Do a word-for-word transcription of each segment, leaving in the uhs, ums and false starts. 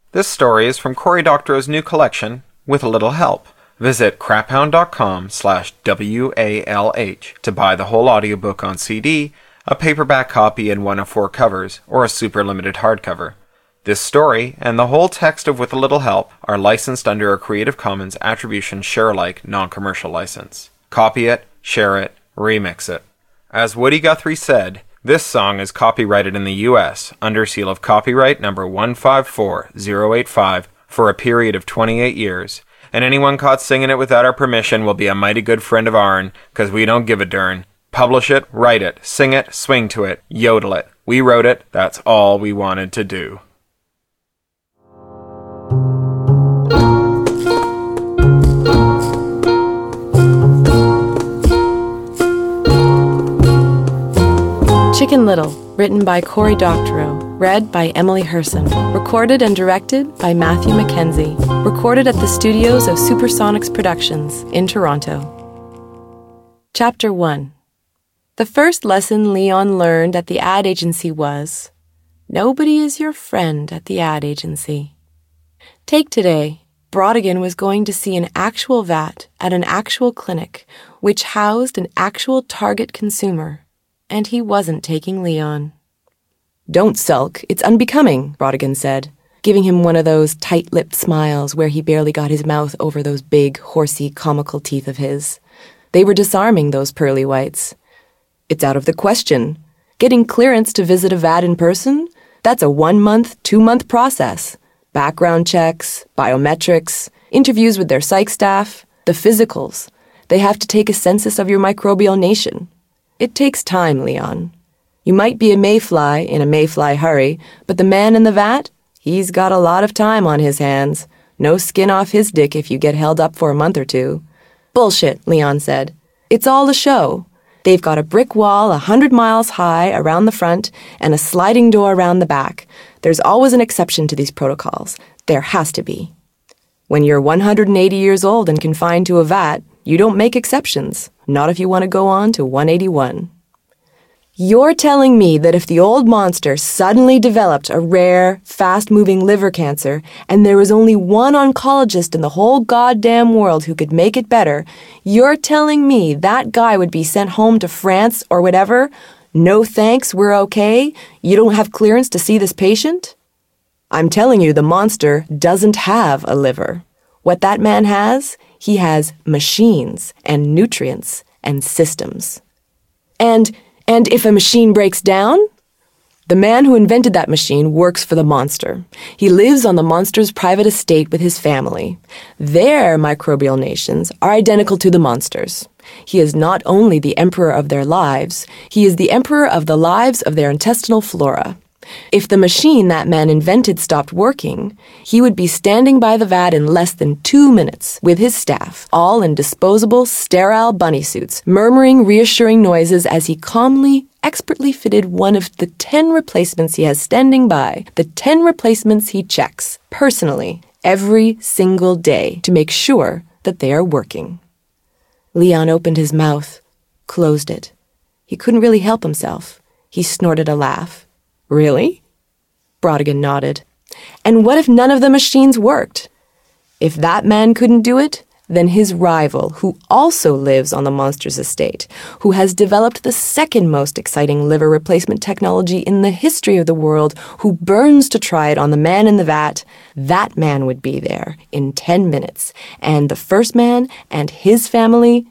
This story is from Cory Doctorow's new collection, With a Little Help. Visit craphound.com slash W A L H to buy the whole audiobook on C D, a paperback copy in one of four covers, or a super limited hardcover. This story, and the whole text of With a Little Help, are licensed under a Creative Commons Attribution Share-alike non-commercial license. Copy it, share it, remix it. As Woody Guthrie said, this song is copyrighted in the U S under seal of copyright number one five four zero eight five for a period of twenty-eight years, and anyone caught singing it without our permission will be a mighty good friend of ourn, 'cause we don't give a dern. Publish it, write it, sing it, swing to it, yodel it. We wrote it, that's all we wanted to do. Chicken Little, written by Cory Doctorow, read by Emily Herson, recorded and directed by Matthew Mackenzie, recorded at the studios of Supersonics Productions in Toronto. Chapter one. The first lesson Leon learned at the ad agency was, nobody is your friend at the ad agency. Take today. Brodigan was going to see an actual V A T at an actual clinic, which housed an actual target consumer. And he wasn't taking Leon. Don't sulk, it's unbecoming, Brodigan said, giving him one of those tight-lipped smiles where he barely got his mouth over those big, horsey, comical teeth of his. They were disarming, those pearly whites. It's out of the question. Getting clearance to visit a V A T in person? That's a one-month, two-month process. Background checks, biometrics, interviews with their psych staff, the physicals. They have to take a census of your microbial nation. It takes time, Leon. You might be a mayfly in a mayfly hurry, but the man in the V A T, he's got a lot of time on his hands. No skin off his dick if you get held up for a month or two. Bullshit, Leon said. It's all a show. They've got a brick wall a hundred miles high around the front and a sliding door around the back. There's always an exception to these protocols. There has to be. When you're one hundred eighty years old and confined to a V A T, you don't make exceptions. Not if you want to go on to one eighty-one. You're telling me that if the old monster suddenly developed a rare, fast-moving liver cancer and there was only one oncologist in the whole goddamn world who could make it better, you're telling me that guy would be sent home to France or whatever? No thanks, we're okay? You don't have clearance to see this patient? I'm telling you the monster doesn't have a liver. What that man has, he has machines and nutrients and systems. And, and if a machine breaks down? The man who invented that machine works for the monster. He lives on the monster's private estate with his family. Their microbial nations are identical to the monster's. He is not only the emperor of their lives, he is the emperor of the lives of their intestinal flora. If the machine that man invented stopped working, he would be standing by the V A T in less than two minutes with his staff, all in disposable, sterile bunny suits, murmuring reassuring noises as he calmly, expertly fitted one of the ten replacements he has standing by, the ten replacements he checks, personally, every single day to make sure that they are working. Leon opened his mouth, closed it. He couldn't really help himself. He snorted a laugh. Really? Brodigan nodded. And what if none of the machines worked? If that man couldn't do it, then his rival, who also lives on the monster's estate, who has developed the second most exciting liver replacement technology in the history of the world, who burns to try it on the man in the V A T, that man would be there in ten minutes. And the first man and his family...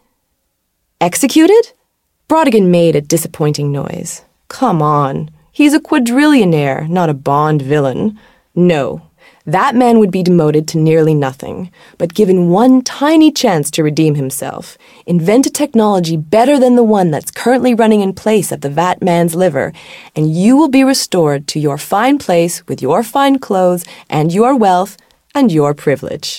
Executed? Brodigan made a disappointing noise. Come on. He's a quadrillionaire, not a Bond villain. No, that man would be demoted to nearly nothing, but given one tiny chance to redeem himself, invent a technology better than the one that's currently running in place of the V A T man's liver, and you will be restored to your fine place with your fine clothes and your wealth and your privilege.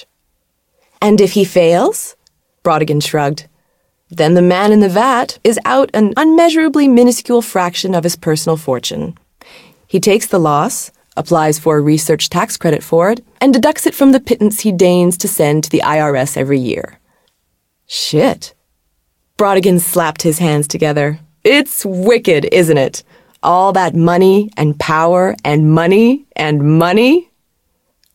And if he fails? Brodigan shrugged. Then the man in the V A T is out an unmeasurably minuscule fraction of his personal fortune. He takes the loss, applies for a research tax credit for it, and deducts it from the pittance he deigns to send to the I R S every year. Shit. Brodigan slapped his hands together. It's wicked, isn't it? All that money and power and money and money.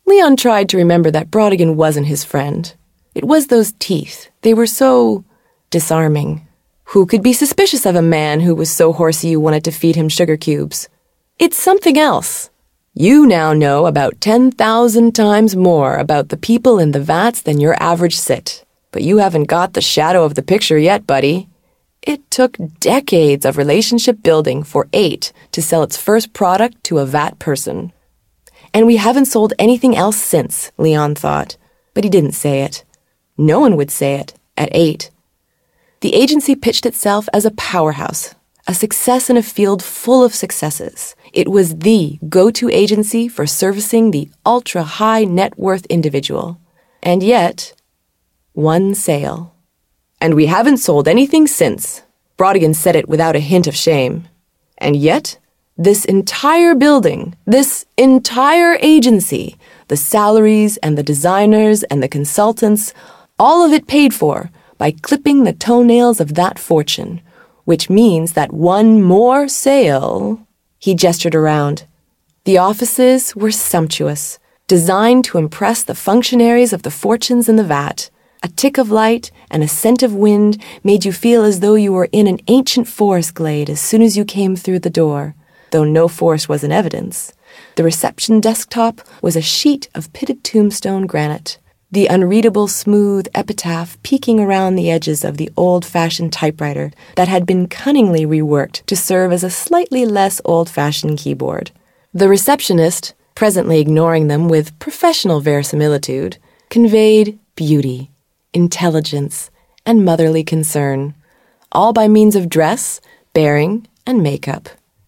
Leon tried to remember that Brodigan wasn't his friend. It was those teeth. They were so disarming. Who could be suspicious of a man who was so horsey you wanted to feed him sugar cubes? It's something else. You now know about ten thousand times more about the people in the vats than your average cit. But you haven't got the shadow of the picture yet, buddy. It took decades of relationship building for eight to sell its first product to a vat person. And we haven't sold anything else since, Leon thought. But he didn't say it. No one would say it at eight. The agency pitched itself as a powerhouse, a success in a field full of successes. It was the go-to agency for servicing the ultra-high net worth individual. And yet, one sale. And we haven't sold anything since. Brodigan said it without a hint of shame. And yet, this entire building, this entire agency, the salaries and the designers and the consultants, all of it paid for by clipping the toenails of that fortune, which means that one more sale. He gestured around. The offices were sumptuous, designed to impress the functionaries of the fortunes in the vat. A tick of light and a scent of wind made you feel as though you were in an ancient forest glade as soon as you came through the door, though no forest was in evidence. The reception desktop was a sheet of pitted tombstone granite, the unreadable smooth epitaph peeking around the edges of the old-fashioned typewriter that had been cunningly reworked to serve as a slightly less old-fashioned keyboard. The receptionist, presently ignoring them with professional verisimilitude, conveyed beauty, intelligence, and motherly concern, all by means of dress, bearing, and makeup.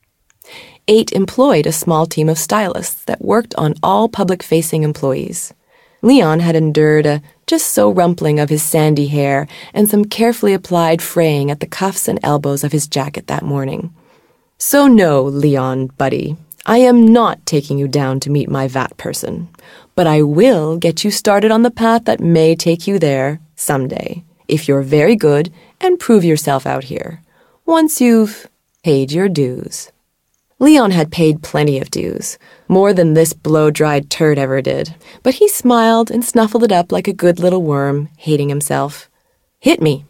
Eight employed a small team of stylists that worked on all public-facing employees. Leon had endured a just-so-rumpling of his sandy hair and some carefully applied fraying at the cuffs and elbows of his jacket that morning. So no, Leon, buddy, I am not taking you down to meet my vat person, but I will get you started on the path that may take you there someday, if you're very good and prove yourself out here, once you've paid your dues. Leon had paid plenty of dues, more than this blow-dried turd ever did, but he smiled and snuffled it up like a good little worm, hating himself. Hit me.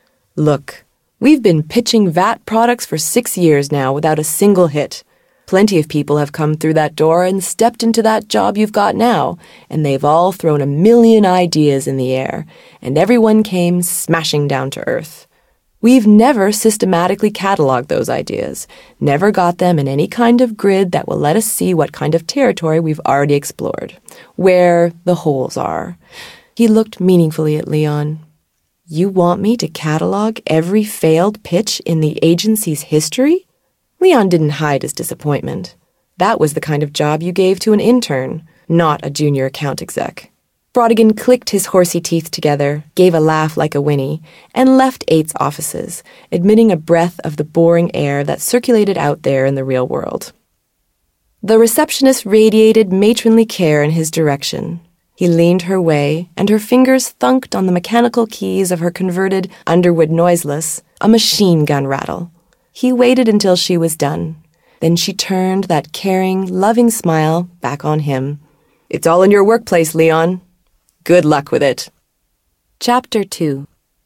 Look, we've been pitching vat products for six years now without a single hit. Plenty of people have come through that door and stepped into that job you've got now, and they've all thrown a million ideas in the air, and everyone came smashing down to earth. We've never systematically cataloged those ideas, never got them in any kind of grid that will let us see what kind of territory we've already explored, where the holes are. He looked meaningfully at Leon. You want me to catalog every failed pitch in the agency's history? Leon didn't hide his disappointment. That was the kind of job you gave to an intern, not a junior account exec. Brodigan clicked his horsey teeth together, gave a laugh like a whinny, and left Eight's offices, admitting a breath of the boring air that circulated out there in the real world. The receptionist radiated matronly care in his direction. He leaned her way, and her fingers thunked on the mechanical keys of her converted Underwood Noiseless, a machine gun rattle. He waited until she was done. Then she turned that caring, loving smile back on him. It's all in your workplace, Leon. Good luck with it. Chapter two.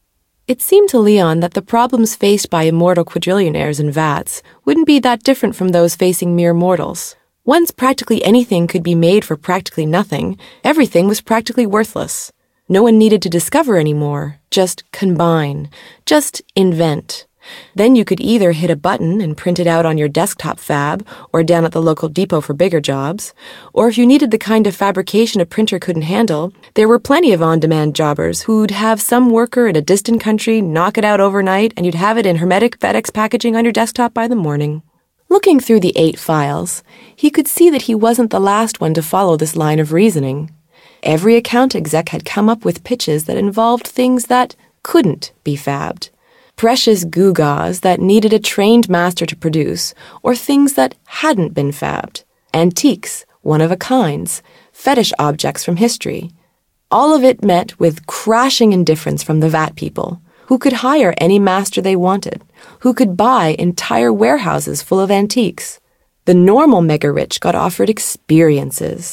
It seemed to Leon that the problems faced by immortal quadrillionaires in vats wouldn't be that different from those facing mere mortals. Once practically anything could be made for practically nothing, everything was practically worthless. No one needed to discover anymore, just combine, just invent. Then you could either hit a button and print it out on your desktop fab or down at the local depot for bigger jobs, or if you needed the kind of fabrication a printer couldn't handle, there were plenty of on-demand jobbers who'd have some worker in a distant country knock it out overnight and you'd have it in hermetic FedEx packaging on your desktop by the morning. Looking through the eight files, he could see that he wasn't the last one to follow this line of reasoning. Every account exec had come up with pitches that involved things that couldn't be fabbed. Precious gewgaws that needed a trained master to produce, or things that hadn't been fabbed. Antiques, one-of-a-kinds, fetish objects from history. All of it met with crashing indifference from the vat people, who could hire any master they wanted, who could buy entire warehouses full of antiques. The normal mega-rich got offered experiences,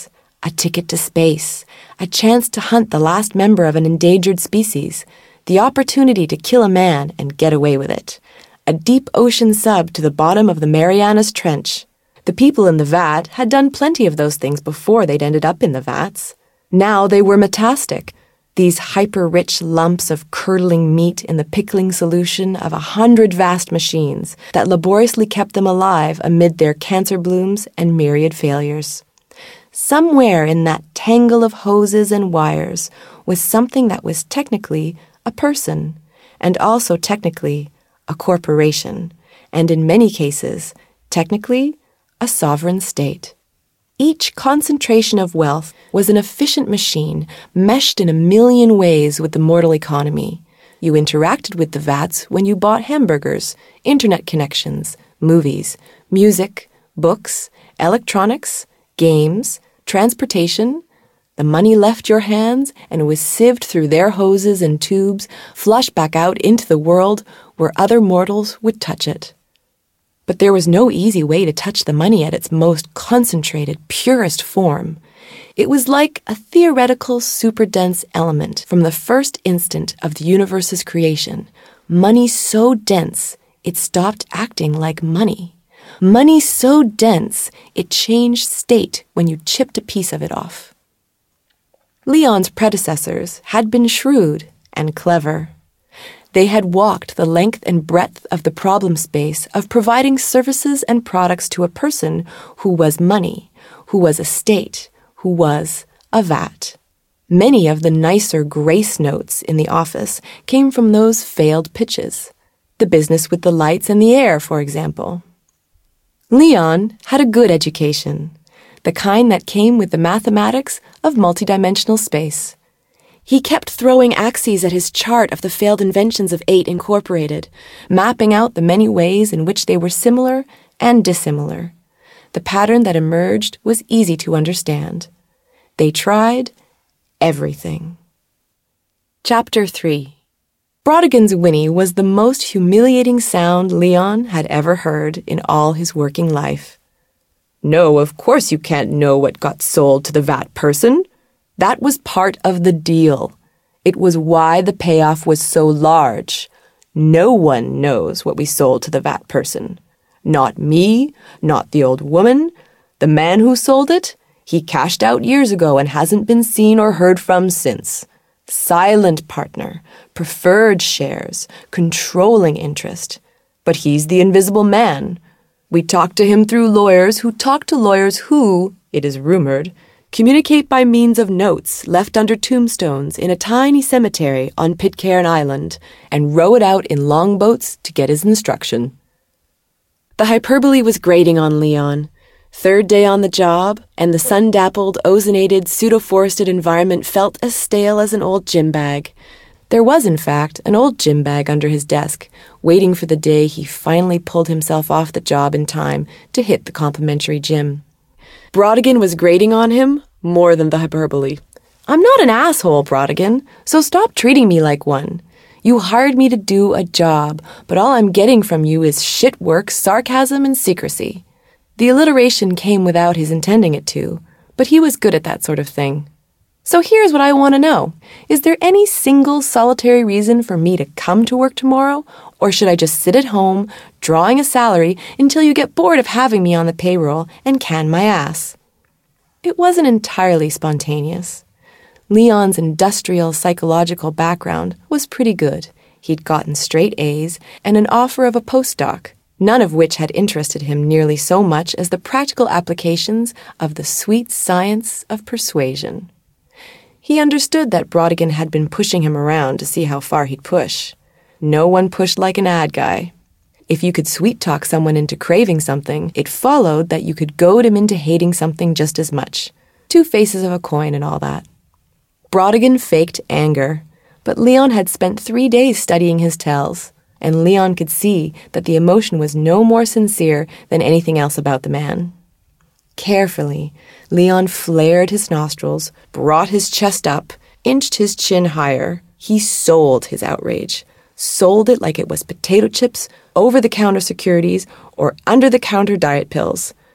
A ticket to space, a chance to hunt the last member of an endangered species, the opportunity to kill a man and get away with it, a deep ocean sub to the bottom of the Marianas Trench. The people in the vat had done plenty of those things before they'd ended up in the vats. Now they were metastic, these hyper-rich lumps of curdling meat in the pickling solution of a hundred vast machines that laboriously kept them alive amid their cancer blooms and myriad failures. Somewhere in that tangle of hoses and wires was something that was technically a person, and also technically a corporation, and in many cases, technically, a sovereign state. Each concentration of wealth was an efficient machine meshed in a million ways with the mortal economy. You interacted with the vats when you bought hamburgers, internet connections, movies, music, books, electronics, games, transportation. The money left your hands and was sieved through their hoses and tubes, flushed back out into the world where other mortals would touch it. But there was no easy way to touch the money at its most concentrated, purest form. It was like a theoretical super-dense element from the first instant of the universe's creation. Money so dense, it stopped acting like money. Money so dense, it changed state when you chipped a piece of it off. Leon's predecessors had been shrewd and clever. They had walked the length and breadth of the problem space of providing services and products to a person who was money, who was a state, who was a vat. Many of the nicer grace notes in the office came from those failed pitches. The business with the lights and the air, for example. Leon had a good education, the kind that came with the mathematics of multidimensional space. He kept throwing axes at his chart of the failed inventions of Eight Incorporated, mapping out the many ways in which they were similar and dissimilar. The pattern that emerged was easy to understand. They tried everything. Chapter three. Brodigan's whinny was the most humiliating sound Leon had ever heard in all his working life. No, of course you can't know what got sold to the vat person. That was part of the deal. It was why the payoff was so large. No one knows what we sold to the vat person. Not me, not the old woman. The man who sold it, he cashed out years ago and hasn't been seen or heard from since. Silent partner, preferred shares, controlling interest. But he's the invisible man. We talked to him through lawyers who talked to lawyers who, it is rumored, communicate by means of notes left under tombstones in a tiny cemetery on Pitcairn Island and row it out in longboats to get his instruction. The hyperbole was grating on Leon. Third day on the job, and the sun-dappled, ozonated, pseudo-forested environment felt as stale as an old gym bag. There was, in fact, an old gym bag under his desk, waiting for the day he finally pulled himself off the job in time to hit the complimentary gym. Brodigan was grating on him more than the hyperbole. I'm not an asshole, Brodigan, so stop treating me like one. You hired me to do a job, but all I'm getting from you is shit work, sarcasm, and secrecy. The alliteration came without his intending it to, but he was good at that sort of thing. So here's what I want to know. Is there any single solitary reason for me to come to work tomorrow, or should I just sit at home, drawing a salary, until you get bored of having me on the payroll and can my ass? It wasn't entirely spontaneous. Leon's industrial psychological background was pretty good. He'd gotten straight A's and an offer of a postdoc, none of which had interested him nearly so much as the practical applications of the sweet science of persuasion. He understood that Brodigan had been pushing him around to see how far he'd push. No one pushed like an ad guy. If you could sweet-talk someone into craving something, it followed that you could goad him into hating something just as much. Two faces of a coin and all that. Brodigan faked anger, but Leon had spent three days studying his tells, and Leon could see that the emotion was no more sincere than anything else about the man. Carefully, Leon flared his nostrils, brought his chest up, inched his chin higher. He sold his outrage. Sold it like it was potato chips, over-the-counter securities, or under-the-counter diet pills.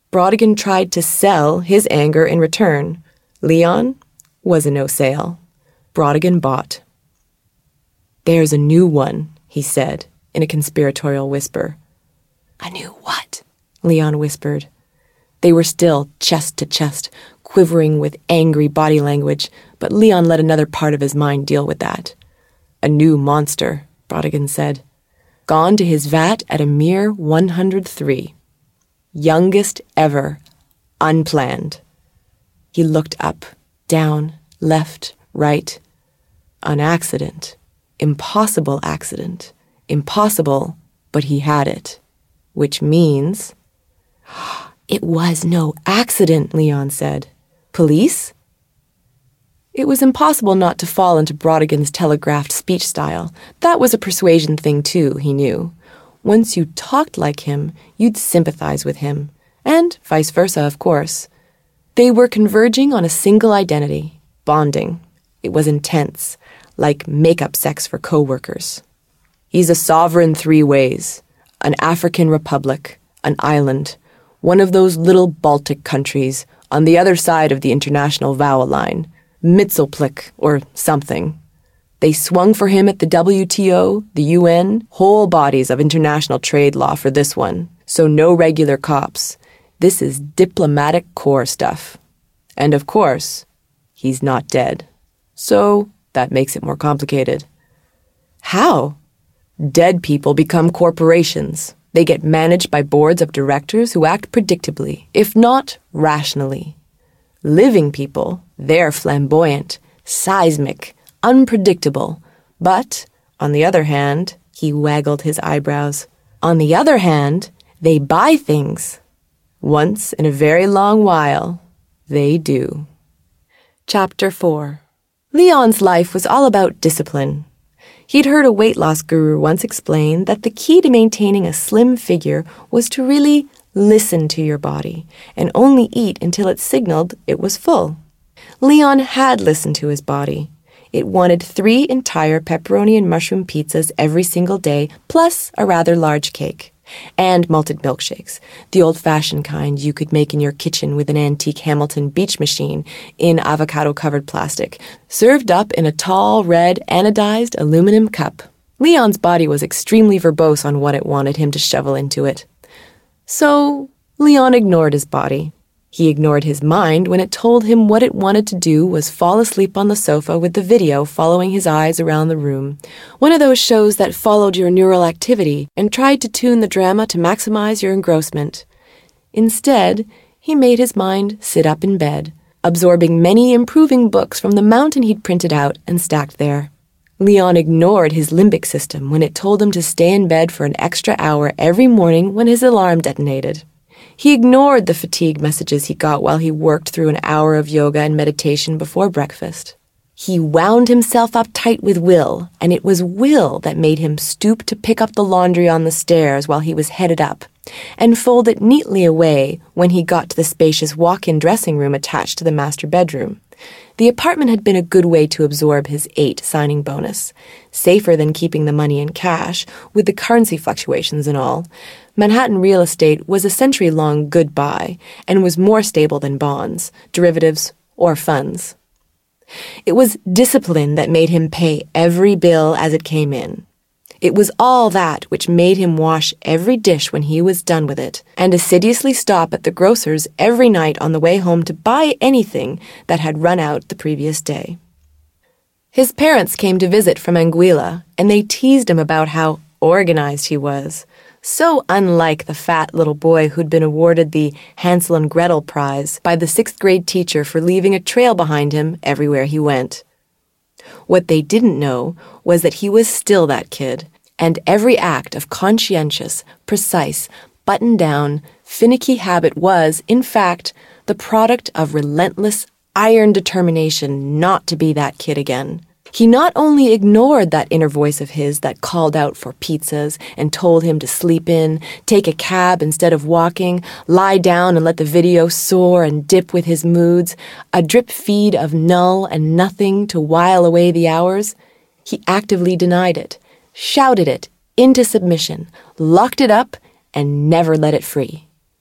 Brodigan tried to sell his anger in return. Leon was a no sale. Brodigan bought. "There's a new one," he said in a conspiratorial whisper. "A new what?" Leon whispered. They were still chest to chest, quivering with angry body language, but Leon let another part of his mind deal with that. "A new monster," Brodigan said. "Gone to his vat at a mere one hundred three. Youngest ever. Unplanned." He looked up, down, left, right. An accident. Impossible accident. Impossible, but he had it. Which means... "It was no accident," Leon said. "Police?" It was impossible not to fall into Brodigan's telegraphed speech style. That was a persuasion thing, too, he knew. Once you talked like him, you'd sympathize with him. And vice versa, of course. They were converging on a single identity, bonding. It was intense, like make-up sex for co-workers. "He's a sovereign three ways. An African republic, an island, one of those little Baltic countries on the other side of the international vowel line, Mitzilplik or something. They swung for him at the W T O, the U N, whole bodies of international trade law for this one, so no regular cops. This is diplomatic corps stuff. And of course, he's not dead. So that makes it more complicated." "How?" "Dead people become corporations. They get managed by boards of directors who act predictably, if not rationally. Living people, they're flamboyant, seismic, unpredictable. But, on the other hand," he waggled his eyebrows, "on the other hand, they buy things. Once in a very long while, they do." Chapter four. Leon's life was all about discipline. He'd heard a weight loss guru once explain that the key to maintaining a slim figure was to really listen to your body and only eat until it signaled it was full. Leon had listened to his body. It wanted three entire pepperoni and mushroom pizzas every single day, plus a rather large cake. And malted milkshakes, the old-fashioned kind you could make in your kitchen with an antique Hamilton beach machine in avocado-covered plastic, served up in a tall, red, anodized aluminum cup. Leon's body was extremely verbose on what it wanted him to shovel into it. So Leon ignored his body. He ignored his mind when it told him what it wanted to do was fall asleep on the sofa with the video following his eyes around the room, one of those shows that followed your neural activity and tried to tune the drama to maximize your engrossment. Instead, he made his mind sit up in bed, absorbing many improving books from the mountain he'd printed out and stacked there. Leon ignored his limbic system when it told him to stay in bed for an extra hour every morning when his alarm detonated. He ignored the fatigue messages he got while he worked through an hour of yoga and meditation before breakfast. He wound himself up tight with will, and it was will that made him stoop to pick up the laundry on the stairs while he was headed up, and fold it neatly away when he got to the spacious walk-in dressing room attached to the master bedroom. The apartment had been a good way to absorb his eight signing bonus, safer than keeping the money in cash, with the currency fluctuations and all. Manhattan real estate was a century-long good buy, and was more stable than bonds, derivatives, or funds. It was discipline that made him pay every bill as it came in. It was all that which made him wash every dish when he was done with it, and assiduously stop at the grocer's every night on the way home to buy anything that had run out the previous day. His parents came to visit from Anguilla, and they teased him about how organized he was, so unlike the fat little boy who'd been awarded the Hansel and Gretel prize by the sixth grade teacher for leaving a trail behind him everywhere he went. What they didn't know was that he was still that kid, and every act of conscientious, precise, buttoned-down, finicky habit was, in fact, the product of relentless, iron determination not to be that kid again. He not only ignored that inner voice of his that called out for pizzas and told him to sleep in, take a cab instead of walking, lie down and let the video soar and dip with his moods, a drip feed of null and nothing to while away the hours. He actively denied it, shouted it into submission, locked it up, and never let it free.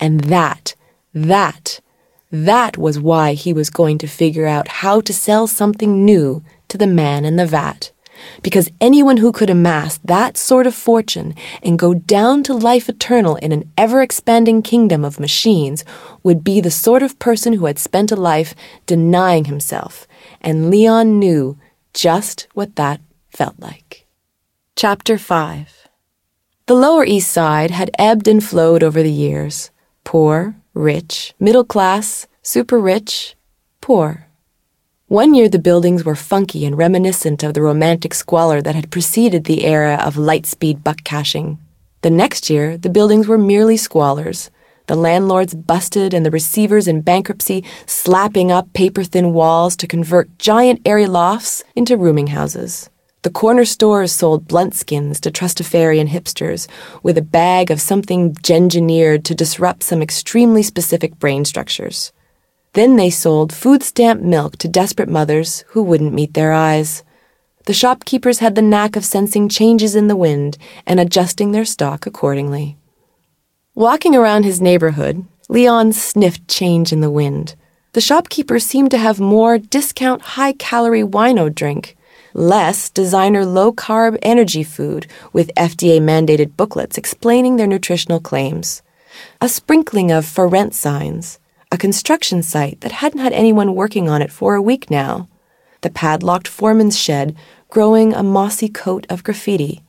And that, that, that was why he was going to figure out how to sell something new to the man in the vat. Because anyone who could amass that sort of fortune and go down to life eternal in an ever-expanding kingdom of machines would be the sort of person who had spent a life denying himself, and Leon knew just what that felt like. Chapter five. The Lower East Side had ebbed and flowed over the years. Poor, rich, middle class, super rich, poor. One year the buildings were funky and reminiscent of the romantic squalor that had preceded the era of light-speed buck cashing. The next year the buildings were merely squalors, the landlords busted and the receivers in bankruptcy slapping up paper-thin walls to convert giant airy lofts into rooming houses. The corner stores sold blunt skins to Trustafarian hipsters with a bag of something engineered to disrupt some extremely specific brain structures. Then they sold food-stamp milk to desperate mothers who wouldn't meet their eyes. The shopkeepers had the knack of sensing changes in the wind and adjusting their stock accordingly. Walking around his neighborhood, Leon sniffed change in the wind. The shopkeepers seemed to have more discount high-calorie wino drink, less designer low-carb energy food with F D A-mandated booklets explaining their nutritional claims, a sprinkling of for rent signs, a construction site that hadn't had anyone working on it for a week now, the padlocked foreman's shed growing a mossy coat of graffiti.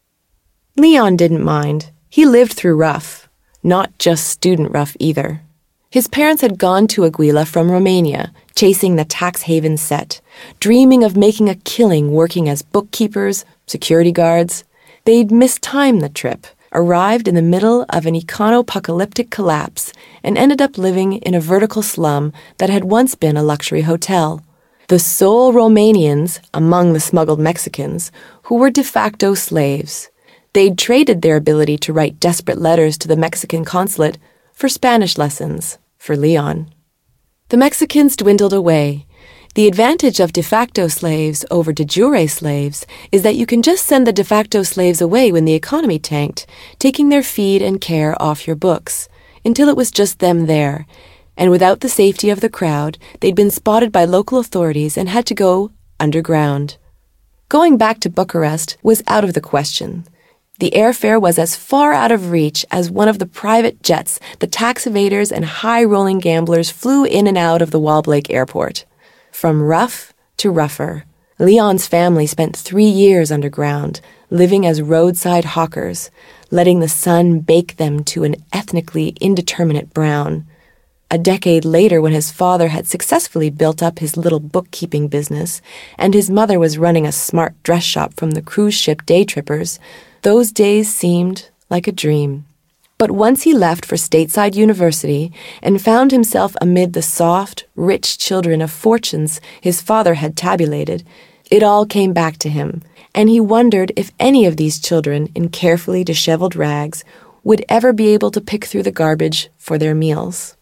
Leon didn't mind. He lived through rough, not just student rough either. His parents had gone to Aguila from Romania, chasing the tax haven set, dreaming of making a killing working as bookkeepers, security guards. They'd mistimed the trip, arrived in the middle of an econo-apocalyptic collapse, and ended up living in a vertical slum that had once been a luxury hotel. The sole Romanians among the smuggled Mexicans who were de facto slaves. They'd traded their ability to write desperate letters to the Mexican consulate for Spanish lessons for Leon. The Mexicans dwindled away. The advantage of de facto slaves over de jure slaves is that you can just send the de facto slaves away when the economy tanked, taking their feed and care off your books, until it was just them there, and without the safety of the crowd, they'd been spotted by local authorities and had to go underground. Going back to Bucharest was out of the question. The airfare was as far out of reach as one of the private jets the tax evaders and high-rolling gamblers flew in and out of the Wallblake Airport. From rough to rougher, Leon's family spent three years underground, living as roadside hawkers, letting the sun bake them to an ethnically indeterminate brown. A decade later, when his father had successfully built up his little bookkeeping business, and his mother was running a smart dress shop from the cruise ship day trippers, those days seemed like a dream. But once he left for Stateside University and found himself amid the soft, rich children of fortunes his father had tabulated, it all came back to him, and he wondered if any of these children in carefully disheveled rags would ever be able to pick through the garbage for their meals.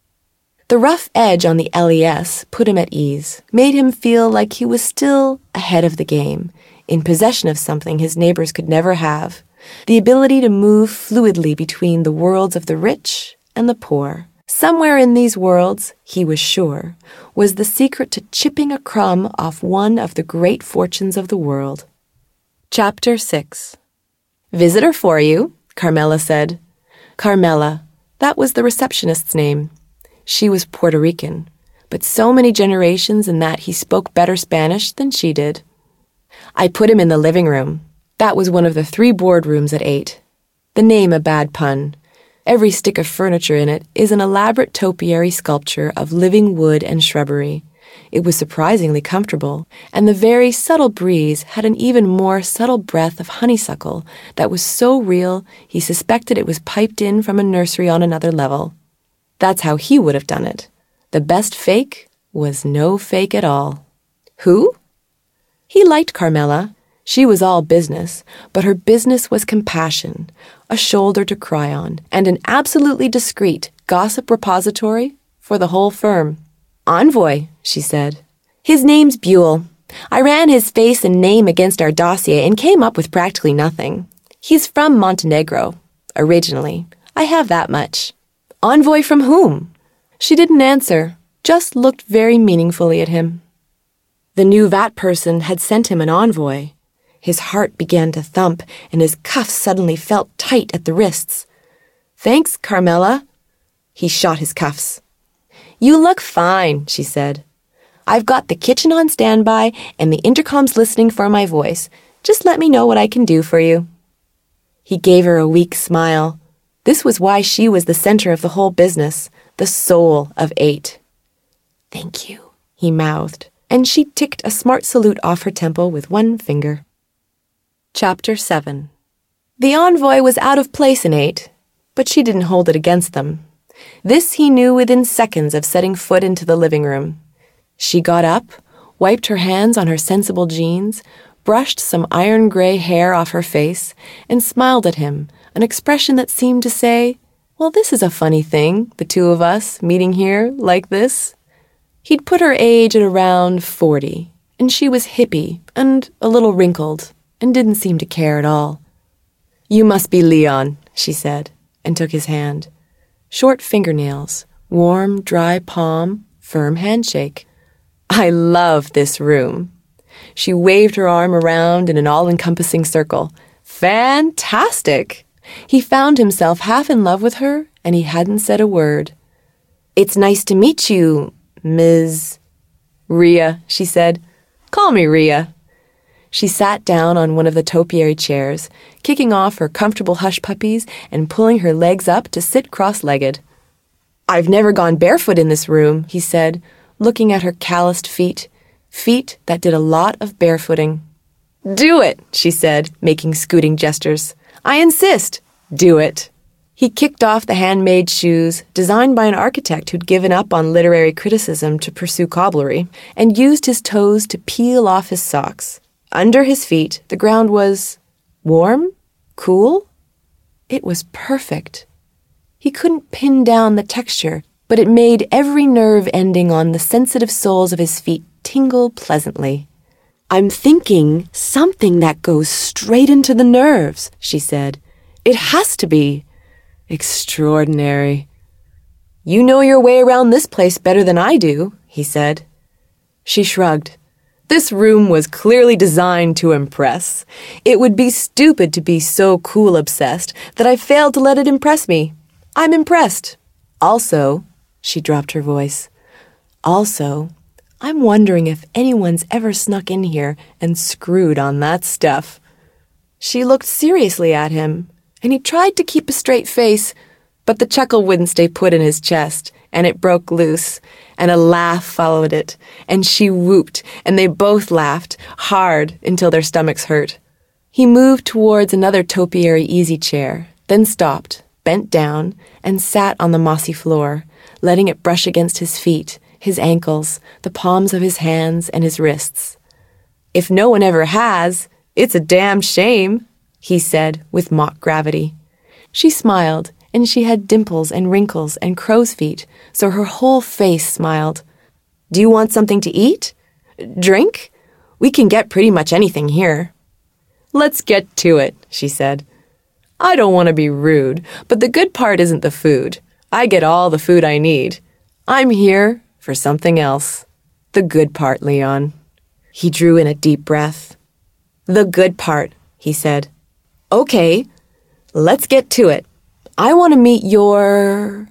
The rough edge on the L E S put him at ease, made him feel like he was still ahead of the game, in possession of something his neighbors could never have, the ability to move fluidly between the worlds of the rich and the poor. Somewhere in these worlds, he was sure, was the secret to chipping a crumb off one of the great fortunes of the world. Chapter six. Visitor for you, Carmela said. Carmela, that was the receptionist's name. She was Puerto Rican, but so many generations in that he spoke better Spanish than she did. I put him in the living room. That was one of the three boardrooms at eight. The name a bad pun. Every stick of furniture in it is an elaborate topiary sculpture of living wood and shrubbery. It was surprisingly comfortable, and the very subtle breeze had an even more subtle breath of honeysuckle that was so real he suspected it was piped in from a nursery on another level. That's how he would have done it. The best fake was no fake at all. Who? He liked Carmela. She was all business, but her business was compassion, a shoulder to cry on, and an absolutely discreet gossip repository for the whole firm. Envoy, she said. His name's Buell. I ran his face and name against our dossier and came up with practically nothing. He's from Montenegro, originally. I have that much. Envoy from whom? She didn't answer, just looked very meaningfully at him. The new vat person had sent him an envoy. His heart began to thump, and his cuffs suddenly felt tight at the wrists. Thanks, Carmela. He shot his cuffs. You look fine, she said. I've got the kitchen on standby, and the intercom's listening for my voice. Just let me know what I can do for you. He gave her a weak smile. This was why she was the center of the whole business, the soul of eight. Thank you, he mouthed, and she ticked a smart salute off her temple with one finger. Chapter seven. The envoy was out of place in eight, but she didn't hold it against them. This he knew within seconds of setting foot into the living room. She got up, wiped her hands on her sensible jeans, brushed some iron-gray hair off her face, and smiled at him, an expression that seemed to say, well, this is a funny thing, the two of us meeting here like this. He'd put her age at around forty, and she was hippie and a little wrinkled, and didn't seem to care at all. You must be Leon, she said, and took his hand. Short fingernails, warm, dry palm, firm handshake. I love this room. She waved her arm around in an all-encompassing circle. Fantastic! He found himself half in love with her, and he hadn't said a word. It's nice to meet you, Miz Rhea, she said. Call me Rhea. She sat down on one of the topiary chairs, kicking off her comfortable hush puppies and pulling her legs up to sit cross-legged. I've never gone barefoot in this room, he said, looking at her calloused feet, feet that did a lot of barefooting. Do it, she said, making scooting gestures. I insist. Do it. He kicked off the handmade shoes, designed by an architect who'd given up on literary criticism to pursue cobblery, and used his toes to peel off his socks. Under his feet, the ground was warm, cool. It was perfect. He couldn't pin down the texture, but it made every nerve ending on the sensitive soles of his feet tingle pleasantly. I'm thinking something that goes straight into the nerves, she said. It has to be. Extraordinary. You know your way around this place better than I do, he said. She shrugged. This room was clearly designed to impress. It would be stupid to be so cool-obsessed that I failed to let it impress me. I'm impressed. Also, she dropped her voice, also, I'm wondering if anyone's ever snuck in here and screwed on that stuff. She looked seriously at him, and he tried to keep a straight face, but the chuckle wouldn't stay put in his chest, and it broke loose, and a laugh followed it, and she whooped, and they both laughed, hard, until their stomachs hurt. He moved towards another topiary easy chair, then stopped, bent down, and sat on the mossy floor, letting it brush against his feet, his ankles, the palms of his hands, and his wrists. If no one ever has, it's a damn shame, he said with mock gravity. She smiled, and she had dimples and wrinkles and crow's feet, so her whole face smiled. Do you want something to eat? Drink? We can get pretty much anything here. Let's get to it, she said. I don't want to be rude, but the good part isn't the food. I get all the food I need. I'm here for something else. The good part, Leon. He drew in a deep breath. The good part, he said. Okay, let's get to it. I want to meet your...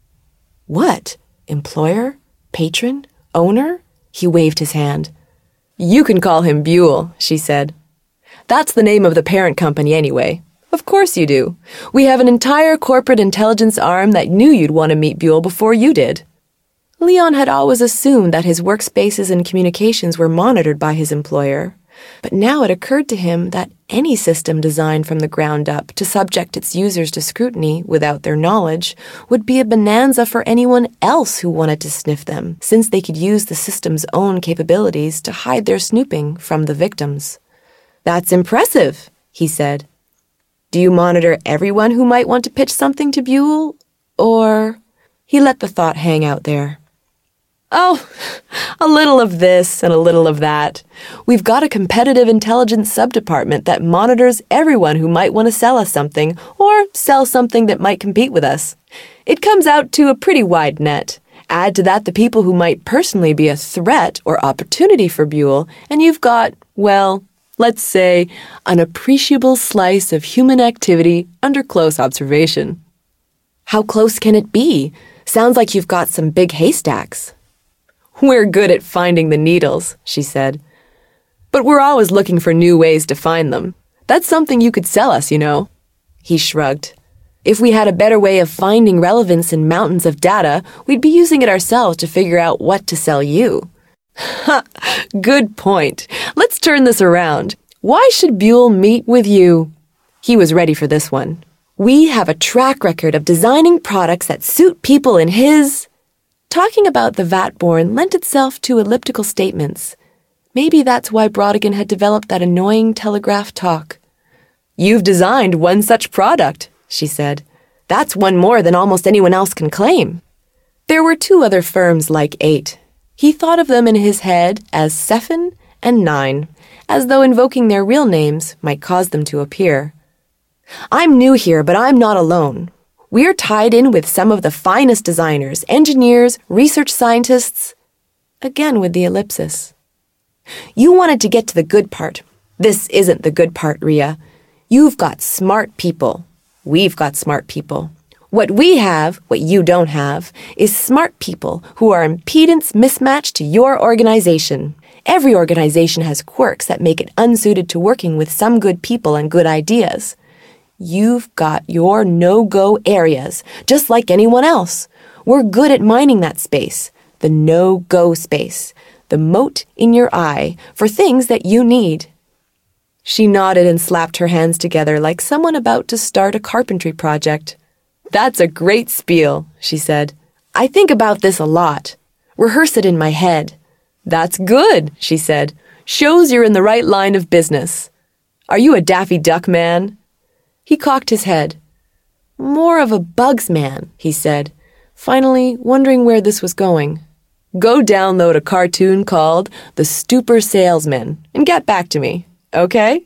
What? Employer? Patron? Owner? He waved his hand. You can call him Buell, she said. That's the name of the parent company anyway. Of course you do. We have an entire corporate intelligence arm that knew you'd want to meet Buell before you did. Leon had always assumed that his workspaces and communications were monitored by his employer, but now it occurred to him that any system designed from the ground up to subject its users to scrutiny without their knowledge would be a bonanza for anyone else who wanted to sniff them, since they could use the system's own capabilities to hide their snooping from the victims. That's impressive, he said. Do you monitor everyone who might want to pitch something to Buell? Or... He let the thought hang out there. Oh, A little of this and a little of that. We've got a competitive intelligence subdepartment that monitors everyone who might want to sell us something or sell something that might compete with us. It comes out to a pretty wide net. Add to that the people who might personally be a threat or opportunity for Buell, and you've got, well, let's say, an appreciable slice of human activity under close observation. How close can it be? Sounds like you've got some big haystacks. We're good at finding the needles, she said. But we're always looking for new ways to find them. That's something you could sell us, you know. He shrugged. If we had a better way of finding relevance in mountains of data, we'd be using it ourselves to figure out what to sell you. Ha! Good point. Let's turn this around. Why should Buell meet with you? He was ready for this one. We have a track record of designing products that suit people in his... Talking about the Vatborn lent itself to elliptical statements. Maybe that's why Brodigan had developed that annoying telegraph talk. You've designed one such product, she said. That's one more than almost anyone else can claim. There were two other firms like Eight. He thought of them in his head as Seven and Nine, as though invoking their real names might cause them to appear. I'm new here, but I'm not alone. We're tied in with some of the finest designers, engineers, research scientists. Again with the ellipsis. You wanted to get to the good part. This isn't the good part, Rhea. You've got smart people. We've got smart people. What we have, what you don't have, is smart people who are impedance mismatched to your organization. Every organization has quirks that make it unsuited to working with some good people and good ideas. You've got your no-go areas, just like anyone else. We're good at mining that space, the no-go space, the moat in your eye for things that you need. She nodded and slapped her hands together like someone about to start a carpentry project. That's a great spiel, she said. I think about this a lot. Rehearse it in my head. That's good, she said. Shows you're in the right line of business. Are you a Daffy Duck man? He cocked his head. More of a Bugs man, he said, finally wondering where this was going. Go download a cartoon called The Stupor Salesman and get back to me, okay?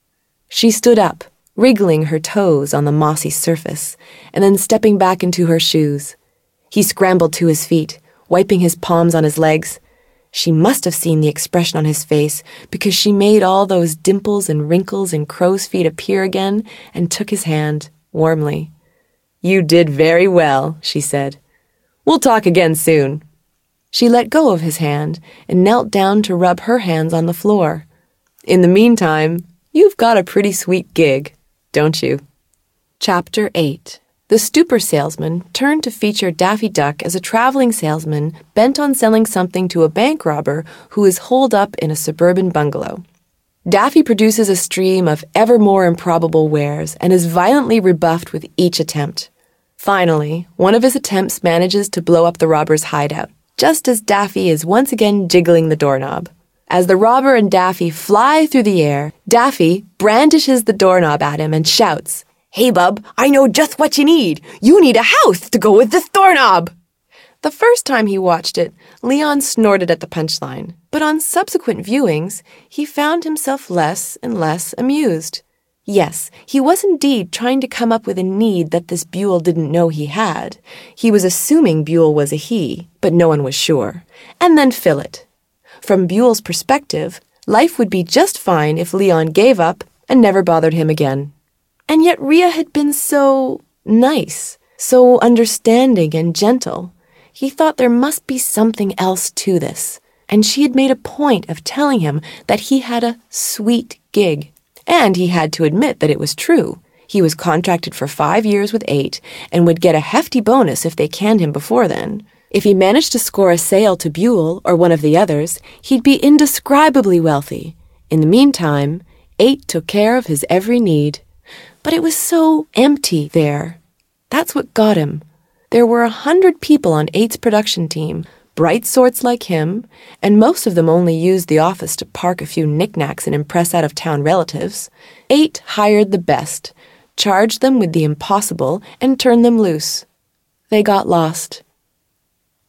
She stood up, wriggling her toes on the mossy surface, and then stepping back into her shoes. He scrambled to his feet, wiping his palms on his legs. She must have seen the expression on his face because she made all those dimples and wrinkles and crow's feet appear again and took his hand warmly. You did very well, she said. We'll talk again soon. She let go of his hand and knelt down to rub her hands on the floor. In the meantime, you've got a pretty sweet gig, don't you? Chapter eight. The Stupor Salesman turned to feature Daffy Duck as a traveling salesman bent on selling something to a bank robber who is holed up in a suburban bungalow. Daffy produces a stream of ever more improbable wares and is violently rebuffed with each attempt. Finally, one of his attempts manages to blow up the robber's hideout, just as Daffy is once again jiggling the doorknob. As the robber and Daffy fly through the air, Daffy brandishes the doorknob at him and shouts, Hey, bub, I know just what you need. You need a house to go with this doorknob. The first time he watched it, Leon snorted at the punchline, but on subsequent viewings, he found himself less and less amused. Yes, he was indeed trying to come up with a need that this Buell didn't know he had. He was assuming Buell was a he, but no one was sure, and then fill it. From Buell's perspective, life would be just fine if Leon gave up and never bothered him again. And yet Rhea had been so nice, so understanding and gentle. He thought there must be something else to this, and she had made a point of telling him that he had a sweet gig. And he had to admit that it was true. He was contracted for five years with Eight and would get a hefty bonus if they canned him before then. If he managed to score a sale to Buell or one of the others, he'd be indescribably wealthy. In the meantime, Eight took care of his every need. But it was so empty there. That's what got him. There were a hundred people on Eight's production team, bright sorts like him, and most of them only used the office to park a few knickknacks and impress out-of-town relatives. Eight hired the best, charged them with the impossible, and turned them loose. They got lost.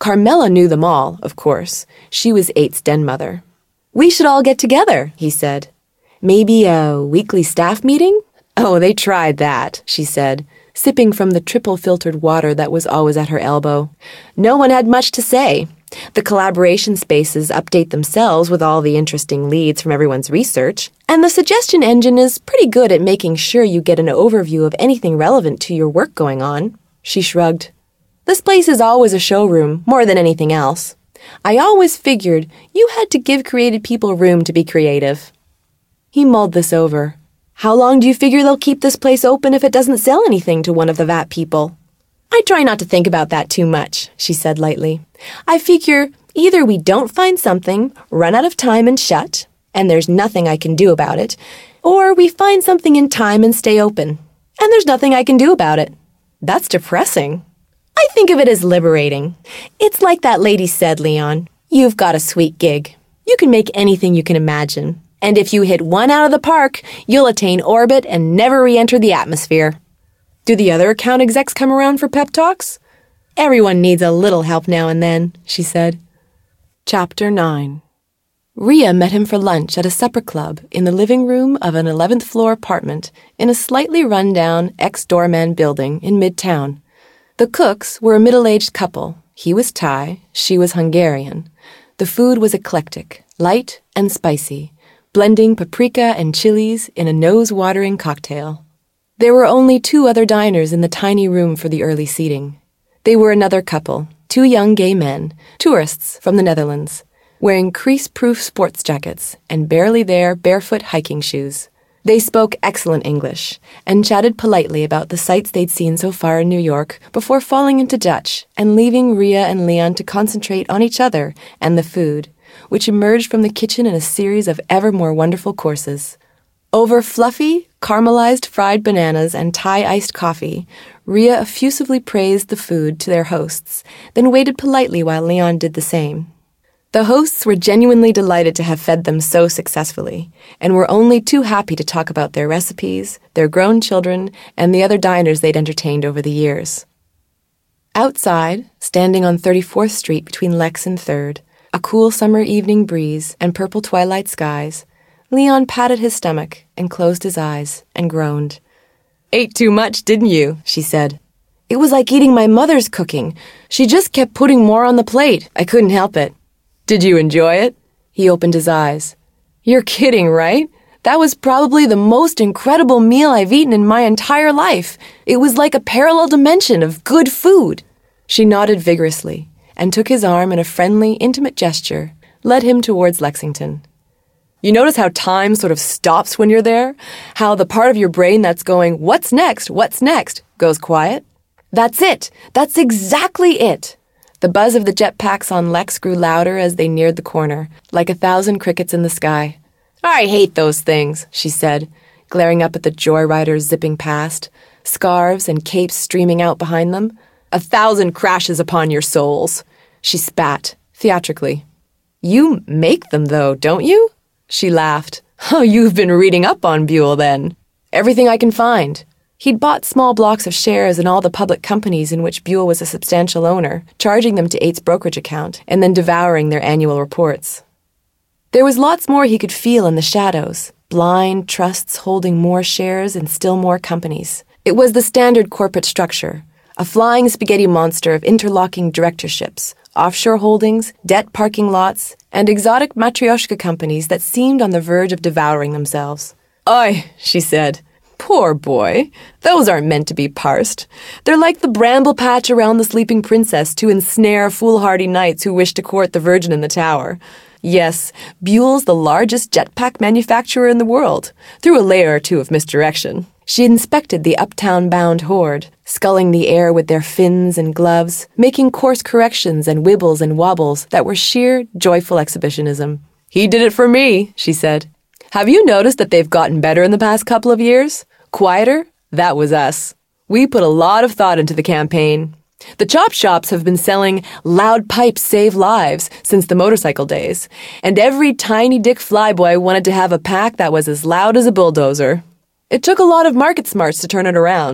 Carmela knew them all, of course. She was Eight's den mother. "We should all get together," he said. "Maybe a weekly staff meeting?" "Oh, they tried that," she said, sipping from the triple-filtered water that was always at her elbow. "No one had much to say. The collaboration spaces update themselves with all the interesting leads from everyone's research, and the suggestion engine is pretty good at making sure you get an overview of anything relevant to your work going on." She shrugged. "This place is always a showroom, more than anything else. I always figured you had to give creative people room to be creative." He mulled this over. "How long do you figure they'll keep this place open if it doesn't sell anything to one of the V A T people?" "I try not to think about that too much," she said lightly. "I figure either we don't find something, run out of time and shut, and there's nothing I can do about it, or we find something in time and stay open, and there's nothing I can do about it." "That's depressing." "I think of it as liberating. It's like that lady said, Leon. You've got a sweet gig. You can make anything you can imagine. And if you hit one out of the park, you'll attain orbit and never re-enter the atmosphere." "Do the other account execs come around for pep talks?" "Everyone needs a little help now and then," she said. Chapter nine. Rhea met him for lunch at a supper club in the living room of an eleventh floor apartment in a slightly run-down ex-doorman building in Midtown. The cooks were a middle-aged couple. He was Thai, she was Hungarian. The food was eclectic, light and spicy, blending paprika and chilies in a nose-watering cocktail. There were only two other diners in the tiny room for the early seating. They were another couple, two young gay men, tourists from the Netherlands, wearing crease-proof sports jackets and barely there barefoot hiking shoes. They spoke excellent English and chatted politely about the sights they'd seen so far in New York before falling into Dutch and leaving Rhea and Leon to concentrate on each other and the food, which emerged from the kitchen in a series of ever more wonderful courses. Over fluffy, caramelized fried bananas and Thai iced coffee, Rhea effusively praised the food to their hosts, then waited politely while Leon did the same. The hosts were genuinely delighted to have fed them so successfully, and were only too happy to talk about their recipes, their grown children, and the other diners they'd entertained over the years. Outside, standing on thirty-fourth Street between Lex and third, a cool summer evening breeze and purple twilight skies, Leon patted his stomach and closed his eyes and groaned. "Ate too much, didn't you?" she said. "It was like eating my mother's cooking. She just kept putting more on the plate. I couldn't help it." "Did you enjoy it?" He opened his eyes. "You're kidding, right? That was probably the most incredible meal I've eaten in my entire life. It was like a parallel dimension of good food." She nodded vigorously and took his arm in a friendly, intimate gesture, led him towards Lexington. "You notice how time sort of stops when you're there? How the part of your brain that's going, 'What's next? What's next?' goes quiet? That's it. That's exactly it." The buzz of the jetpacks on Lex grew louder as they neared the corner, like a thousand crickets in the sky. "I hate those things," she said, glaring up at the joyriders zipping past, scarves and capes streaming out behind them. "A thousand crashes upon your souls." She spat, theatrically. "You make them, though, don't you?" She laughed. "Oh, you've been reading up on Buell, then." "Everything I can find." He'd bought small blocks of shares in all the public companies in which Buell was a substantial owner, charging them to Eight's brokerage account, and then devouring their annual reports. There was lots more he could feel in the shadows, blind trusts holding more shares in still more companies. It was the standard corporate structure, a flying spaghetti monster of interlocking directorships, offshore holdings, debt parking lots, and exotic matryoshka companies that seemed on the verge of devouring themselves. "Oi," she said. "Poor boy. Those aren't meant to be parsed. They're like the bramble patch around the sleeping princess to ensnare foolhardy knights who wish to court the virgin in the tower. Yes, Buell's the largest jetpack manufacturer in the world, through a layer or two of misdirection." She inspected the uptown-bound horde, sculling the air with their fins and gloves, making course corrections and wibbles and wobbles that were sheer, joyful exhibitionism. "He did it for me," she said. "Have you noticed that they've gotten better in the past couple of years? Quieter? That was us. We put a lot of thought into the campaign. The chop shops have been selling Loud Pipes Save Lives since the motorcycle days, and every tiny dick flyboy wanted to have a pack that was as loud as a bulldozer. It took a lot of market smarts to turn it around.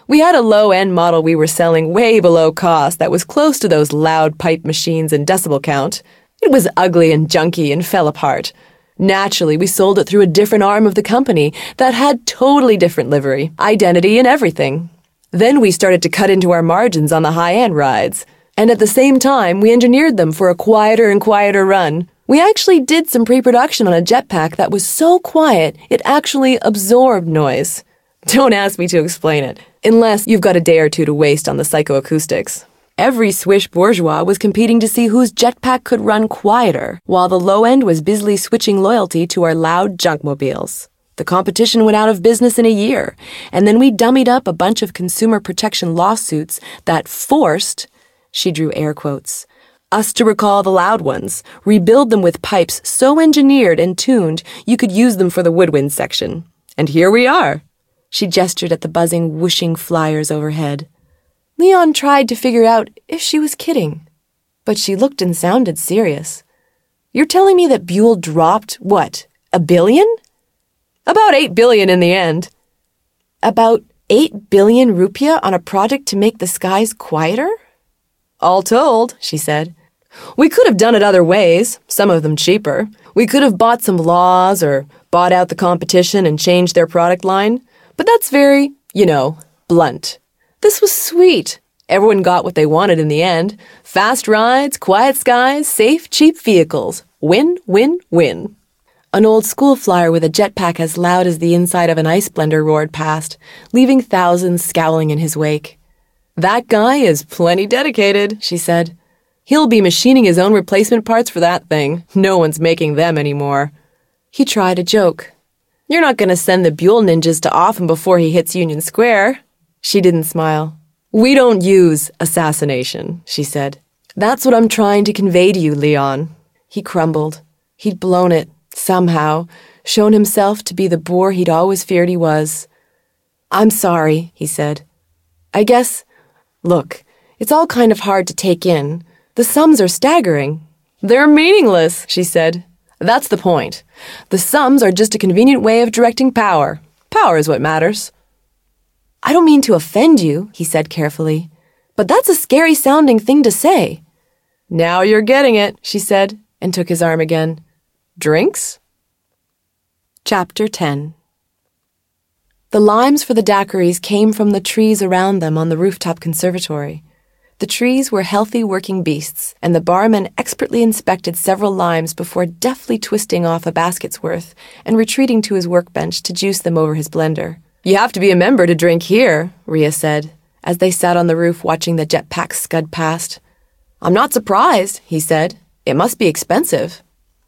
We had a low-end model we were selling way below cost that was close to those loud pipe machines in decibel count. It was ugly and junky and fell apart. Naturally, we sold it through a different arm of the company that had totally different livery, identity, and everything. Then we started to cut into our margins on the high-end rides. And at the same time, we engineered them for a quieter and quieter run. We actually did some pre-production on a jetpack that was so quiet, it actually absorbed noise. Don't ask me to explain it, unless you've got a day or two to waste on the psychoacoustics. Every swish bourgeois was competing to see whose jetpack could run quieter, while the low end was busily switching loyalty to our loud junkmobiles. The competition went out of business in a year, and then we dummied up a bunch of consumer protection lawsuits that forced, she drew air quotes, us to recall the loud ones, rebuild them with pipes so engineered and tuned you could use them for the woodwind section. And here we are. She gestured at the buzzing, whooshing flyers overhead. Leon tried to figure out if she was kidding, but she looked and sounded serious. You're telling me that Buell dropped, what, a billion? About eight billion in the end. About eight billion rupiah on a project to make the skies quieter? All told, she said. We could have done it other ways, some of them cheaper. We could have bought some laws or bought out the competition and changed their product line. But that's very, you know, blunt. This was sweet. Everyone got what they wanted in the end. Fast rides, quiet skies, safe, cheap vehicles. Win, win, win. An old school flyer with a jetpack as loud as the inside of an ice blender roared past, leaving thousands scowling in his wake. That guy is plenty dedicated, she said. He'll be machining his own replacement parts for that thing. No one's making them anymore. He tried a joke. You're not going to send the Buell ninjas to off him before he hits Union Square. She didn't smile. We don't use assassination, she said. That's what I'm trying to convey to you, Leon. He crumbled. He'd blown it, somehow, shown himself to be the boor he'd always feared he was. I'm sorry, he said. I guess, look, it's all kind of hard to take in. The sums are staggering. They're meaningless, she said. That's the point. The sums are just a convenient way of directing power. Power is what matters. I don't mean to offend you, he said carefully, but that's a scary-sounding thing to say. Now you're getting it, she said, and took his arm again. Drinks? Chapter ten. The limes for the daiquiris came from the trees around them on the rooftop conservatory. The trees were healthy working beasts, and the barman expertly inspected several limes before deftly twisting off a basket's worth and retreating to his workbench to juice them over his blender. You have to be a member to drink here, Rhea said, as they sat on the roof watching the jetpack scud past. I'm not surprised, he said. It must be expensive.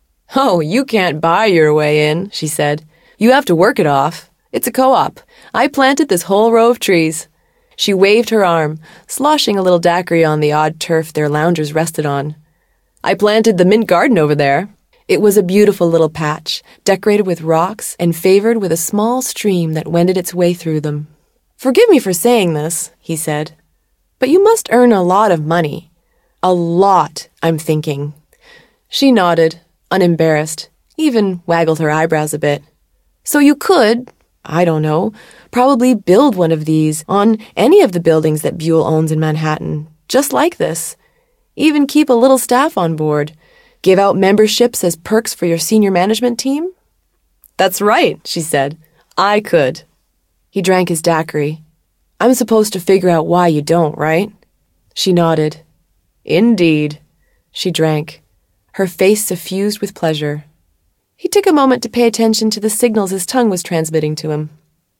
Oh, you can't buy your way in, she said. You have to work it off. It's a co-op. I planted this whole row of trees. She waved her arm, sloshing a little daiquiri on the odd turf their loungers rested on. I planted the mint garden over there. It was a beautiful little patch, decorated with rocks and favored with a small stream that wended its way through them. Forgive me for saying this, he said, but you must earn a lot of money. A lot, I'm thinking. She nodded, unembarrassed, even waggled her eyebrows a bit. So you could, I don't know, probably build one of these on any of the buildings that Buell owns in Manhattan, just like this. Even keep a little staff on board. Give out memberships as perks for your senior management team? That's right, she said. I could. He drank his daiquiri. I'm supposed to figure out why you don't, right? She nodded. Indeed. She drank, her face suffused with pleasure. He took a moment to pay attention to the signals his tongue was transmitting to him.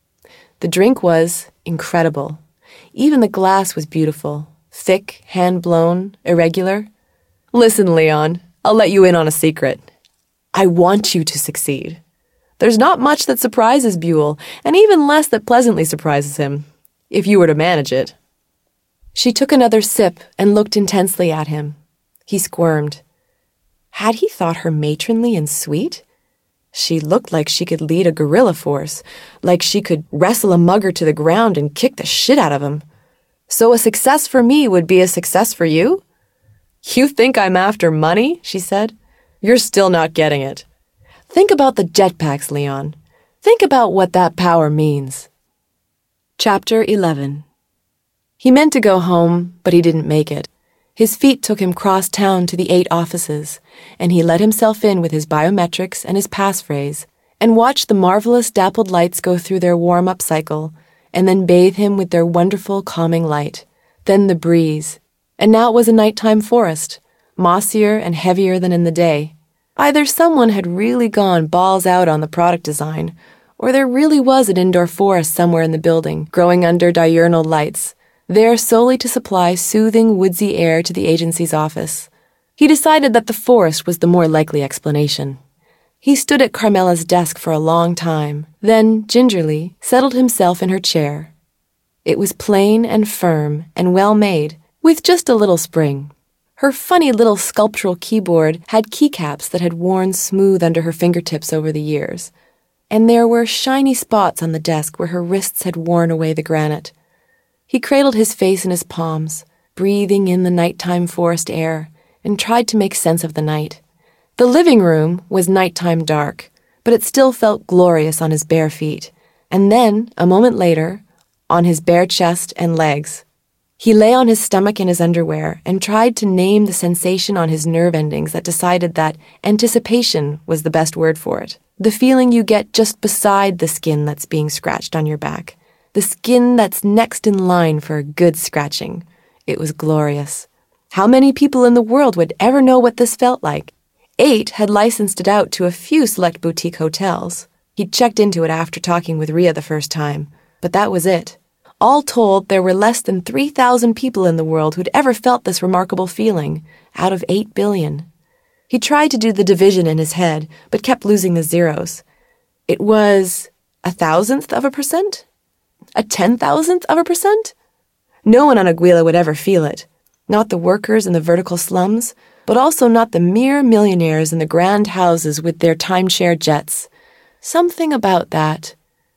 The drink was incredible. Even the glass was beautiful, thick, hand-blown, irregular. Listen, Leon, I'll let you in on a secret. I want you to succeed. There's not much that surprises Buell, and even less that pleasantly surprises him, if you were to manage it. She took another sip and looked intensely at him. He squirmed. Had he thought her matronly and sweet? She looked like she could lead a guerrilla force, like she could wrestle a mugger to the ground and kick the shit out of him. So a success for me would be a success for you? You think I'm after money? She said. You're still not getting it. Think about the jetpacks, Leon. Think about what that power means. Chapter eleven. He meant to go home, but he didn't make it. His feet took him cross town to the eight offices, and he let himself in with his biometrics and his passphrase, and watched the marvelous dappled lights go through their warm-up cycle, and then bathe him with their wonderful calming light. Then the breeze. And now it was a nighttime forest, mossier and heavier than in the day. Either someone had really gone balls out on the product design, or there really was an indoor forest somewhere in the building, growing under diurnal lights, there solely to supply soothing, woodsy air to the agency's office. He decided that the forest was the more likely explanation. He stood at Carmela's desk for a long time, then, gingerly, settled himself in her chair. It was plain and firm and well-made, with just a little spring. Her funny little sculptural keyboard had keycaps that had worn smooth under her fingertips over the years, and there were shiny spots on the desk where her wrists had worn away the granite. He cradled his face in his palms, breathing in the nighttime forest air, and tried to make sense of the night. The living room was nighttime dark, but it still felt glorious on his bare feet, and then, a moment later, on his bare chest and legs. He lay on his stomach in his underwear and tried to name the sensation on his nerve endings that decided that anticipation was the best word for it. The feeling you get just beside the skin that's being scratched on your back. The skin that's next in line for a good scratching. It was glorious. How many people in the world would ever know what this felt like? Eight had licensed it out to a few select boutique hotels. He'd checked into it after talking with Rhea the first time, but that was it. All told, there were less than three thousand people in the world who'd ever felt this remarkable feeling, out of eight billion. He tried to do the division in his head, but kept losing the zeros. It was a thousandth of a percent? A ten thousandth of a percent? No one on Aguila would ever feel it. Not the workers in the vertical slums, but also not the mere millionaires in the grand houses with their timeshare jets. Something about that.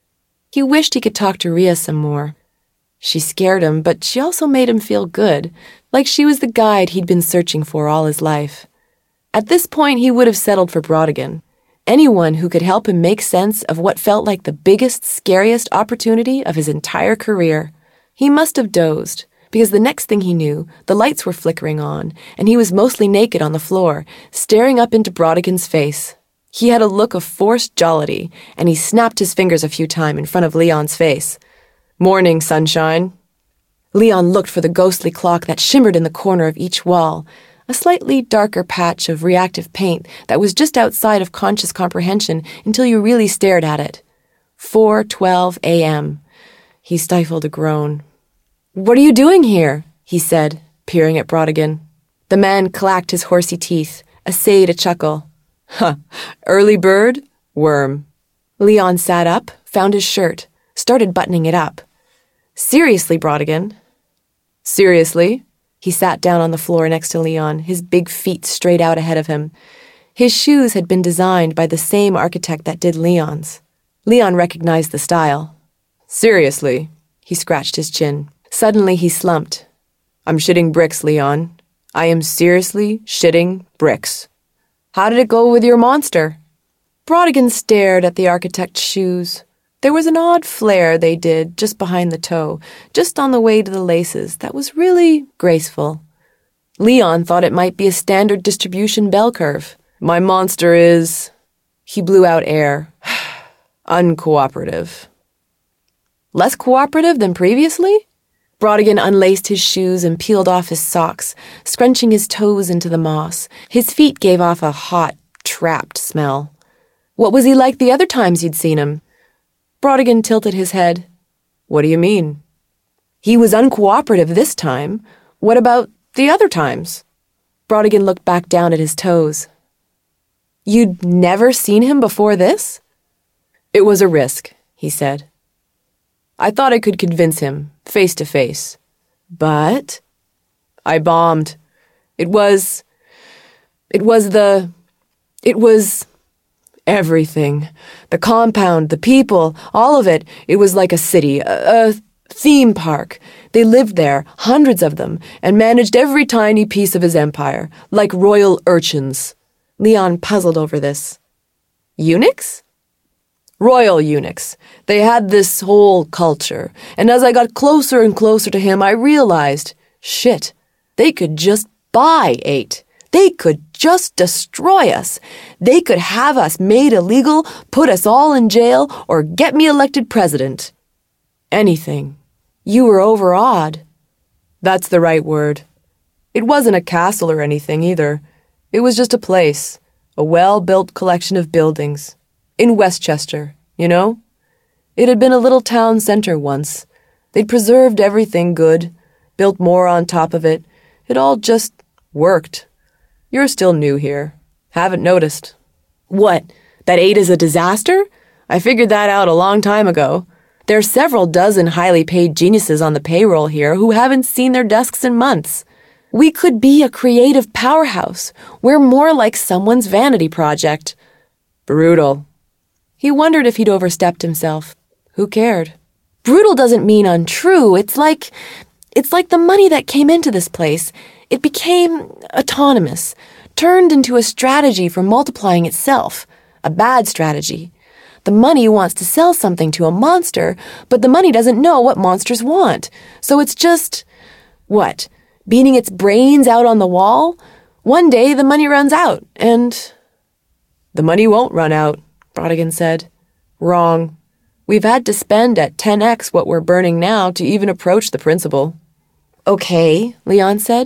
He wished he could talk to Rhea some more. She scared him, but she also made him feel good, like she was the guide he'd been searching for all his life. At this point, he would have settled for Brodigan. Anyone who could help him make sense of what felt like the biggest, scariest opportunity of his entire career. He must have dozed, because the next thing he knew, the lights were flickering on, and he was mostly naked on the floor, staring up into Brodigan's face. He had a look of forced jollity, and he snapped his fingers a few times in front of Leon's face. "Morning, sunshine." Leon looked for the ghostly clock that shimmered in the corner of each wall, a slightly darker patch of reactive paint that was just outside of conscious comprehension until you really stared at it. four twelve a.m. He stifled a groan. "What are you doing here?" he said, peering at Brodigan. The man clacked his horsey teeth, essayed a chuckle. "Huh, early bird, worm." Leon sat up, found his shirt, started buttoning it up. "Seriously, Brodigan?" "Seriously?" He sat down on the floor next to Leon, his big feet straight out ahead of him. His shoes had been designed by the same architect that did Leon's. Leon recognized the style. "Seriously?" He scratched his chin. Suddenly he slumped. "I'm shitting bricks, Leon. I am seriously shitting bricks." "How did it go with your monster?" Brodigan stared at the architect's shoes. There was an odd flare they did just behind the toe, just on the way to the laces, that was really graceful. Leon thought it might be a standard distribution bell curve. "My monster is..." He blew out air. "Uncooperative." "Less cooperative than previously?" Brodigan unlaced his shoes and peeled off his socks, scrunching his toes into the moss. His feet gave off a hot, trapped smell. "What was he like the other times you'd seen him?" Brodigan tilted his head. "What do you mean?" "He was uncooperative this time. What about the other times?" Brodigan looked back down at his toes. "You'd never seen him before this?" "It was a risk," he said. "I thought I could convince him, face to face. But I bombed. It was... It was the... It was... everything. The compound, the people, all of it. It was like a city, a, a theme park. They lived there, hundreds of them, and managed every tiny piece of his empire, like royal urchins." Leon puzzled over this. "Eunuchs?" Royal eunuchs. They had this whole culture. And as I got closer and closer to him, I realized, shit, they could just buy eight. They could just destroy us. They could have us made illegal, put us all in jail, or get me elected president. Anything. You were overawed. That's the right word. It wasn't a castle or anything either. It was just a place, a well-built collection of buildings. In Westchester, you know? It had been a little town center once. They'd preserved everything good, built more on top of it. It all just worked. You're still new here. Haven't noticed. What? That eight is a disaster? I figured that out a long time ago. There are several dozen highly paid geniuses on the payroll here who haven't seen their desks in months. We could be a creative powerhouse. We're more like someone's vanity project. Brutal. He wondered if he'd overstepped himself. Who cared? Brutal doesn't mean untrue. It's like, it's like the money that came into this place. It became autonomous, turned into a strategy for multiplying itself. A bad strategy. The money wants to sell something to a monster, but the money doesn't know what monsters want. So it's just, what, beating its brains out on the wall? One day the money runs out, and... The money won't run out, Brodigan said. Wrong. We've had to spend at ten x what we're burning now to even approach the principal. Okay, Leon said.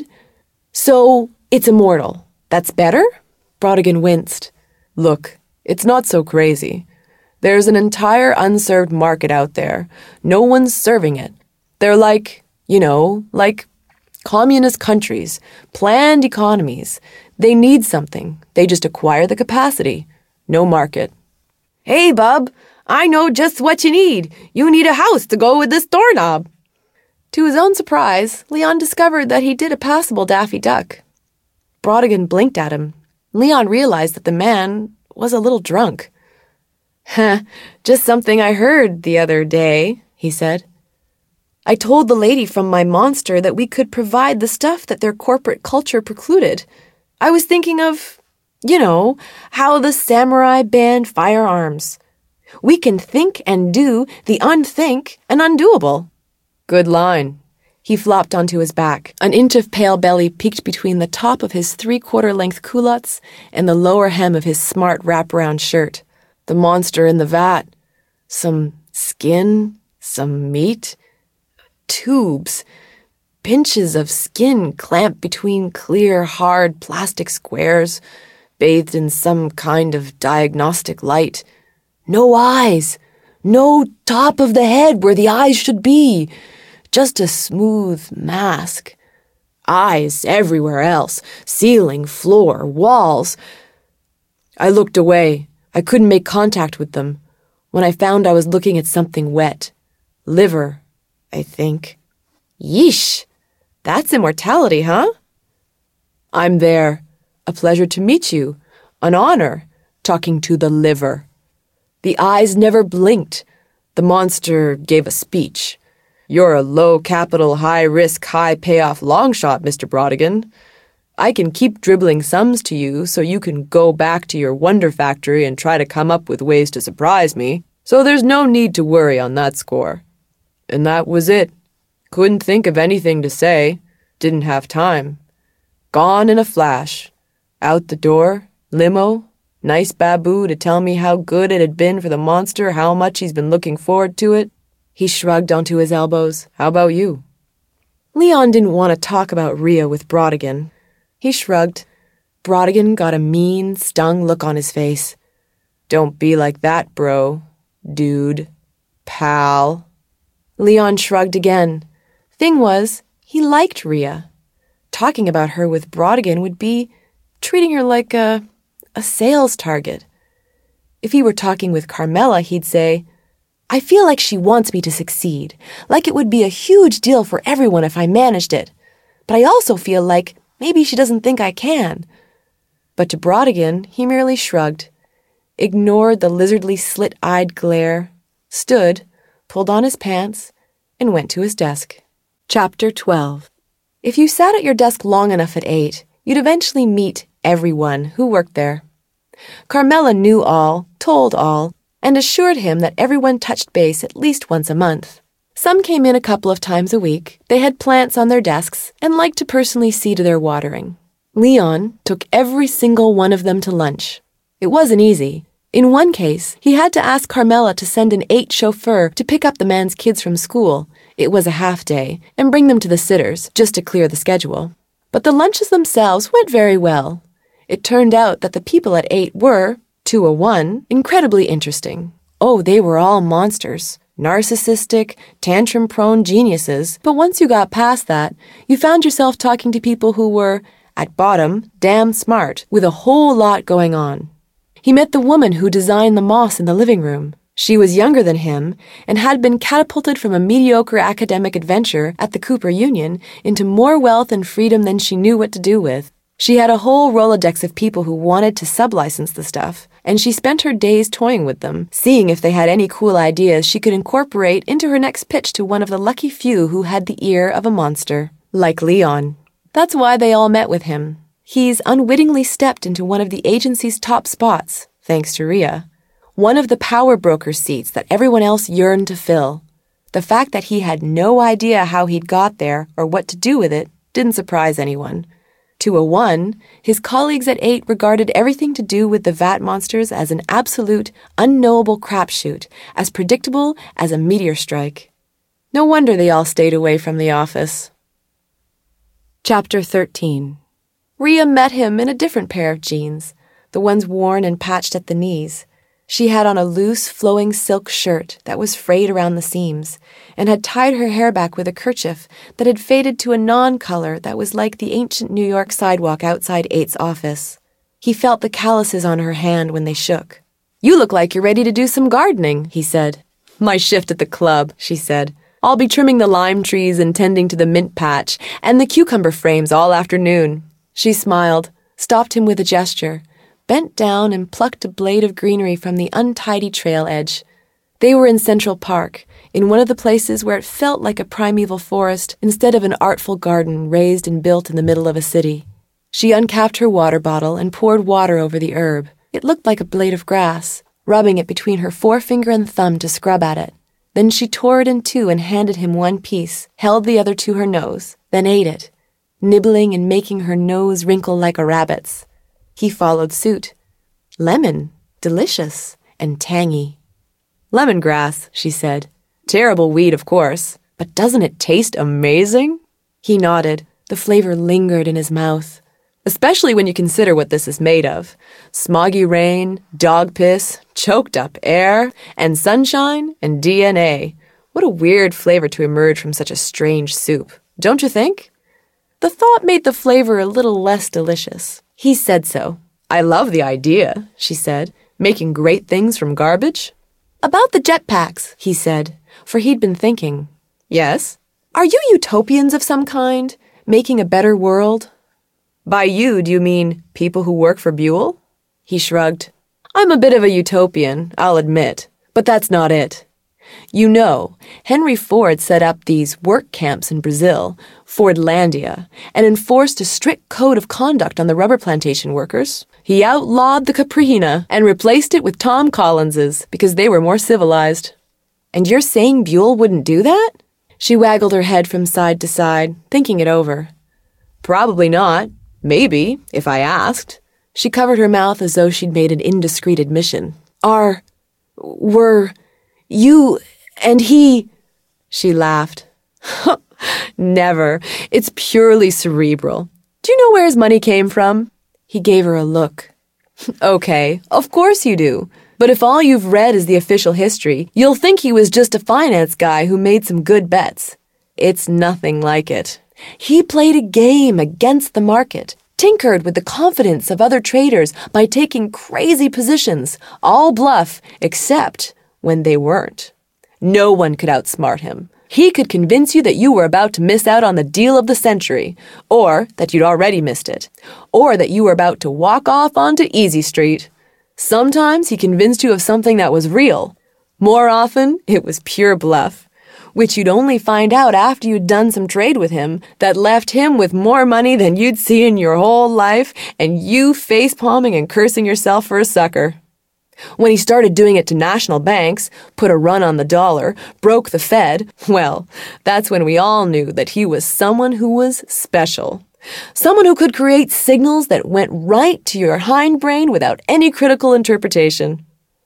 So, it's immortal. That's better? Brodigan winced. Look, it's not so crazy. There's an entire unserved market out there. No one's serving it. They're like, you know, like communist countries, planned economies. They need something. They just acquire the capacity. No market. Hey, bub, I know just what you need. You need a house to go with this doorknob. To his own surprise, Leon discovered that he did a passable Daffy Duck. Brodigan blinked at him. Leon realized that the man was a little drunk. Heh, just something I heard the other day, he said. I told the lady from my monster that we could provide the stuff that their corporate culture precluded. I was thinking of, you know, how the samurai banned firearms. We can think and do the unthink and undoable. Good line. He flopped onto his back. An inch of pale belly peeked between the top of his three-quarter-length culottes and the lower hem of his smart wraparound shirt. The monster in the vat. Some skin, some meat, tubes, pinches of skin clamped between clear, hard plastic squares, bathed in some kind of diagnostic light. No eyes, no top of the head where the eyes should be. Just a smooth mask. Eyes everywhere else, ceiling, floor, walls. I looked away. I couldn't make contact with them. When I found I was looking at something wet. Liver, I think. Yeesh! That's immortality, huh? I'm there. A pleasure to meet you. An honor, talking to the liver. The eyes never blinked. The monster gave a speech. You're a low-capital, high-risk, high-payoff long shot, Mister Brodigan. I can keep dribbling sums to you so you can go back to your wonder factory and try to come up with ways to surprise me, so there's no need to worry on that score. And that was it. Couldn't think of anything to say. Didn't have time. Gone in a flash. Out the door, limo, nice baboo to tell me how good it had been for the monster, how much he's been looking forward to it. He shrugged onto his elbows. How about you? Leon didn't want to talk about Rhea with Brodigan. He shrugged. Brodigan got a mean, stung look on his face. Don't be like that, bro. Dude. Pal. Leon shrugged again. Thing was, he liked Rhea. Talking about her with Brodigan would be treating her like a, a sales target. If he were talking with Carmela, he'd say, I feel like she wants me to succeed, like it would be a huge deal for everyone if I managed it. But I also feel like maybe she doesn't think I can. But to Brodigan, he merely shrugged, ignored the lizardly slit-eyed glare, stood, pulled on his pants, and went to his desk. Chapter twelve. If you sat at your desk long enough at eight, you'd eventually meet everyone who worked there. Carmela knew all, told all, and assured him that everyone touched base at least once a month. Some came in a couple of times a week, they had plants on their desks, and liked to personally see to their watering. Leon took every single one of them to lunch. It wasn't easy. In one case, he had to ask Carmela to send an eight chauffeur to pick up the man's kids from school. It was a half day, and bring them to the sitters, just to clear the schedule. But the lunches themselves went very well. It turned out that the people at eight were, to a one, incredibly interesting. Oh, they were all monsters. Narcissistic, tantrum-prone geniuses, but once you got past that, you found yourself talking to people who were, at bottom, damn smart, with a whole lot going on. He met the woman who designed the moss in the living room. She was younger than him and had been catapulted from a mediocre academic adventure at the Cooper Union into more wealth and freedom than she knew what to do with. She had a whole Rolodex of people who wanted to sublicense the stuff, and she spent her days toying with them, seeing if they had any cool ideas she could incorporate into her next pitch to one of the lucky few who had the ear of a monster, like Leon. That's why they all met with him. He's unwittingly stepped into one of the agency's top spots, thanks to Rhea. One of the power broker seats that everyone else yearned to fill. The fact that he had no idea how he'd got there or what to do with it didn't surprise anyone. To a one, his colleagues at eight regarded everything to do with the vat monsters as an absolute, unknowable crapshoot, as predictable as a meteor strike. No wonder they all stayed away from the office. Chapter thirteen. Rhea met him in a different pair of jeans, the ones worn and patched at the knees. She had on a loose, flowing silk shirt that was frayed around the seams, and had tied her hair back with a kerchief that had faded to a non-color that was like the ancient New York sidewalk outside Eight's office. He felt the calluses on her hand when they shook. "You look like you're ready to do some gardening," he said. "My shift at the club," she said. "I'll be trimming the lime trees and tending to the mint patch and the cucumber frames all afternoon." She smiled, stopped him with a gesture, bent down and plucked a blade of greenery from the untidy trail edge. They were in Central Park, in one of the places where it felt like a primeval forest instead of an artful garden raised and built in the middle of a city. She uncapped her water bottle and poured water over the herb. It looked like a blade of grass, rubbing it between her forefinger and thumb to scrub at it. Then she tore it in two and handed him one piece, held the other to her nose, then ate it, nibbling and making her nose wrinkle like a rabbit's. He followed suit. "Lemon, delicious, and tangy." "Lemongrass," she said. "Terrible weed, of course, but doesn't it taste amazing?" He nodded. The flavor lingered in his mouth. "Especially when you consider what this is made of. Smoggy rain, dog piss, choked up air, and sunshine, and D N A. What a weird flavor to emerge from such a strange soup, don't you think?" The thought made the flavor a little less delicious. He said so. "I love the idea," she said, "making great things from garbage." "About the jetpacks," he said, for he'd been thinking. "Yes? Are you utopians of some kind, making a better world?" "By you, do you mean people who work for Buell?" He shrugged. "I'm a bit of a utopian, I'll admit, but that's not it. You know, Henry Ford set up these work camps in Brazil, Fordlandia, and enforced a strict code of conduct on the rubber plantation workers. He outlawed the Caprina and replaced it with Tom Collins's because they were more civilized." "And you're saying Buell wouldn't do that?" She waggled her head from side to side, thinking it over. "Probably not. Maybe, if I asked." She covered her mouth as though she'd made an indiscreet admission. "Are... were... you and he..." She laughed. "Never. It's purely cerebral. Do you know where his money came from?" He gave her a look. "Okay, of course you do. But if all you've read is the official history, you'll think he was just a finance guy who made some good bets. It's nothing like it. He played a game against the market, tinkered with the confidence of other traders by taking crazy positions, all bluff, except when they weren't. No one could outsmart him. He could convince you that you were about to miss out on the deal of the century, or that you'd already missed it, or that you were about to walk off onto Easy Street. Sometimes he convinced you of something that was real. More often, it was pure bluff, which you'd only find out after you'd done some trade with him that left him with more money than you'd see in your whole life, and you face-palming and cursing yourself for a sucker. When he started doing it to national banks, put a run on the dollar, broke the Fed, well, that's when we all knew that he was someone who was special. Someone who could create signals that went right to your hindbrain without any critical interpretation.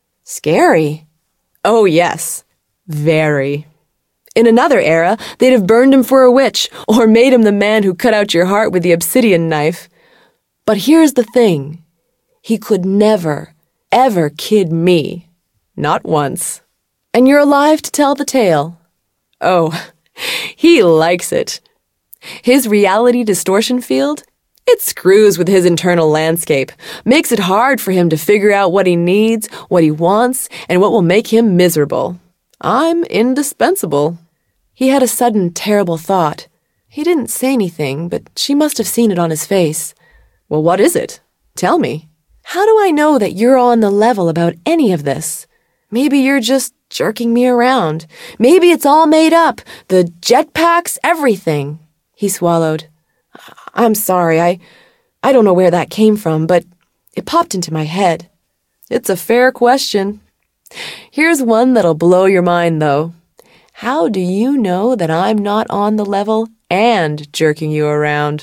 Scary. Oh, yes. Very. In another era, they'd have burned him for a witch or made him the man who cut out your heart with the obsidian knife. But here's the thing. He could never, ever kid me. Not once. And you're alive to tell the tale. Oh, he likes it. His reality distortion field, it screws with his internal landscape, makes it hard for him to figure out what he needs, what he wants, and what will make him miserable. I'm indispensable. He had a sudden, terrible thought. He didn't say anything, but she must have seen it on his face. Well, what is it? Tell me. How do I know that you're on the level about any of this? Maybe you're just jerking me around. Maybe it's all made up. The jetpacks, everything. He swallowed. I'm sorry, I, I don't know where that came from, but it popped into my head. It's a fair question. Here's one that'll blow your mind, though. How do you know that I'm not on the level and jerking you around?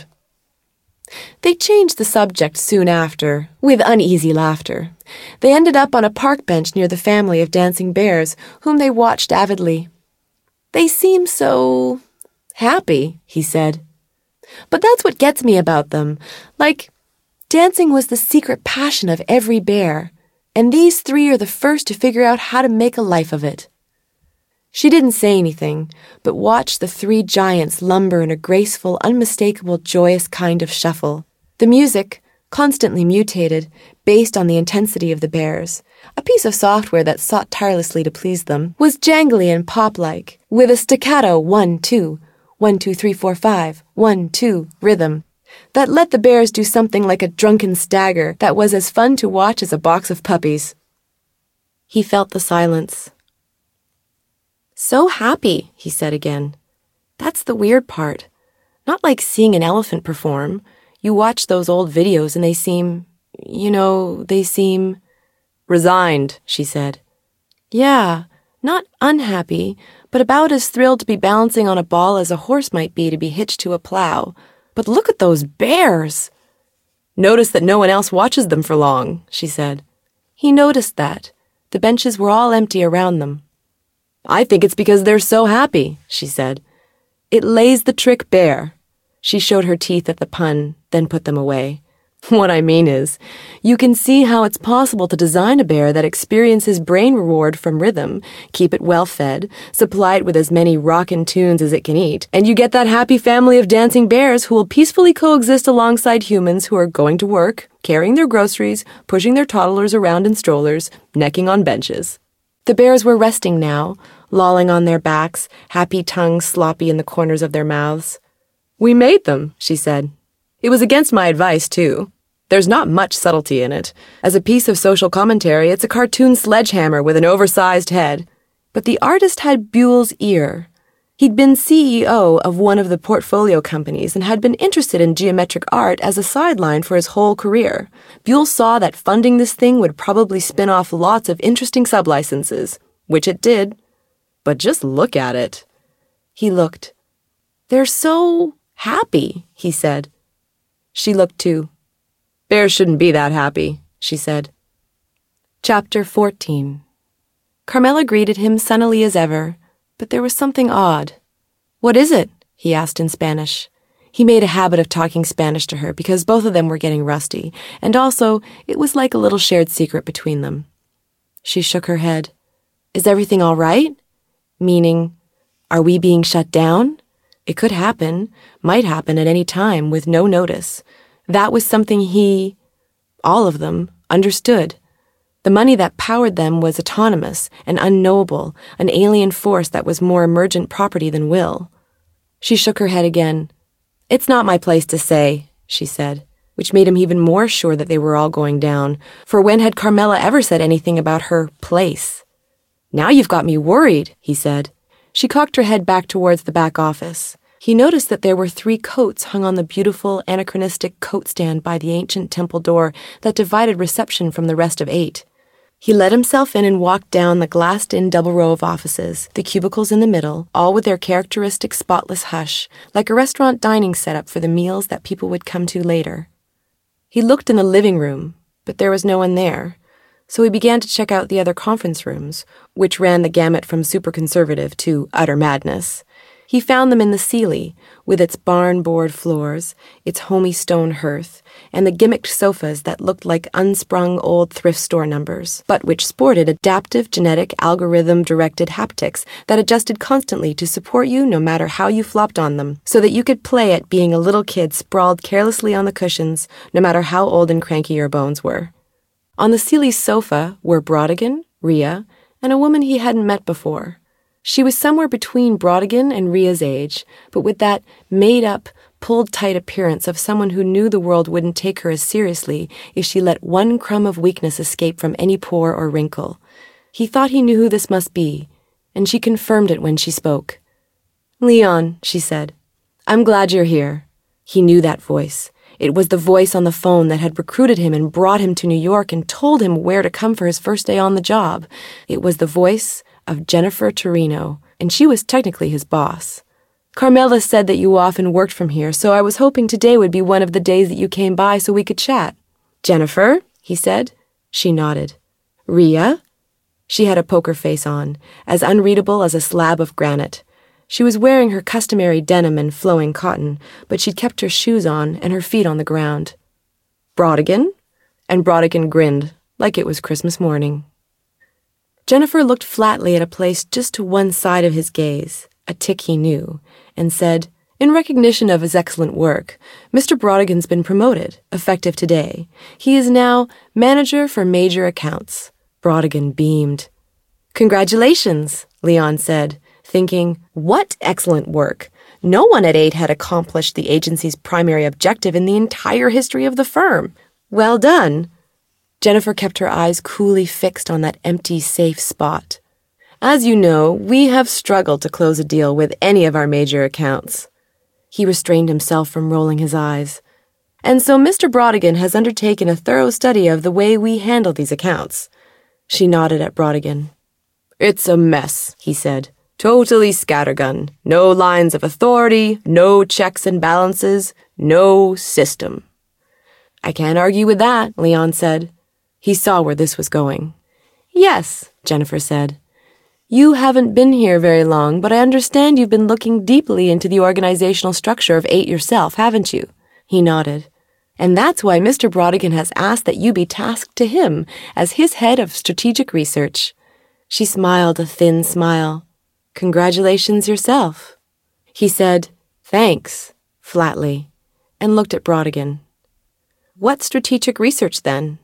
They changed the subject soon after, with uneasy laughter. They ended up on a park bench near the family of dancing bears, whom they watched avidly. They seem so happy, he said. But that's what gets me about them. Like, dancing was the secret passion of every bear, and these three are the first to figure out how to make a life of it. She didn't say anything, but watched the three giants lumber in a graceful, unmistakable, joyous kind of shuffle. The music, constantly mutated, based on the intensity of the bears, a piece of software that sought tirelessly to please them, was jangly and pop-like, with a staccato one, two, one, two, three, four, five, one, two rhythm that let the bears do something like a drunken stagger that was as fun to watch as a box of puppies. He felt the silence. So happy, he said again. That's the weird part. Not like seeing an elephant perform. You watch those old videos and they seem, you know, they seem resigned, she said. Yeah, not unhappy, but about as thrilled to be balancing on a ball as a horse might be to be hitched to a plow. But look at those bears! Notice that no one else watches them for long, she said. He noticed that. The benches were all empty around them. I think it's because they're so happy, she said. It lays the trick bare. She showed her teeth at the pun, then put them away. What I mean is, you can see how it's possible to design a bear that experiences brain reward from rhythm, keep it well-fed, supply it with as many rockin' tunes as it can eat, and you get that happy family of dancing bears who will peacefully coexist alongside humans who are going to work, carrying their groceries, pushing their toddlers around in strollers, necking on benches. The bears were resting now, lolling on their backs, happy tongues sloppy in the corners of their mouths. We made them, she said. It was against my advice, too. There's not much subtlety in it. As a piece of social commentary, it's a cartoon sledgehammer with an oversized head. But the artist had Buell's ear. He'd been C E O of one of the portfolio companies and had been interested in geometric art as a sideline for his whole career. Buell saw that funding this thing would probably spin off lots of interesting sublicenses, which it did. But just look at it. He looked. They're so happy, he said. She looked too. Bears shouldn't be that happy, she said. Chapter fourteen. Carmela greeted him sunnily as ever, but there was something odd. What is it? He asked in Spanish. He made a habit of talking Spanish to her because both of them were getting rusty, and also it was like a little shared secret between them. She shook her head. Is everything all right? Meaning, are we being shut down? It could happen, might happen at any time with no notice. That was something he, all of them, understood. The money that powered them was autonomous and unknowable, an alien force that was more emergent property than will. She shook her head again. It's not my place to say, she said, which made him even more sure that they were all going down, for when had Carmela ever said anything about her place? Now you've got me worried, he said. She cocked her head back towards the back office. He noticed that there were three coats hung on the beautiful, anachronistic coat stand by the ancient temple door that divided reception from the rest of eight. He let himself in and walked down the glassed-in double row of offices, the cubicles in the middle, all with their characteristic spotless hush, like a restaurant dining setup for the meals that people would come to later. He looked in the living room, but there was no one there, so he began to check out the other conference rooms, which ran the gamut from super conservative to utter madness. He found them in the Sealy, with its barn-board floors, its homey stone hearth, and the gimmicked sofas that looked like unsprung old thrift store numbers, but which sported adaptive genetic algorithm-directed haptics that adjusted constantly to support you no matter how you flopped on them, so that you could play at being a little kid sprawled carelessly on the cushions, no matter how old and cranky your bones were. On the Sealy's sofa were Brodigan, Rhea, and a woman he hadn't met before. She was somewhere between Brodigan and Rhea's age, but with that made-up, pulled-tight appearance of someone who knew the world wouldn't take her as seriously if she let one crumb of weakness escape from any pore or wrinkle. He thought he knew who this must be, and she confirmed it when she spoke. "Leon," she said, "I'm glad you're here." He knew that voice. It was the voice on the phone that had recruited him and brought him to New York and told him where to come for his first day on the job. It was the voice of Jennifer Torino, and she was technically his boss. "Carmela said that you often worked from here, so I was hoping today would be one of the days that you came by so we could chat." "Jennifer?" he said. She nodded. "Rhea?" She had a poker face on, as unreadable as a slab of granite. She was wearing her customary denim and flowing cotton, but she'd kept her shoes on and her feet on the ground. "Brodigan?" And Brodigan grinned, like it was Christmas morning. Jennifer looked flatly at a place just to one side of his gaze, a tick he knew, and said, "In recognition of his excellent work, Mister Brodigan's been promoted, effective today. He is now manager for major accounts." Brodigan beamed. "Congratulations," Leon said, thinking, what excellent work. No one at eight had accomplished the agency's primary objective in the entire history of the firm. Well done. Jennifer kept her eyes coolly fixed on that empty, safe spot. "As you know, we have struggled to close a deal with any of our major accounts." He restrained himself from rolling his eyes. "And so Mister Brodigan has undertaken a thorough study of the way we handle these accounts." She nodded at Brodigan. "It's a mess," he said. "Totally scattergun. No lines of authority, no checks and balances, no system." "I can't argue with that," Leon said. He saw where this was going. "Yes," Jennifer said. "You haven't been here very long, but I understand you've been looking deeply into the organizational structure of eight yourself, haven't you?" He nodded. "And that's why Mister Brodigan has asked that you be tasked to him as his head of strategic research." She smiled a thin smile. "Congratulations yourself." He said, "Thanks," flatly, and looked at Brodigan. "What strategic research, then?"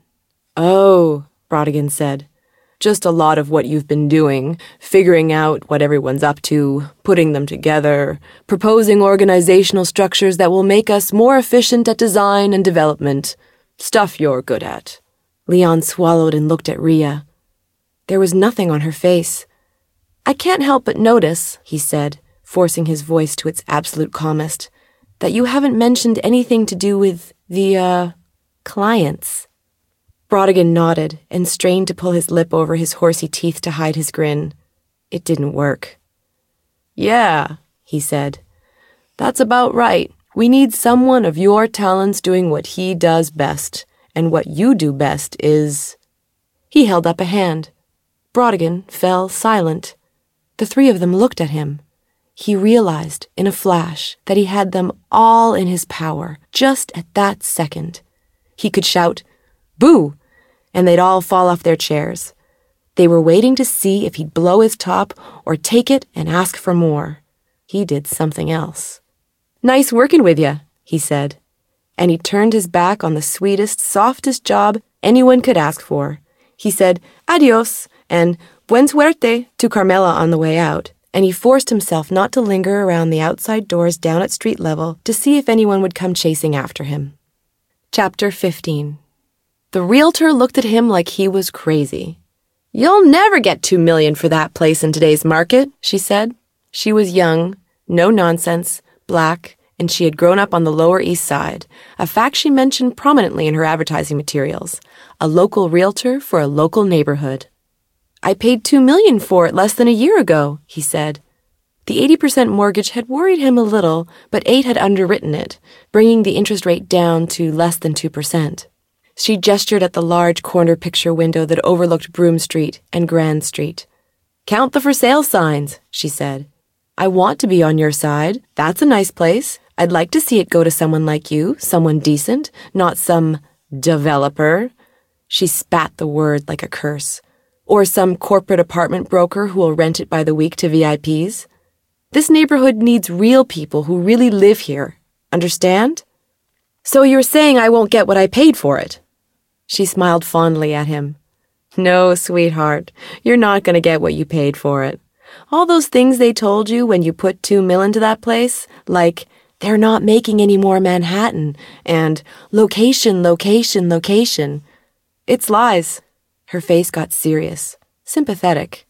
"Oh," Brodigan said, "just a lot of what you've been doing, figuring out what everyone's up to, putting them together, proposing organizational structures that will make us more efficient at design and development. Stuff you're good at." Leon swallowed and looked at Rhea. There was nothing on her face. "I can't help but notice," he said, forcing his voice to its absolute calmest, "that you haven't mentioned anything to do with the, uh, clients." Brodigan nodded and strained to pull his lip over his horsey teeth to hide his grin. It didn't work. "Yeah," he said. "That's about right. We need someone of your talents doing what he does best, and what you do best is—" He held up a hand. Brodigan fell silent. The three of them looked at him. He realized, in a flash, that he had them all in his power, just at that second. He could shout, "Boo!" and they'd all fall off their chairs. They were waiting to see if he'd blow his top or take it and ask for more. He did something else. "Nice working with you," he said, and he turned his back on the sweetest, softest job anyone could ask for. He said, "Adios," and "Buen suerte" to Carmela on the way out, and he forced himself not to linger around the outside doors down at street level to see if anyone would come chasing after him. Chapter fifteen. The realtor looked at him like he was crazy. "You'll never get two million for that place in today's market," she said. She was young, no nonsense, black, and she had grown up on the Lower East Side, a fact she mentioned prominently in her advertising materials. A local realtor for a local neighborhood. "I paid two million dollars for it less than a year ago," he said. The eighty percent mortgage had worried him a little, but Eight had underwritten it, bringing the interest rate down to less than two percent. She gestured at the large corner picture window that overlooked Broome Street and Grand Street. "Count the for sale signs," she said. "I want to be on your side. That's a nice place. I'd like to see it go to someone like you, someone decent, not some developer." She spat the word like a curse. "Or some corporate apartment broker who will rent it by the week to V I Ps. This neighborhood needs real people who really live here. Understand? So you're saying I won't get what I paid for it?" She smiled fondly at him. "No, sweetheart, you're not going to get what you paid for it. All those things they told you when you put two mil into that place, like, they're not making any more Manhattan, and location, location, location. It's lies." Her face got serious, sympathetic.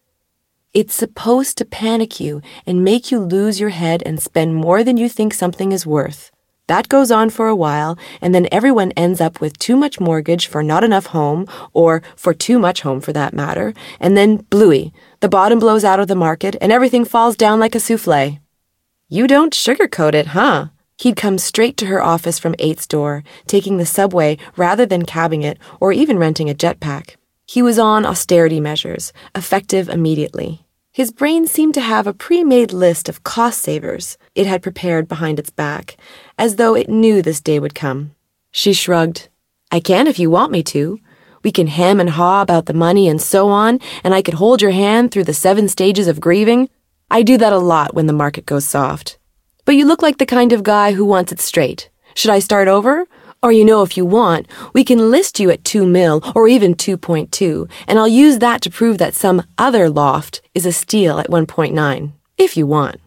"It's supposed to panic you and make you lose your head and spend more than you think something is worth. That goes on for a while, and then everyone ends up with too much mortgage for not enough home, or for too much home for that matter, and then bluey, the bottom blows out of the market and everything falls down like a souffle." "You don't sugarcoat it, huh?" He'd come straight to her office from Eight's door, taking the subway rather than cabbing it or even renting a jetpack. He was on austerity measures, effective immediately. His brain seemed to have a pre-made list of cost savers it had prepared behind its back, as though it knew this day would come. She shrugged. "I can if you want me to. We can hem and haw about the money and so on, and I could hold your hand through the seven stages of grieving. I do that a lot when the market goes soft. But you look like the kind of guy who wants it straight. Should I start over? Or, you know, if you want, we can list you at two mil or even two point two, and I'll use that to prove that some other loft is a steal at one point nine, if you want."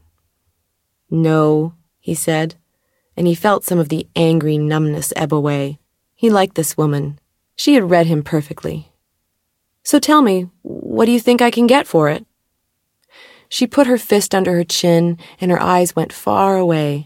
"No," he said, and he felt some of the angry numbness ebb away. He liked this woman. She had read him perfectly. "So tell me, what do you think I can get for it?" She put her fist under her chin, and her eyes went far away.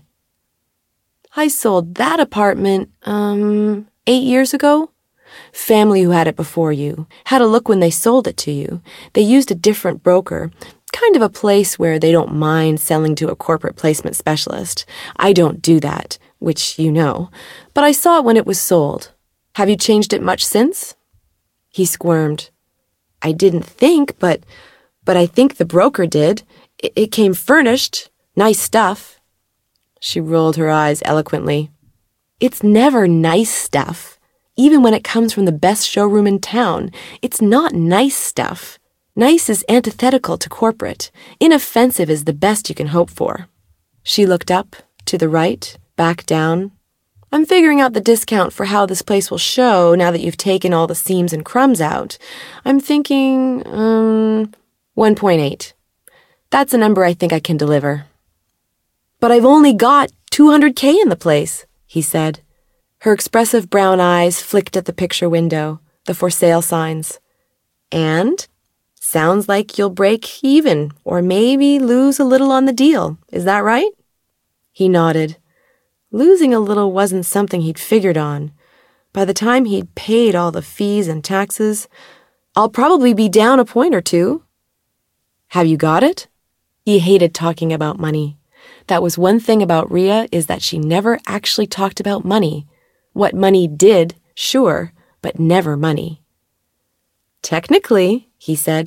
"I sold that apartment, um, eight years ago. Family who had it before you. Had a look when they sold it to you. They used a different broker. Kind of a place where they don't mind selling to a corporate placement specialist. I don't do that, which you know. But I saw it when it was sold. Have you changed it much since?" He squirmed. "I didn't think, but... But I think the broker did. It, it came furnished. Nice stuff." She rolled her eyes eloquently. "It's never nice stuff. Even when it comes from the best showroom in town, it's not nice stuff. Nice is antithetical to corporate. Inoffensive is the best you can hope for." She looked up, to the right, back down. "I'm figuring out the discount for how this place will show now that you've taken all the seams and crumbs out. I'm thinking, um... one point eight. That's a number I think I can deliver." "But I've only got two hundred K in the place," he said. Her expressive brown eyes flicked at the picture window, the for sale signs. "And? Sounds like you'll break even, or maybe lose a little on the deal. Is that right?" He nodded. Losing a little wasn't something he'd figured on. By the time he'd paid all the fees and taxes, "I'll probably be down a point or two." "Have you got it?" He hated talking about money. That was one thing about Rhea, is that she never actually talked about money. What money did, sure, but never money. "Technically," he said.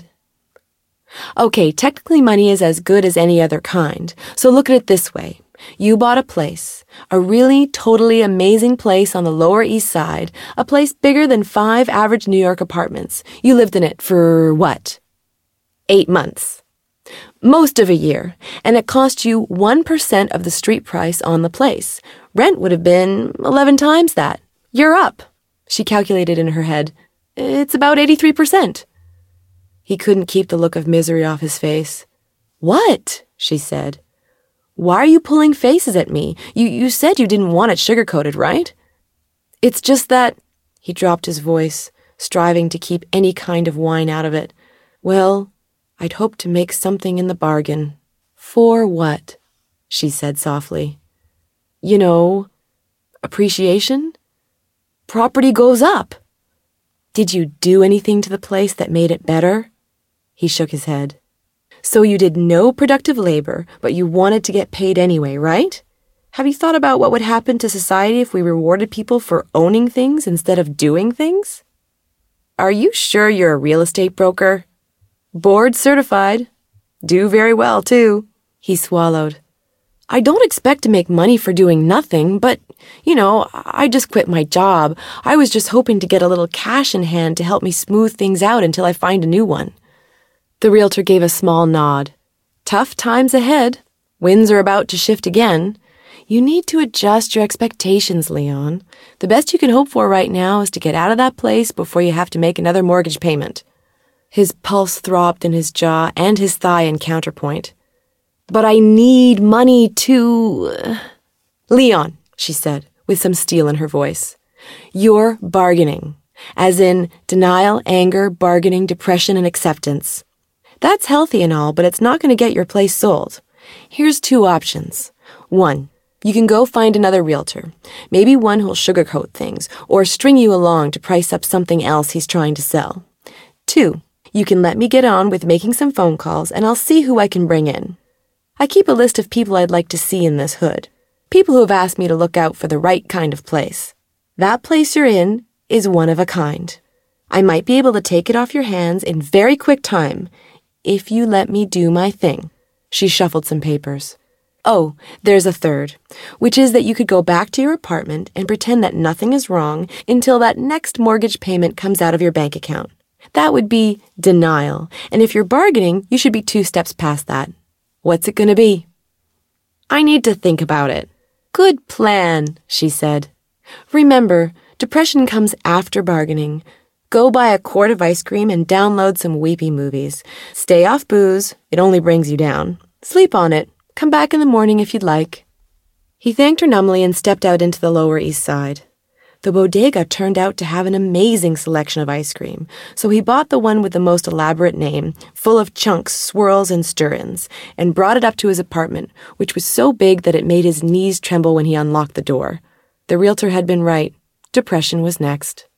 "Okay, technically money is as good as any other kind. So look at it this way. You bought a place, a really totally amazing place on the Lower East Side, a place bigger than five average New York apartments. You lived in it for what? Eight months. Most of a year, and it cost you one percent of the street price on the place. Rent would have been eleven times that. You're up." She calculated in her head. "It's about eighty-three percent. He couldn't keep the look of misery off his face. "What?" she said. "Why are you pulling faces at me? You, you said you didn't want it sugar-coated, right?" "It's just that..." He dropped his voice, striving to keep any kind of whine out of it. "Well, I'd hoped to make something in the bargain." "For what?" she said softly. you know, appreciation. Property goes up. Did you do anything to the place that made it better? He shook his head. So you did no productive labor, but you wanted to get paid anyway, right? Have you thought about what would happen to society if we rewarded people for owning things instead of doing things? Are you sure you're a real estate broker? Board certified. Do very well, too. He swallowed. I don't expect to make money for doing nothing, but, you know, I just quit my job. I was just hoping to get a little cash in hand to help me smooth things out until I find a new one. The realtor gave a small nod. Tough times ahead. Winds are about to shift again. You need to adjust your expectations, Leon. The best you can hope for right now is to get out of that place before you have to make another mortgage payment. His pulse throbbed in his jaw and his thigh in counterpoint. But I need money to... Leon, she said, with some steel in her voice. You're bargaining, as in denial, anger, bargaining, depression, and acceptance. That's healthy and all, but it's not going to get your place sold. Here's two options. One, you can go find another realtor, maybe one who'll sugarcoat things, or string you along to price up something else he's trying to sell. Two, you can let me get on with making some phone calls, and I'll see who I can bring in. I keep a list of people I'd like to see in this hood. People who have asked me to look out for the right kind of place. That place you're in is one of a kind. I might be able to take it off your hands in very quick time if you let me do my thing. She shuffled some papers. Oh, there's a third, which is that you could go back to your apartment and pretend that nothing is wrong until that next mortgage payment comes out of your bank account. That would be denial, and if you're bargaining, you should be two steps past that. What's it going to be? I need to think about it. Good plan, she said. Remember, depression comes after bargaining. Go buy a quart of ice cream and download some weepy movies. Stay off booze. It only brings you down. Sleep on it. Come back in the morning if you'd like. He thanked her numbly and stepped out into the Lower East Side. The bodega turned out to have an amazing selection of ice cream, so he bought the one with the most elaborate name, full of chunks, swirls, and stir-ins, and brought it up to his apartment, which was so big that it made his knees tremble when he unlocked the door. The realtor had been right. Depression was next.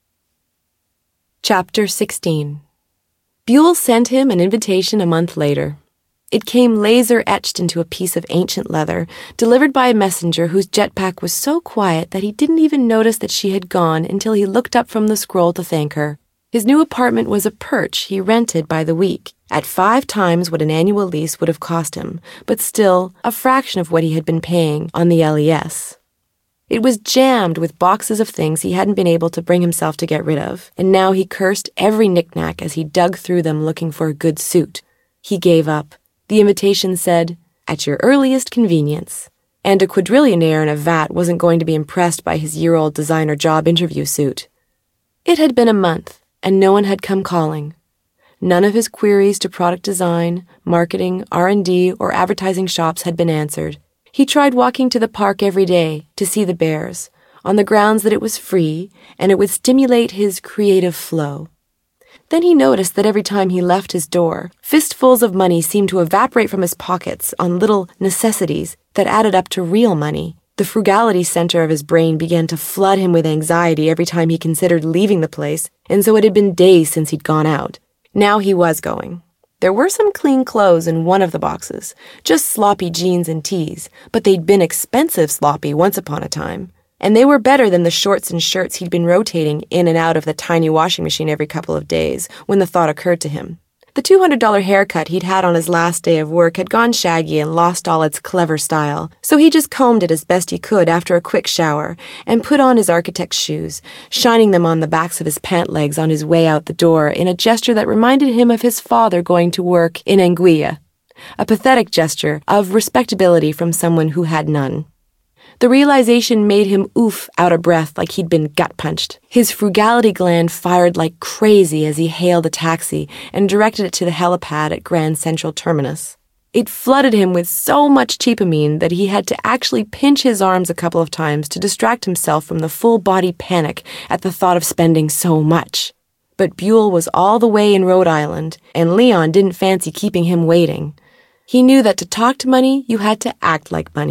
Chapter sixteen. Buell sent him an invitation a month later. It came laser-etched into a piece of ancient leather, delivered by a messenger whose jetpack was so quiet that he didn't even notice that she had gone until he looked up from the scroll to thank her. His new apartment was a perch he rented by the week, at five times what an annual lease would have cost him, but still a fraction of what he had been paying on the L E S. It was jammed with boxes of things he hadn't been able to bring himself to get rid of, and now he cursed every knick-knack as he dug through them looking for a good suit. He gave up. The invitation said, at your earliest convenience, and a quadrillionaire in a vat wasn't going to be impressed by his year-old designer job interview suit. It had been a month, and no one had come calling. None of his queries to product design, marketing, R and D, or advertising shops had been answered. He tried walking to the park every day to see the bears, on the grounds that it was free, and it would stimulate his creative flow. Then he noticed that every time he left his door, fistfuls of money seemed to evaporate from his pockets on little necessities that added up to real money. The frugality center of his brain began to flood him with anxiety every time he considered leaving the place, and so it had been days since he'd gone out. Now he was going. There were some clean clothes in one of the boxes, just sloppy jeans and tees, but they'd been expensive sloppy once upon a time. And they were better than the shorts and shirts he'd been rotating in and out of the tiny washing machine every couple of days when the thought occurred to him. The two hundred dollars haircut he'd had on his last day of work had gone shaggy and lost all its clever style, so he just combed it as best he could after a quick shower and put on his architect's shoes, shining them on the backs of his pant legs on his way out the door in a gesture that reminded him of his father going to work in Anguilla, a pathetic gesture of respectability from someone who had none. The realization made him oof out of breath like he'd been gut-punched. His frugality gland fired like crazy as he hailed a taxi and directed it to the helipad at Grand Central Terminus. It flooded him with so much cheapamine that he had to actually pinch his arms a couple of times to distract himself from the full-body panic at the thought of spending so much. But Buell was all the way in Rhode Island, and Leon didn't fancy keeping him waiting. He knew that to talk to money, you had to act like money,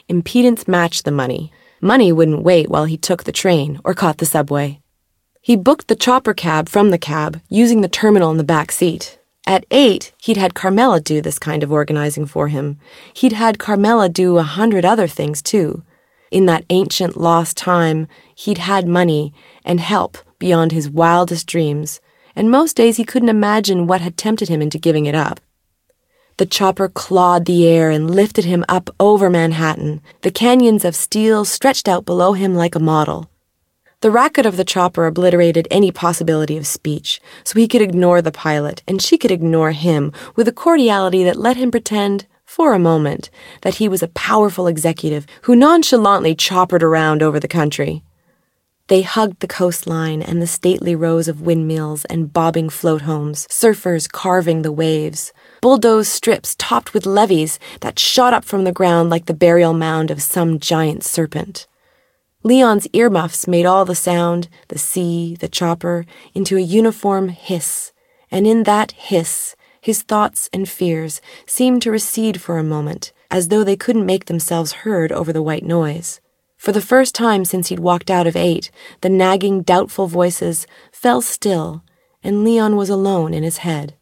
impedance matched the money. Money wouldn't wait while he took the train or caught the subway. He booked the chopper cab from the cab, using the terminal in the back seat. At eight, he'd had Carmela do this kind of organizing for him. He'd had Carmela do a hundred other things, too. In that ancient lost time, he'd had money and help beyond his wildest dreams, and most days he couldn't imagine what had tempted him into giving it up. The chopper clawed the air and lifted him up over Manhattan. The canyons of steel stretched out below him like a model. The racket of the chopper obliterated any possibility of speech, so he could ignore the pilot, and she could ignore him with a cordiality that let him pretend, for a moment, that he was a powerful executive who nonchalantly choppered around over the country. They hugged the coastline and the stately rows of windmills and bobbing float homes, surfers carving the waves, bulldozed strips topped with levees that shot up from the ground like the burial mound of some giant serpent. Leon's earmuffs made all the sound, the sea, the chopper, into a uniform hiss, and in that hiss, his thoughts and fears seemed to recede for a moment, as though they couldn't make themselves heard over the white noise. For the first time since he'd walked out of eight, the nagging, doubtful voices fell still, and Leon was alone in his head.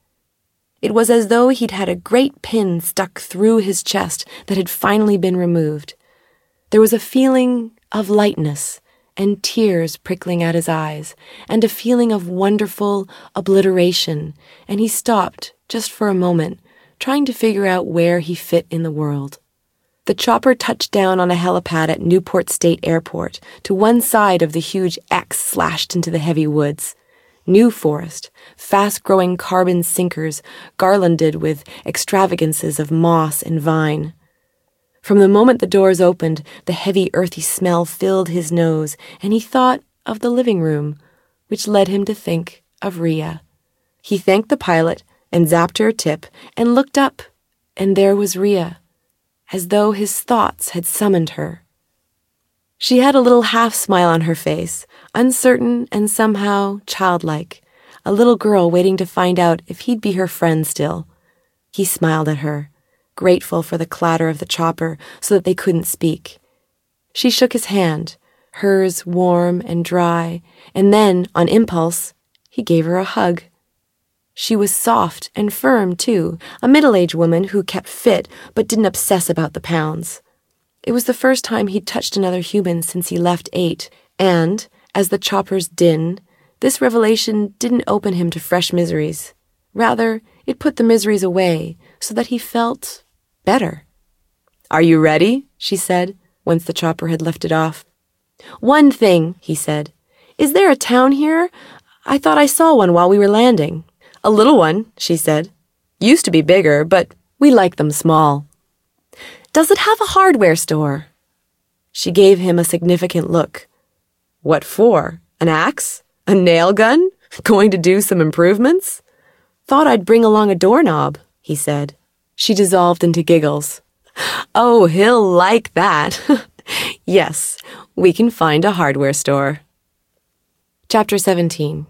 It was as though he'd had a great pin stuck through his chest that had finally been removed. There was a feeling of lightness and tears prickling at his eyes, and a feeling of wonderful obliteration, and he stopped just for a moment, trying to figure out where he fit in the world. The chopper touched down on a helipad at Newport State Airport, to one side of the huge X slashed into the heavy woods. New forest, fast-growing carbon sinkers garlanded with extravagances of moss and vine. From the moment the doors opened, the heavy earthy smell filled his nose, and he thought of the living room, which led him to think of Rhea. He thanked the pilot and zapped her a tip and looked up, and there was Rhea, as though his thoughts had summoned her. She had a little half-smile on her face, uncertain and somehow childlike, a little girl waiting to find out if he'd be her friend still. He smiled at her, grateful for the clatter of the chopper so that they couldn't speak. She shook his hand, hers warm and dry, and then, on impulse, he gave her a hug. She was soft and firm, too, a middle-aged woman who kept fit but didn't obsess about the pounds. It was the first time he'd touched another human since he left eight, and, as the chopper's din, this revelation didn't open him to fresh miseries. Rather, it put the miseries away so that he felt better. "Are you ready?" she said, once the chopper had lifted off. "One thing," he said. "Is there a town here? I thought I saw one while we were landing." "A little one," she said. "Used to be bigger, but we like them small." "Does it have a hardware store?" She gave him a significant look. "What for? An axe? A nail gun? Going to do some improvements?" "Thought I'd bring along a doorknob," he said. She dissolved into giggles. "Oh, he'll like that. Yes, we can find a hardware store." Chapter seventeen.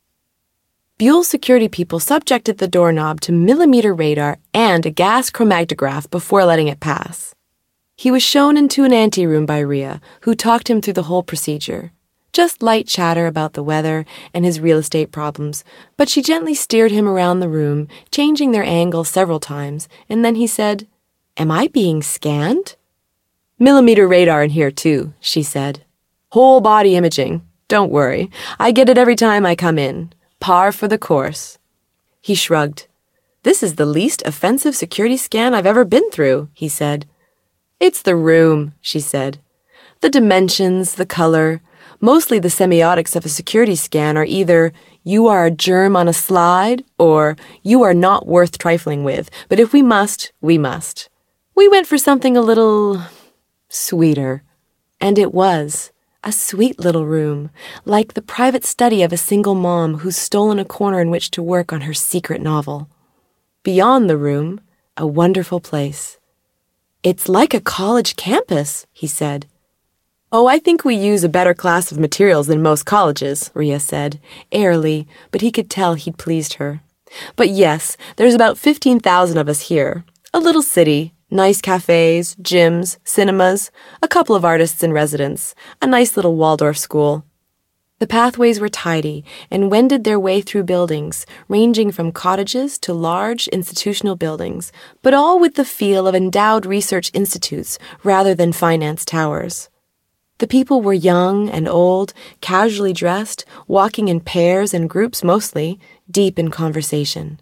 Buell's security people subjected the doorknob to millimeter radar and a gas chromatograph before letting it pass. He was shown into an anteroom by Rhea, who talked him through the whole procedure. Just light chatter about the weather and his real estate problems, but she gently steered him around the room, changing their angle several times, and then he said, "Am I being scanned?" "Millimeter radar in here, too," she said. "Whole body imaging. Don't worry. I get it every time I come in. Par for the course." He shrugged. "This is the least offensive security scan I've ever been through," he said. "It's the room," she said. "The dimensions, the color. Mostly the semiotics of a security scan are either, you are a germ on a slide, or you are not worth trifling with, but if we must, we must. We went for something a little sweeter." And it was. A sweet little room, like the private study of a single mom who's stolen a corner in which to work on her secret novel. Beyond the room, a wonderful place. "It's like a college campus," he said. "Oh, I think we use a better class of materials than most colleges," Rhea said, airily, but he could tell he'd pleased her. "But yes, there's about fifteen thousand of us here. A little city, Nice cafes, gyms, cinemas, a couple of artists in residence, a nice little Waldorf school. The pathways were tidy and wended their way through buildings, ranging from cottages to large institutional buildings, but all with the feel of endowed research institutes rather than finance towers. The people were young and old, casually dressed, walking in pairs and groups mostly, deep in conversation.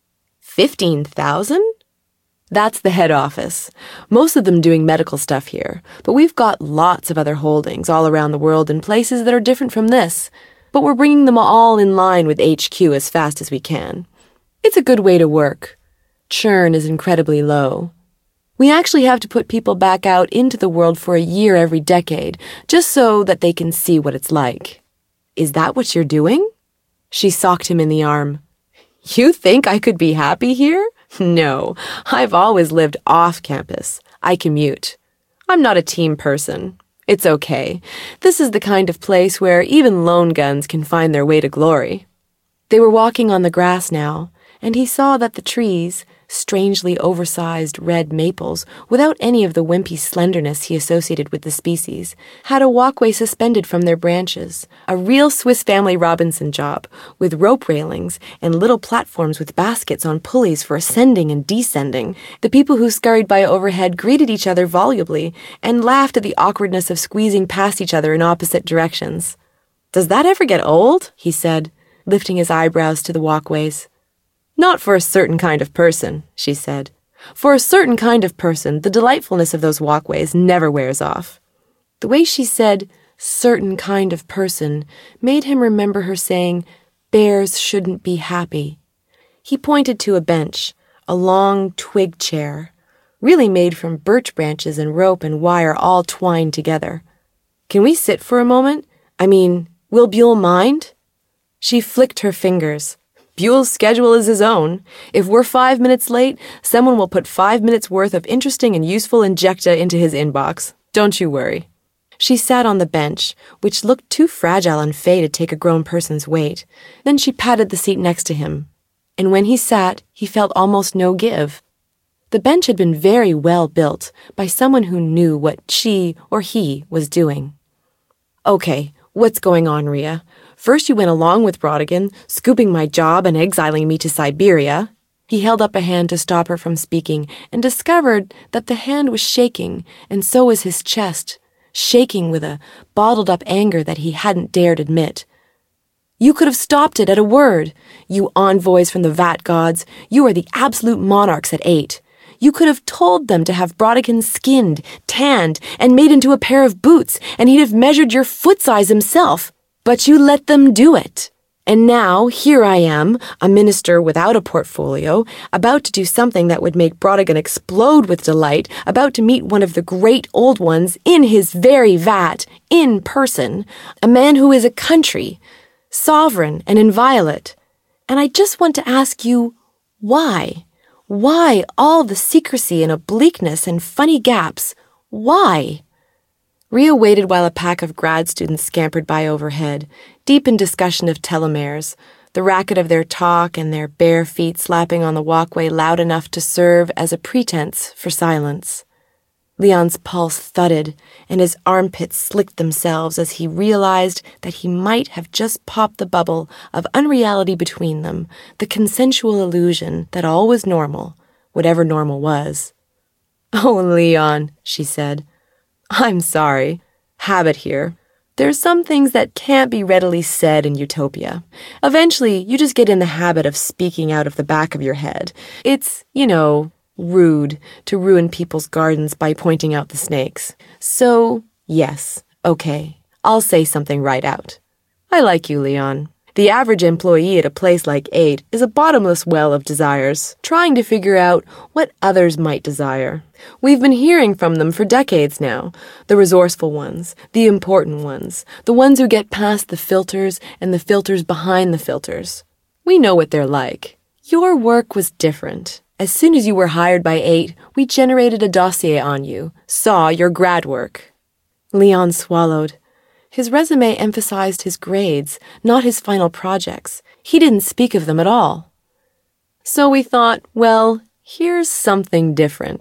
Fifteen thousand? That's the head office. Most of them doing medical stuff here, but we've got lots of other holdings all around the world in places that are different from this, but we're bringing them all in line with H Q as fast as we can. It's a good way to work. Churn is incredibly low. We actually have to put people back out into the world for a year every decade, just so that they can see what it's like. Is that what you're doing? She socked him in the arm. You think I could be happy here? No, I've always lived off campus. I commute. I'm not a team person. It's okay. This is the kind of place where even lone guns can find their way to glory. They were walking on the grass now, and he saw that the trees, strangely oversized red maples, without any of the wimpy slenderness he associated with the species, had a walkway suspended from their branches, a real Swiss Family Robinson job, with rope railings and little platforms with baskets on pulleys for ascending and descending. The people who scurried by overhead greeted each other volubly and laughed at the awkwardness of squeezing past each other in opposite directions. "Does that ever get old?" he said, lifting his eyebrows to the walkways. "Not for a certain kind of person," she said. "For a certain kind of person, the delightfulness of those walkways never wears off." The way she said, "certain kind of person," made him remember her saying, "bears shouldn't be happy." He pointed to a bench, a long twig chair, really made from birch branches and rope and wire all twined together. "Can we sit for a moment? I mean, will Buell mind?" She flicked her fingers. Buell's schedule is his own. If we're five minutes late, someone will put five minutes worth of interesting and useful injecta into his inbox. Don't you worry. She sat on the bench, which looked too fragile and fey to take a grown person's weight. Then she patted the seat next to him. And when he sat, he felt almost no give. The bench had been very well built by someone who knew what she or he was doing. "Okay, what's going on, Rhea? First you went along with Brodigan, scooping my job and exiling me to Siberia." He held up a hand to stop her from speaking and discovered that the hand was shaking, and so was his chest, shaking with a bottled-up anger that he hadn't dared admit. "You could have stopped it at a word. You envoys from the Vat gods, you are the absolute monarchs at eight. You could have told them to have Brodigan skinned, tanned, and made into a pair of boots, and he'd have measured your foot size himself. But you let them do it. And now, here I am, a minister without a portfolio, about to do something that would make Brodigan explode with delight, about to meet one of the great old ones in his very vat, in person, a man who is a country, sovereign and inviolate. And I just want to ask you, why? Why all the secrecy and obliqueness and funny gaps? Why?" Rhea waited while a pack of grad students scampered by overhead, deep in discussion of telomeres, the racket of their talk and their bare feet slapping on the walkway loud enough to serve as a pretense for silence. Leon's pulse thudded, and his armpits slicked themselves as he realized that he might have just popped the bubble of unreality between them, the consensual illusion that all was normal, whatever normal was. "Oh, Leon," she said. "I'm sorry. Habit here. There's some things that can't be readily said in utopia. Eventually, you just get in the habit of speaking out of the back of your head. It's, you know, rude to ruin people's gardens by pointing out the snakes. So, yes, okay, I'll say something right out. I like you, Leon. The average employee at a place like eight is a bottomless well of desires, trying to figure out what others might desire. We've been hearing from them for decades now, the resourceful ones, the important ones, the ones who get past the filters and the filters behind the filters. We know what they're like. Your work was different. As soon as you were hired by eight, we generated a dossier on you, saw your grad work." Leon swallowed. His resume emphasized his grades, not his final projects. He didn't speak of them at all. "So we thought, well, here's something different.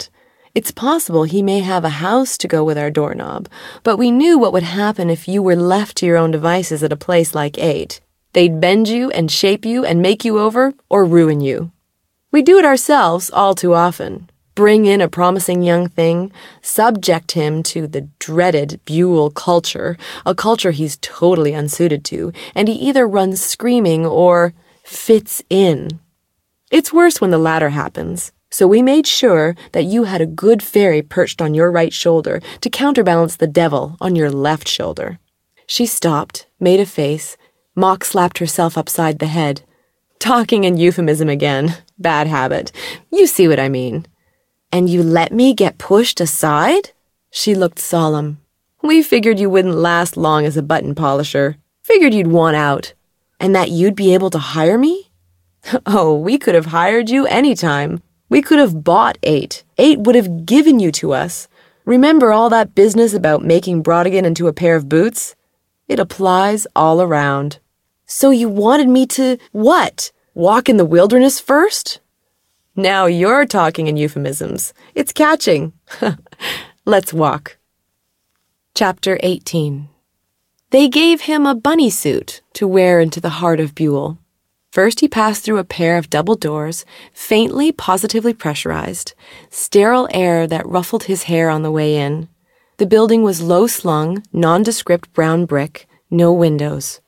It's possible he may have a house to go with our doorknob, but we knew what would happen if you were left to your own devices at a place like eight. They'd bend you and shape you and make you over or ruin you. We do it ourselves all too often. Bring in a promising young thing, subject him to the dreaded Buell culture, a culture he's totally unsuited to, and he either runs screaming or fits in. It's worse when the latter happens, so we made sure that you had a good fairy perched on your right shoulder to counterbalance the devil on your left shoulder. She stopped, made a face, mock slapped herself upside the head. Talking in euphemism again. Bad habit. You see what I mean. And you let me get pushed aside? She looked solemn. We figured you wouldn't last long as a button polisher. Figured you'd want out. And that you'd be able to hire me? Oh, we could have hired you anytime. We could have bought eight. Eight would have given you to us. Remember all that business about making Brodigan into a pair of boots? It applies all around. So you wanted me to, what? Walk in the wilderness first? Now you're talking in euphemisms. It's catching. Let's walk. Chapter eighteen. They gave him a bunny suit to wear into the heart of Buell. First he passed through a pair of double doors, faintly, positively pressurized, sterile air that ruffled his hair on the way in. The building was low-slung, nondescript brown brick, no windows.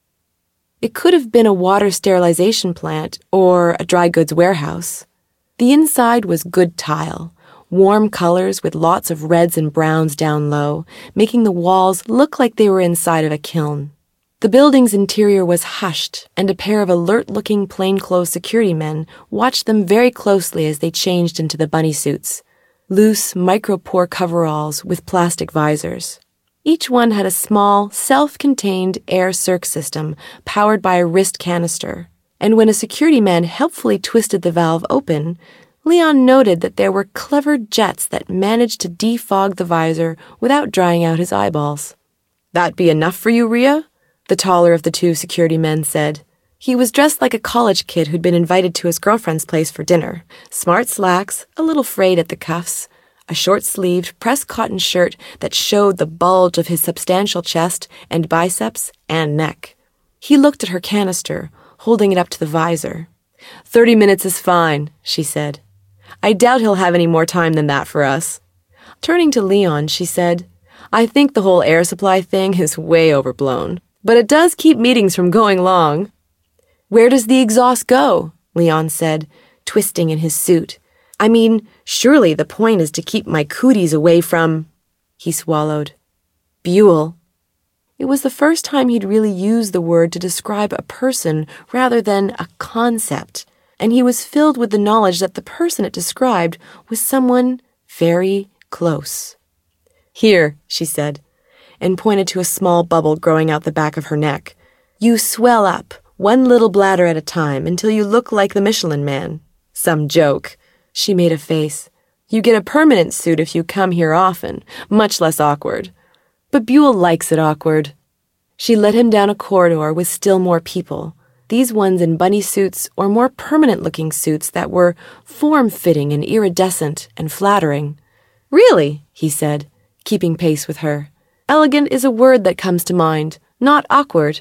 It could have been a water sterilization plant or a dry goods warehouse. The inside was good tile, warm colors with lots of reds and browns down low, making the walls look like they were inside of a kiln. The building's interior was hushed, and a pair of alert-looking plainclothes security men watched them very closely as they changed into the bunny suits, loose micropore coveralls with plastic visors. Each one had a small, self-contained air circ system powered by a wrist canister, and when a security man helpfully twisted the valve open, Leon noted that there were clever jets that managed to defog the visor without drying out his eyeballs. "That be enough for you, Rhea?" the taller of the two security men said. He was dressed like a college kid who'd been invited to his girlfriend's place for dinner. Smart slacks, a little frayed at the cuffs, a short-sleeved, pressed cotton shirt that showed the bulge of his substantial chest and biceps and neck. He looked at her canister, holding it up to the visor. Thirty minutes is fine, she said. I doubt he'll have any more time than that for us. Turning to Leon, she said, I think the whole air supply thing is way overblown, but it does keep meetings from going long. Where does the exhaust go? Leon said, twisting in his suit. I mean, surely the point is to keep my cooties away from... He swallowed. Buell. It was the first time he'd really used the word to describe a person rather than a concept, and he was filled with the knowledge that the person it described was someone very close. Here, she said, and pointed to a small bubble growing out the back of her neck. You swell up, one little bladder at a time, until you look like the Michelin Man. Some joke. She made a face. You get a permanent suit if you come here often, much less awkward. But Buell likes it awkward. She led him down a corridor with still more people, these ones in bunny suits or more permanent-looking suits that were form-fitting and iridescent and flattering. Really, he said, keeping pace with her. Elegant is a word that comes to mind, not awkward.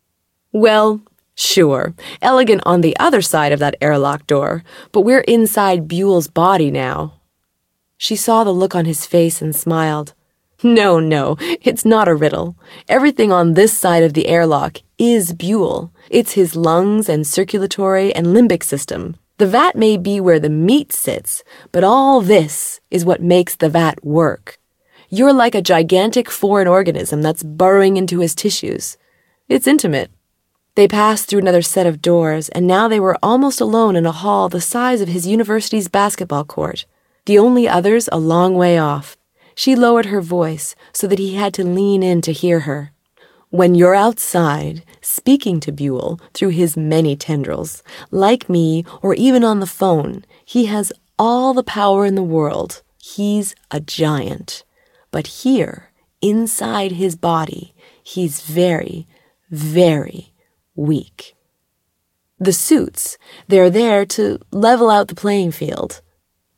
Well, sure, elegant on the other side of that airlock door, but we're inside Buell's body now. She saw the look on his face and smiled. No, no, it's not a riddle. Everything on this side of the airlock is Buell. It's his lungs and circulatory and limbic system. The vat may be where the meat sits, but all this is what makes the vat work. You're like a gigantic foreign organism that's burrowing into his tissues. It's intimate. They passed through another set of doors, and now they were almost alone in a hall the size of his university's basketball court, the only others a long way off. She lowered her voice so that he had to lean in to hear her. When you're outside, speaking to Buell through his many tendrils, like me or even on the phone, he has all the power in the world. He's a giant. But here, inside his body, he's very, very weak. The suits, they're there to level out the playing field.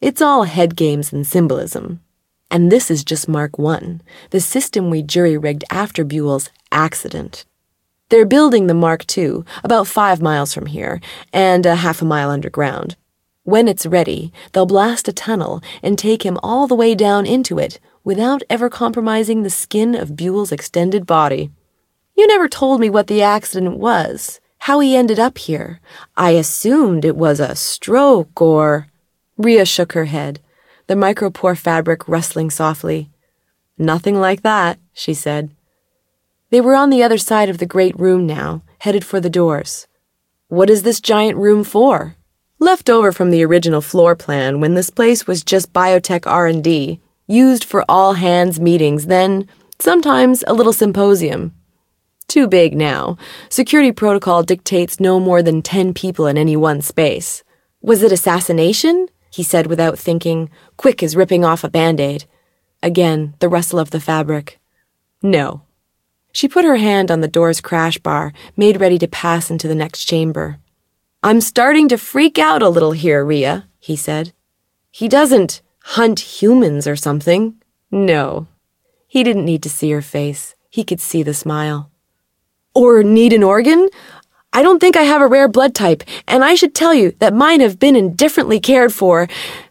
It's all head games and symbolism. And this is just Mark one, the system we jury-rigged after Buell's accident. They're building the Mark two about five miles from here and a half a mile underground. When it's ready, they'll blast a tunnel and take him all the way down into it without ever compromising the skin of Buell's extended body. You never told me what the accident was, how he ended up here. I assumed it was a stroke or... Rhea shook her head, the micropore fabric rustling softly. Nothing like that, she said. They were on the other side of the great room now, headed for the doors. What is this giant room for? Left over from the original floor plan when this place was just biotech R and D, used for all-hands meetings, then sometimes a little symposium. Too big now. Security protocol dictates no more than ten people in any one space. Was it assassination? He said without thinking, quick as ripping off a Band-Aid. Again, the rustle of the fabric. No. She put her hand on the door's crash bar, made ready to pass into the next chamber. I'm starting to freak out a little here, Rhea, he said. He doesn't hunt humans or something. No. He didn't need to see her face. He could see the smile. Or need an organ? I don't think I have a rare blood type, and I should tell you that mine have been indifferently cared for.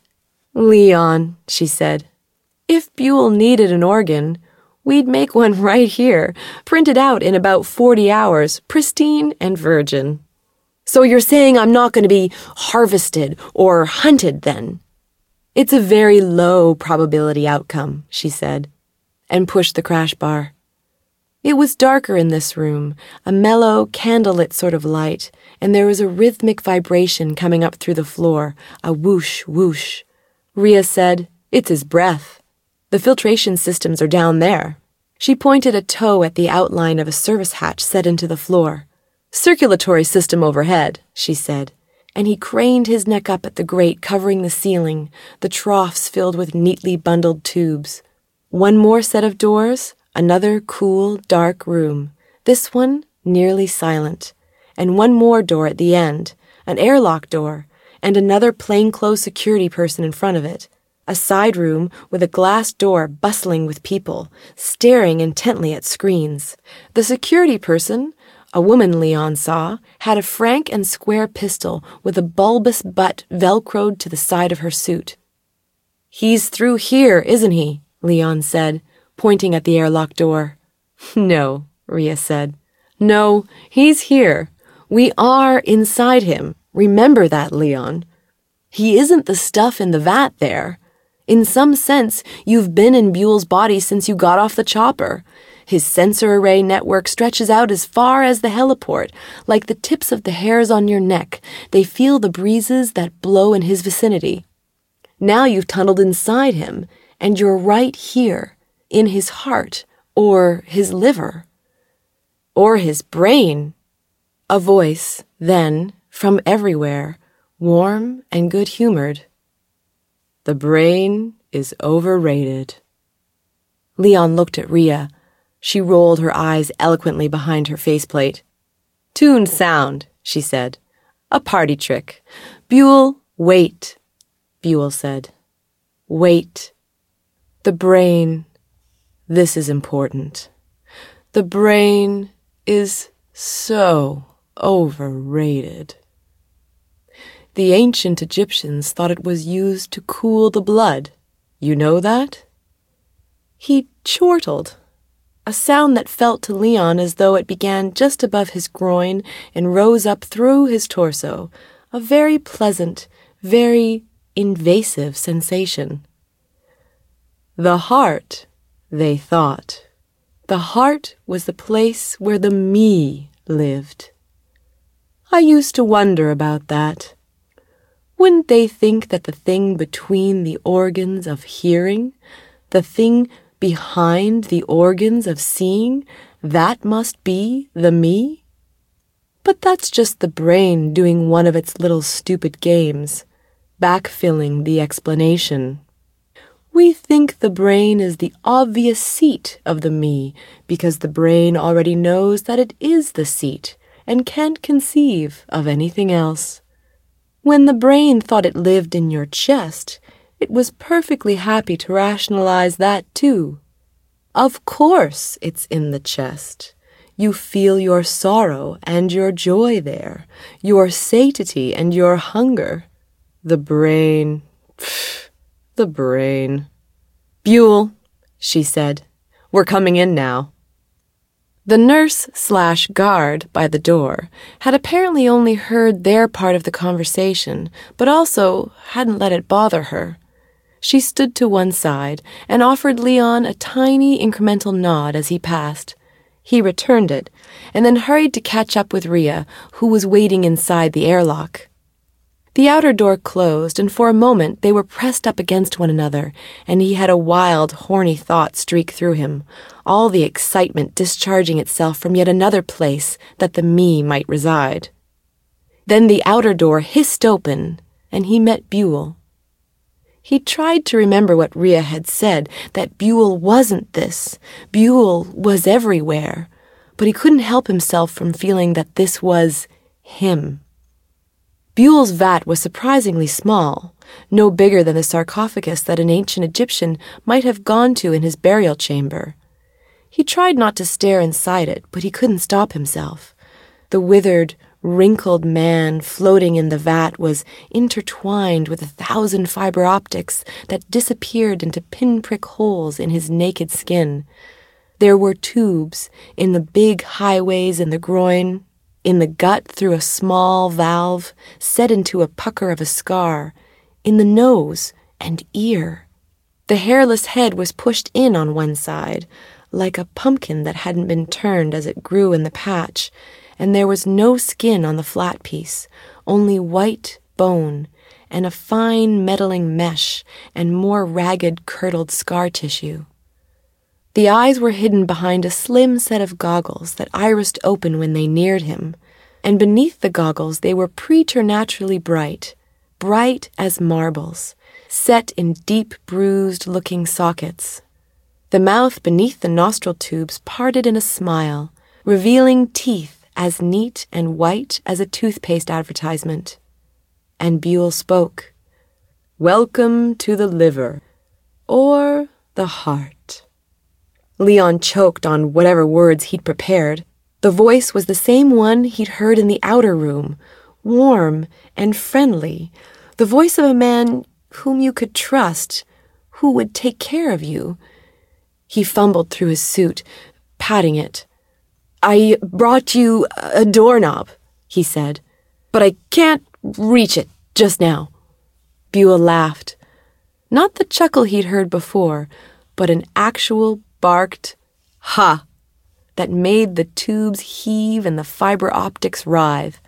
Leon, she said, if Buell needed an organ, we'd make one right here, printed out in about forty hours, pristine and virgin. So you're saying I'm not going to be harvested or hunted then? It's a very low probability outcome, she said, and pushed the crash bar. It was darker in this room, a mellow, candlelit sort of light, and there was a rhythmic vibration coming up through the floor, a whoosh, whoosh. Rhea said, it's his breath. The filtration systems are down there. She pointed a toe at the outline of a service hatch set into the floor. Circulatory system overhead, she said, and he craned his neck up at the grate covering the ceiling, the troughs filled with neatly bundled tubes. One more set of doors, another cool, dark room, this one nearly silent, and one more door at the end, an airlock door, and another plainclothes security person in front of it, a side room with a glass door bustling with people, staring intently at screens. The security person, a woman Leon saw, had a frank and square pistol with a bulbous butt velcroed to the side of her suit. He's through here, isn't he? Leon said, pointing at the airlock door. No, Rhea said. No, he's here. We are inside him. Remember that, Leon. He isn't the stuff in the vat there. In some sense, you've been in Buell's body since you got off the chopper. His sensor array network stretches out as far as the heliport, like the tips of the hairs on your neck. They feel the breezes that blow in his vicinity. Now you've tunneled inside him, and you're right here, in his heart, or his liver, or his brain. A voice, then, from everywhere, warm and good-humored. The brain is overrated. Leon looked at Rhea. She rolled her eyes eloquently behind her faceplate. Tuned sound, she said. A party trick. Buell, wait, Buell said. Wait. The brain... This is important. The brain is so overrated. The ancient Egyptians thought it was used to cool the blood. You know that? He chortled, a sound that felt to Leon as though it began just above his groin and rose up through his torso, a very pleasant, very invasive sensation. The heart, they thought. The heart was the place where the me lived. I used to wonder about that. Wouldn't they think that the thing between the organs of hearing, the thing behind the organs of seeing, that must be the me? But that's just the brain doing one of its little stupid games, backfilling the explanation. We think the brain is the obvious seat of the me because the brain already knows that it is the seat and can't conceive of anything else. When the brain thought it lived in your chest, It was perfectly happy to rationalize that, too. Of course it's in the chest. You feel your sorrow and your joy there, your satiety and your hunger. The brain, pfft, the brain. Buell, she said, we're coming in now. The nurse slash guard by the door had apparently only heard their part of the conversation, but also hadn't let it bother her. She stood to one side and offered Leon a tiny incremental nod as he passed. He returned it, and then hurried to catch up with Rhea, who was waiting inside the airlock. The outer door closed, and for a moment they were pressed up against one another, and he had a wild, horny thought streak through him, all the excitement discharging itself from yet another place that the me might reside. Then the outer door hissed open, and he met Buell. He tried to remember what Rhea had said, that Buell wasn't this. Buell was everywhere. But he couldn't help himself from feeling that this was him. Buell's vat was surprisingly small, no bigger than the sarcophagus that an ancient Egyptian might have gone to in his burial chamber. He tried not to stare inside it, but he couldn't stop himself. The withered, wrinkled man floating in the vat was intertwined with a thousand fiber optics that disappeared into pinprick holes in his naked skin. There were tubes in the big highways in the groin, in the gut through a small valve set into a pucker of a scar, in the nose and ear. The hairless head was pushed in on one side, like a pumpkin that hadn't been turned as it grew in the patch, and there was no skin on the flat piece, only white bone and a fine metalling mesh and more ragged curdled scar tissue. The eyes were hidden behind a slim set of goggles that irised open when they neared him, and beneath the goggles they were preternaturally bright, bright as marbles, set in deep bruised-looking sockets. The mouth beneath the nostril tubes parted in a smile, revealing teeth as neat and white as a toothpaste advertisement. And Buell spoke. Welcome to the liver, or the heart. Leon choked on whatever words he'd prepared. The voice was the same one he'd heard in the outer room, warm and friendly, the voice of a man whom you could trust, who would take care of you. He fumbled through his suit, patting it. I brought you a doorknob, he said, but I can't reach it just now. Buell laughed. Not the chuckle he'd heard before, but an actual barked ha that made the tubes heave and the fiber optics writhe.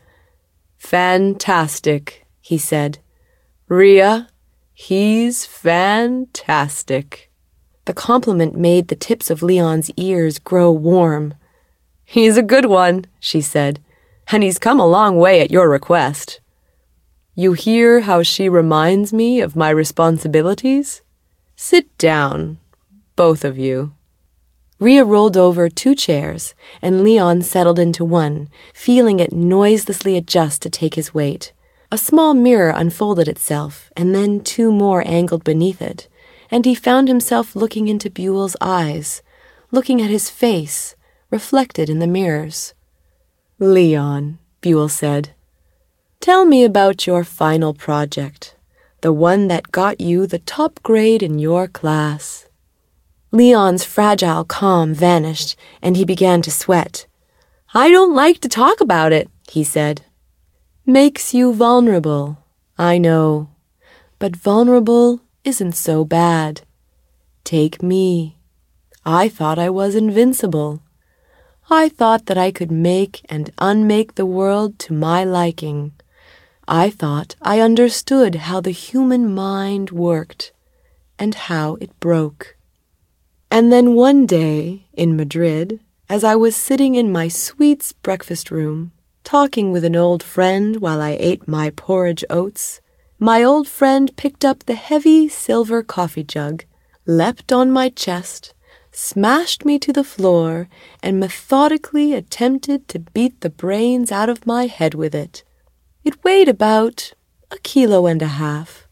Fantastic, he said. Rhea, he's fantastic. The compliment made the tips of Leon's ears grow warm. He's a good one, she said, and he's come a long way at your request. You hear how she reminds me of my responsibilities? Sit down, both of you. Rhea rolled over two chairs, and Leon settled into one, feeling it noiselessly adjust to take his weight. A small mirror unfolded itself, and then two more angled beneath it, and he found himself looking into Buell's eyes, looking at his face, reflected in the mirrors. Leon, Buell said, tell me about your final project, the one that got you the top grade in your class. Leon's fragile calm vanished, and he began to sweat. I don't like to talk about it, he said. Makes you vulnerable, I know, but vulnerable isn't so bad. Take me. I thought I was invincible. I thought that I could make and unmake the world to my liking. I thought I understood how the human mind worked and how it broke. And then one day, in Madrid, as I was sitting in my sweets breakfast room, talking with an old friend while I ate my porridge oats, my old friend picked up the heavy silver coffee jug, leapt on my chest, smashed me to the floor, and methodically attempted to beat the brains out of my head with it. It weighed about a kilo and a half,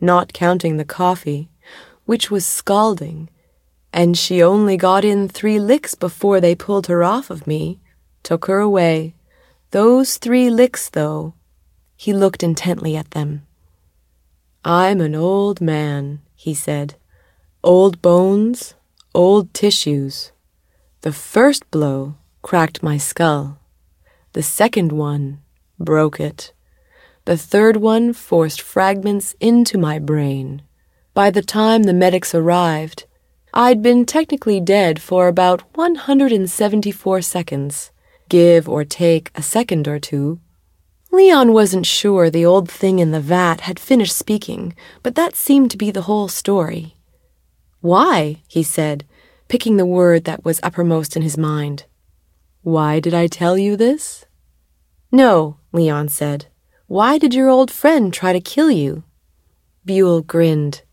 not counting the coffee, which was scalding, and she only got in three licks before they pulled her off of me, took her away. Those three licks, though. He looked intently at them. I'm an old man, he said. Old bones, old tissues. The first blow cracked my skull. The second one broke it. The third one forced fragments into my brain. By the time the medics arrived, I'd been technically dead for about one hundred seventy-four seconds, give or take a second or two. Leon wasn't sure the old thing in the vat had finished speaking, but that seemed to be the whole story. Why? He said, picking the word that was uppermost in his mind. Why did I tell you this? No, Leon said. Why did your old friend try to kill you? Buell grinned.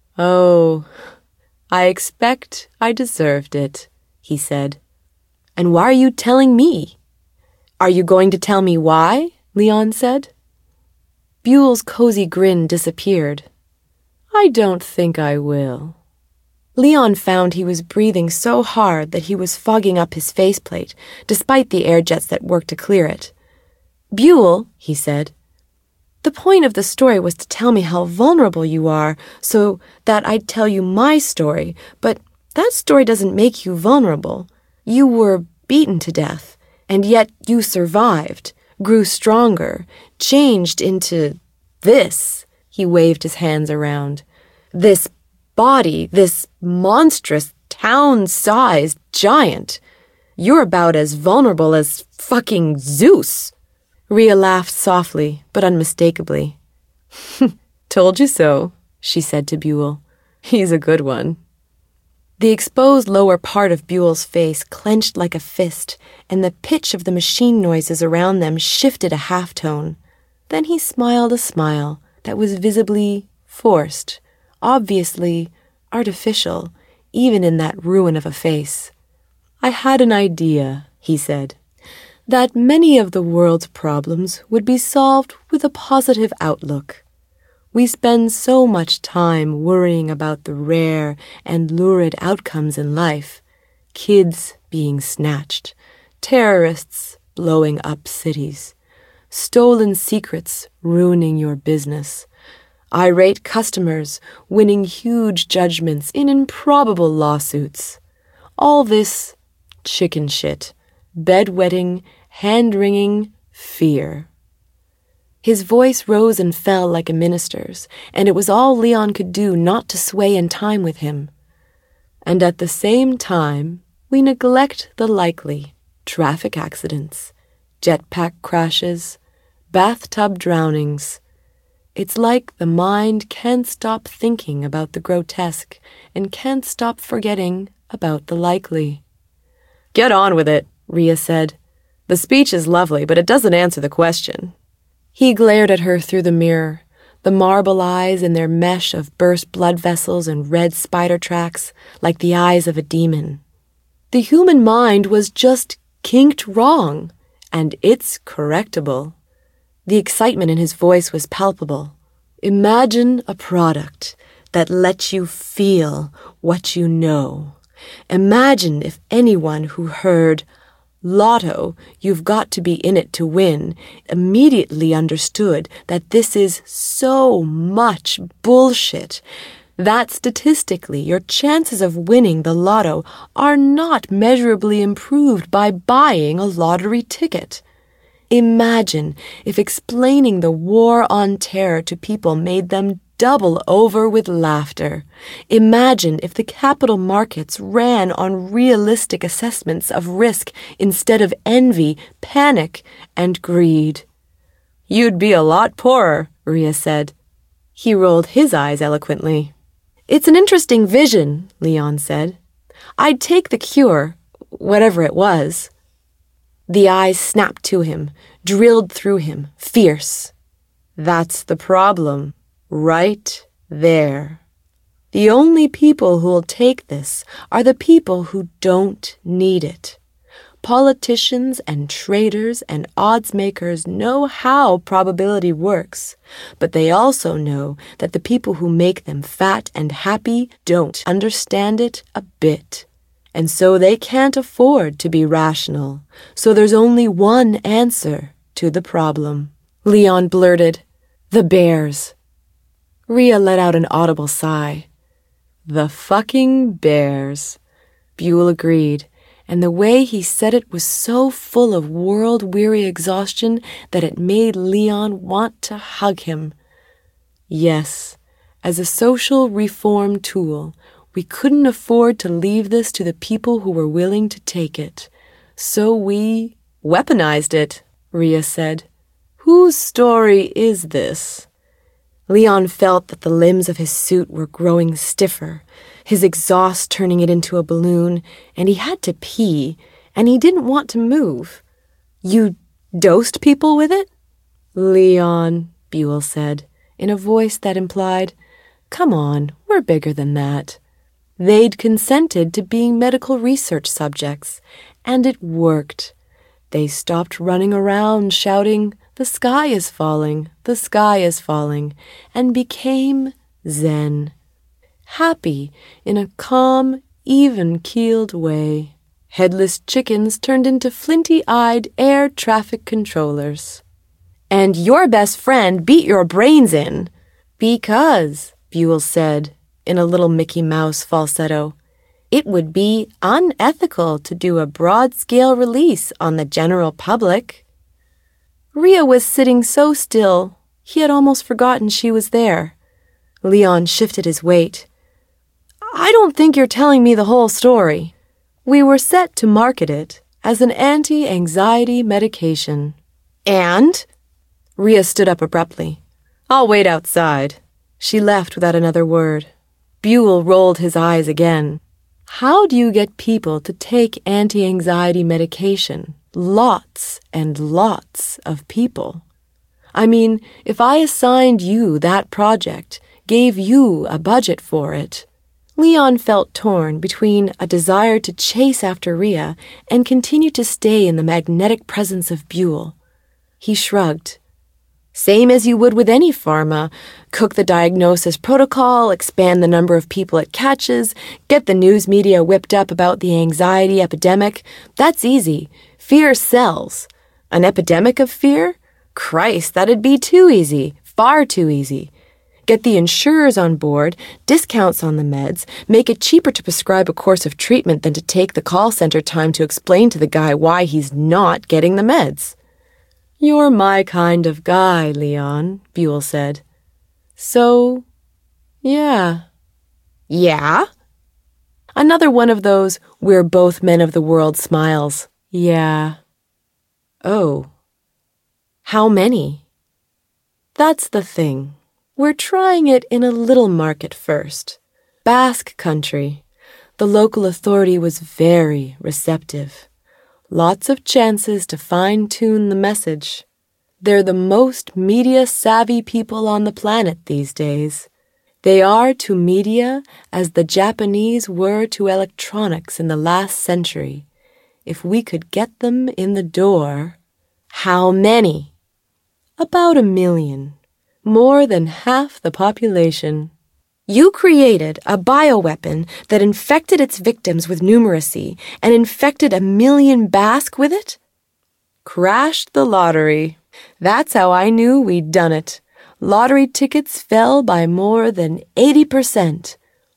Oh, I expect I deserved it, he said. And why are you telling me? Are you going to tell me why? Leon said. Buell's cozy grin disappeared. I don't think I will. Leon found he was breathing so hard that he was fogging up his faceplate, despite the air jets that worked to clear it. Buell, he said, the point of the story was to tell me how vulnerable you are, so that I'd tell you my story, but that story doesn't make you vulnerable. You were beaten to death, and yet you survived, grew stronger, changed into this. He waved his hands around. This body, this monstrous, town-sized giant. You're about as vulnerable as fucking Zeus. Rhea laughed softly, but unmistakably. Told you so, she said to Buell. He's a good one. The exposed lower part of Buell's face clenched like a fist, and the pitch of the machine noises around them shifted a halftone. Then he smiled a smile that was visibly forced, obviously artificial, even in that ruin of a face. I had an idea, he said, that many of the world's problems would be solved with a positive outlook. We spend so much time worrying about the rare and lurid outcomes in life, kids being snatched, terrorists blowing up cities, stolen secrets ruining your business, irate customers winning huge judgments in improbable lawsuits. All this chicken shit, bedwetting, hand-wringing fear. His voice rose and fell like a minister's, and it was all Leon could do not to sway in time with him. And at the same time, we neglect the likely traffic accidents, jetpack crashes, bathtub drownings. It's like the mind can't stop thinking about the grotesque and can't stop forgetting about the likely. Get on with it, Rhea said. The speech is lovely, but it doesn't answer the question. He glared at her through the mirror, the marble eyes in their mesh of burst blood vessels and red spider tracks, like the eyes of a demon. The human mind was just kinked wrong, and it's correctable. The excitement in his voice was palpable. Imagine a product that lets you feel what you know. Imagine if anyone who heard Lotto, you've got to be in it to win, immediately understood that this is so much bullshit, that statistically your chances of winning the lotto are not measurably improved by buying a lottery ticket. Imagine if explaining the war on terror to people made them double over with laughter. Imagine if the capital markets ran on realistic assessments of risk instead of envy, panic, and greed. You'd be a lot poorer, Rhea said. He rolled his eyes eloquently. It's an interesting vision, Leon said. I'd take the cure, whatever it was. The eyes snapped to him, drilled through him, fierce. That's the problem. Right there. The only people who'll take this are the people who don't need it. Politicians and traders and odds makers know how probability works, but they also know that the people who make them fat and happy don't understand it a bit. And so they can't afford to be rational. So there's only one answer to the problem. Leon blurted, "The bears." Rhea let out an audible sigh. "The fucking bears," Buell agreed, and the way he said it was so full of world-weary exhaustion that it made Leon want to hug him. Yes, as a social reform tool, we couldn't afford to leave this to the people who were willing to take it. So we weaponized it, Rhea said. "Whose story is this?" Leon felt that the limbs of his suit were growing stiffer, his exhaust turning it into a balloon, and he had to pee, and he didn't want to move. "You dosed people with it?" "Leon," Buell said, in a voice that implied, "Come on, we're bigger than that." They'd consented to being medical research subjects, and it worked. They stopped running around shouting, "The sky is falling, the sky is falling," and became zen. Happy in a calm, even-keeled way. Headless chickens turned into flinty-eyed air traffic controllers. "And your best friend beat your brains in." "Because," Buell said, in a little Mickey Mouse falsetto, "it would be unethical to do a broad-scale release on the general public." Rhea was sitting so still, he had almost forgotten she was there. Leon shifted his weight. "I don't think you're telling me the whole story. We were set to market it as an anti-anxiety medication." "And?" Rhea stood up abruptly. "I'll wait outside." She left without another word. Buell rolled his eyes again. "How do you get people to take anti-anxiety medication? Lots and lots of people. I mean, if I assigned you that project, gave you a budget for it." Leon felt torn between a desire to chase after Rhea and continue to stay in the magnetic presence of Buell. He shrugged. "Same as you would with any pharma. Cook the diagnosis protocol, expand the number of people it catches, get the news media whipped up about the anxiety epidemic. That's easy. Fear sells. An epidemic of fear? Christ, that'd be too easy. Far too easy. Get the insurers on board, discounts on the meds, make it cheaper to prescribe a course of treatment than to take the call center time to explain to the guy why he's not getting the meds." "You're my kind of guy, Leon," Buell said. "So, yeah." "Yeah?" Another one of those "we're both men of the world" smiles. "Yeah." "Oh. How many?" "That's the thing. We're trying it in a little market first. Basque Country. The local authority was very receptive. Lots of chances to fine-tune the message. They're the most media-savvy people on the planet these days. They are to media as the Japanese were to electronics in the last century. If we could get them in the door..." "How many?" "About a million. More than half the population." "You created a bioweapon that infected its victims with numeracy and infected a million Basque with it?" "Crashed the lottery. That's how I knew we'd done it. Lottery tickets fell by more than eighty percent.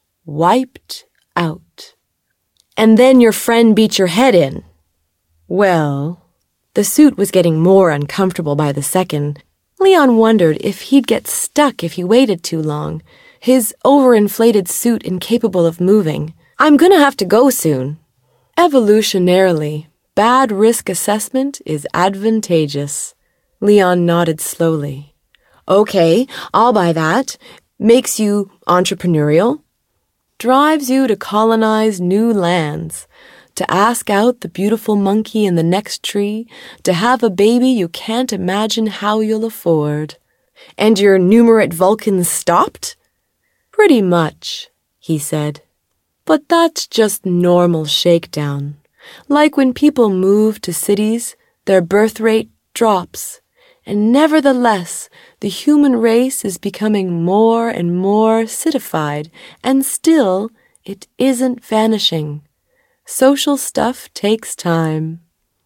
Wiped out." "And then your friend beat your head in." "Well..." The suit was getting more uncomfortable by the second. Leon wondered if he'd get stuck if he waited too long, his overinflated suit incapable of moving. "I'm gonna have to go soon." Evolutionarily, bad risk assessment is advantageous. Leon nodded slowly. "Okay, I'll buy that. Makes you entrepreneurial. Drives you to colonize new lands. To ask out the beautiful monkey in the next tree, to have a baby you can't imagine how you'll afford. And your numerate Vulcans stopped?" "Pretty much," he said. "But that's just normal shakedown. Like when people move to cities, their birth rate drops. And nevertheless, the human race is becoming more and more citified, and still it isn't vanishing. Social stuff takes time.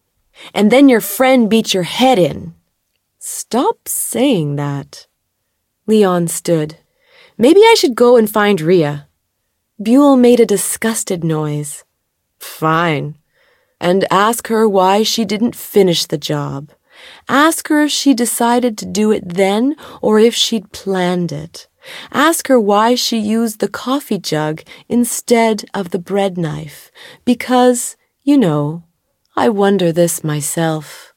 And then your friend beat your head in. Stop saying that. Leon stood. Maybe I should go and find Rhea. Buell made a disgusted noise. Fine. And ask her why she didn't finish the job. Ask her if she decided to do it then or if she'd planned it. Ask her why she used the coffee jug instead of the bread knife. Because, you know, I wonder this myself.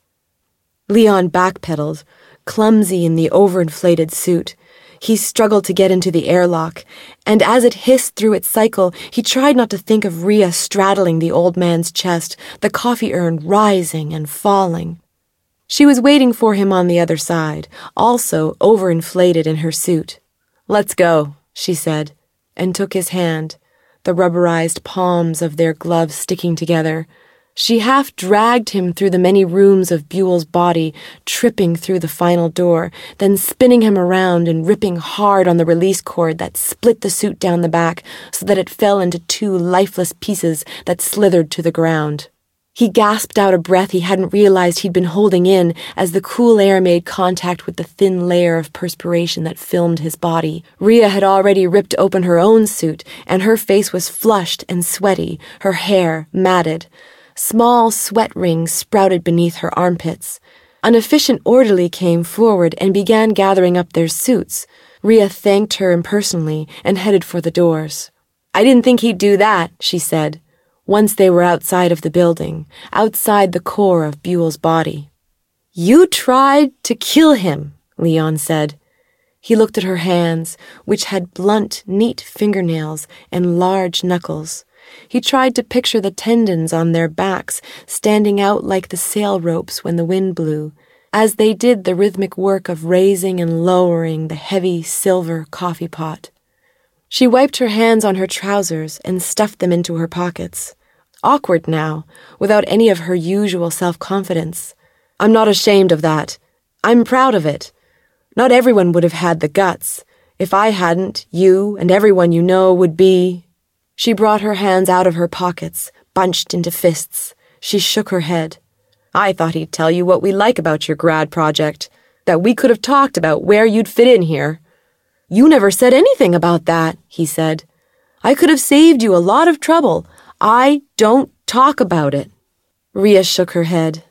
Leon backpedaled, clumsy in the overinflated suit. He struggled to get into the airlock, and as it hissed through its cycle, he tried not to think of Rhea straddling the old man's chest, the coffee urn rising and falling. She was waiting for him on the other side, also overinflated in her suit. Let's go, she said, and took his hand, the rubberized palms of their gloves sticking together. She half dragged him through the many rooms of Buell's body, tripping through the final door, then spinning him around and ripping hard on the release cord that split the suit down the back so that it fell into two lifeless pieces that slithered to the ground. He gasped out a breath he hadn't realized he'd been holding in as the cool air made contact with the thin layer of perspiration that filmed his body. Rhea had already ripped open her own suit, and her face was flushed and sweaty, her hair matted. Small sweat rings sprouted beneath her armpits. An efficient orderly came forward and began gathering up their suits. Rhea thanked her impersonally and headed for the doors. I didn't think he'd do that, she said, once they were outside of the building, outside the core of Buell's body. You tried to kill him, Leon said. He looked at her hands, which had blunt, neat fingernails and large knuckles. He tried to picture the tendons on their backs standing out like the sail ropes when the wind blew, as they did the rhythmic work of raising and lowering the heavy silver coffee pot. She wiped her hands on her trousers and stuffed them into her pockets. Awkward now, without any of her usual self-confidence. I'm not ashamed of that. I'm proud of it. Not everyone would have had the guts. If I hadn't, you and everyone you know would be... She brought her hands out of her pockets, bunched into fists. She shook her head. I thought he'd tell you what we like about your grad project, that we could have talked about where you'd fit in here. You never said anything about that, he said. I could have saved you a lot of trouble. I don't talk about it. Rhea shook her head.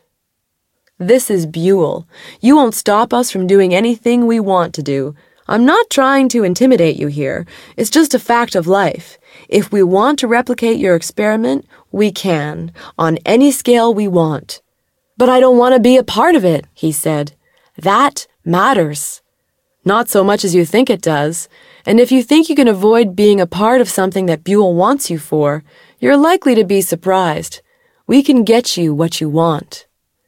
This is Buell. You won't stop us from doing anything we want to do. I'm not trying to intimidate you here. It's just a fact of life. If we want to replicate your experiment, we can, on any scale we want. But I don't want to be a part of it, he said. That matters. Not so much as you think it does. And if you think you can avoid being a part of something that Buell wants you for, you're likely to be surprised. We can get you what you want.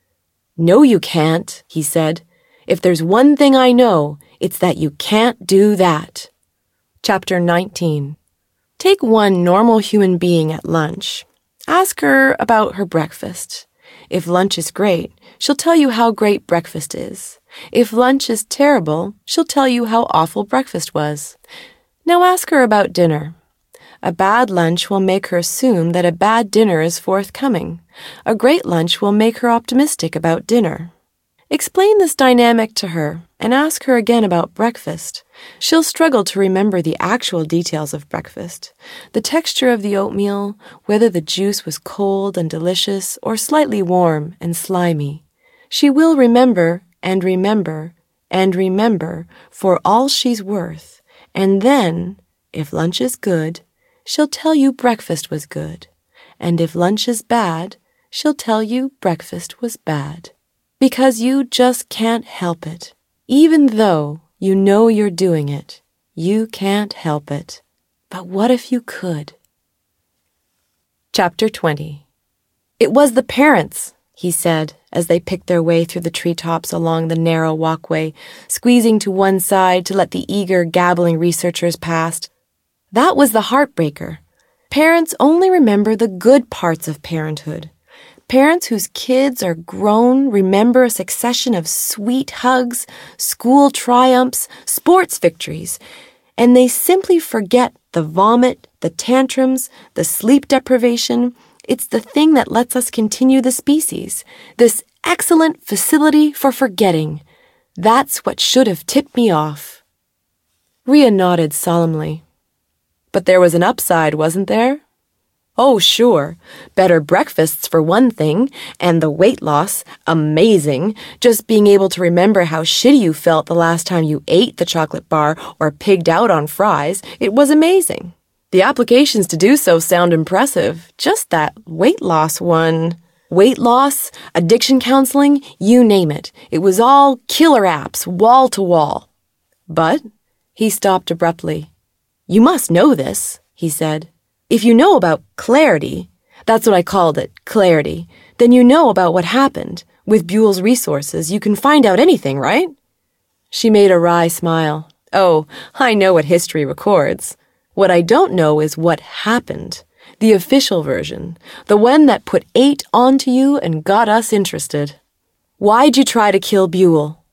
No, you can't, he said. If there's one thing I know, it's that you can't do that. Chapter nineteen. Take one normal human being at lunch. Ask her about her breakfast. If lunch is great, she'll tell you how great breakfast is. If lunch is terrible, she'll tell you how awful breakfast was. Now ask her about dinner. A bad lunch will make her assume that a bad dinner is forthcoming. A great lunch will make her optimistic about dinner. Explain this dynamic to her and ask her again about breakfast. She'll struggle to remember the actual details of breakfast, the texture of the oatmeal, whether the juice was cold and delicious or slightly warm and slimy. She will remember and remember and remember for all she's worth, and then, if lunch is good, she'll tell you breakfast was good, and if lunch is bad, she'll tell you breakfast was bad. Because you just can't help it. Even though you know you're doing it, you can't help it. But what if you could? Chapter twenty. It was the parents, he said, as they picked their way through the treetops along the narrow walkway, squeezing to one side to let the eager, gabbling researchers past. That was the heartbreaker. Parents only remember the good parts of parenthood. Parents whose kids are grown remember a succession of sweet hugs, school triumphs, sports victories, and they simply forget the vomit, the tantrums, the sleep deprivation. It's the thing that lets us continue the species, this excellent facility for forgetting. That's what should have tipped me off. Rhea nodded solemnly. But there was an upside, wasn't there? Oh, sure. Better breakfasts for one thing, and the weight loss, amazing. Just being able to remember how shitty you felt the last time you ate the chocolate bar or pigged out on fries, it was amazing. The applications to do so sound impressive. Just that weight loss one. Weight loss, addiction counseling, you name it. It was all killer apps, wall to wall. But he stopped abruptly. You must know this, he said. If you know about clarity, that's what I called it, clarity, then you know about what happened. With Buell's resources, you can find out anything, right? She made a wry smile. Oh, I know what history records. What I don't know is what happened. The official version. The one that put eight onto you and got us interested. Why'd you try to kill Buell?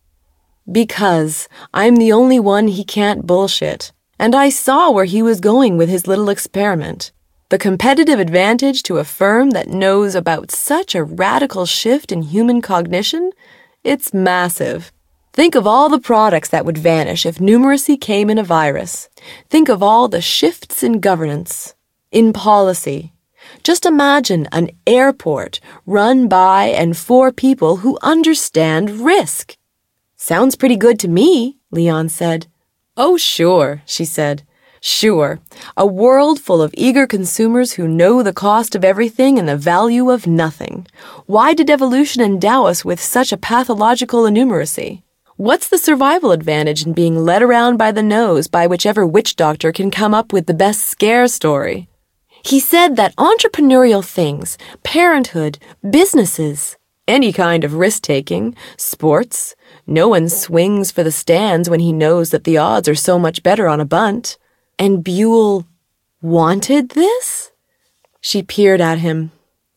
Because I'm the only one he can't bullshit. And I saw where he was going with his little experiment. The competitive advantage to a firm that knows about such a radical shift in human cognition? It's massive. Think of all the products that would vanish if numeracy came in a virus. Think of all the shifts in governance, in policy. Just imagine an airport run by and for people who understand risk. Sounds pretty good to me, Leon said. Oh, sure, she said. Sure. A world full of eager consumers who know the cost of everything and the value of nothing. Why did evolution endow us with such a pathological innumeracy? What's the survival advantage in being led around by the nose by whichever witch doctor can come up with the best scare story? He said that entrepreneurial things, parenthood, businesses, any kind of risk-taking, sports, no one swings for the stands when he knows that the odds are so much better on a bunt. And Buell wanted this? She peered at him.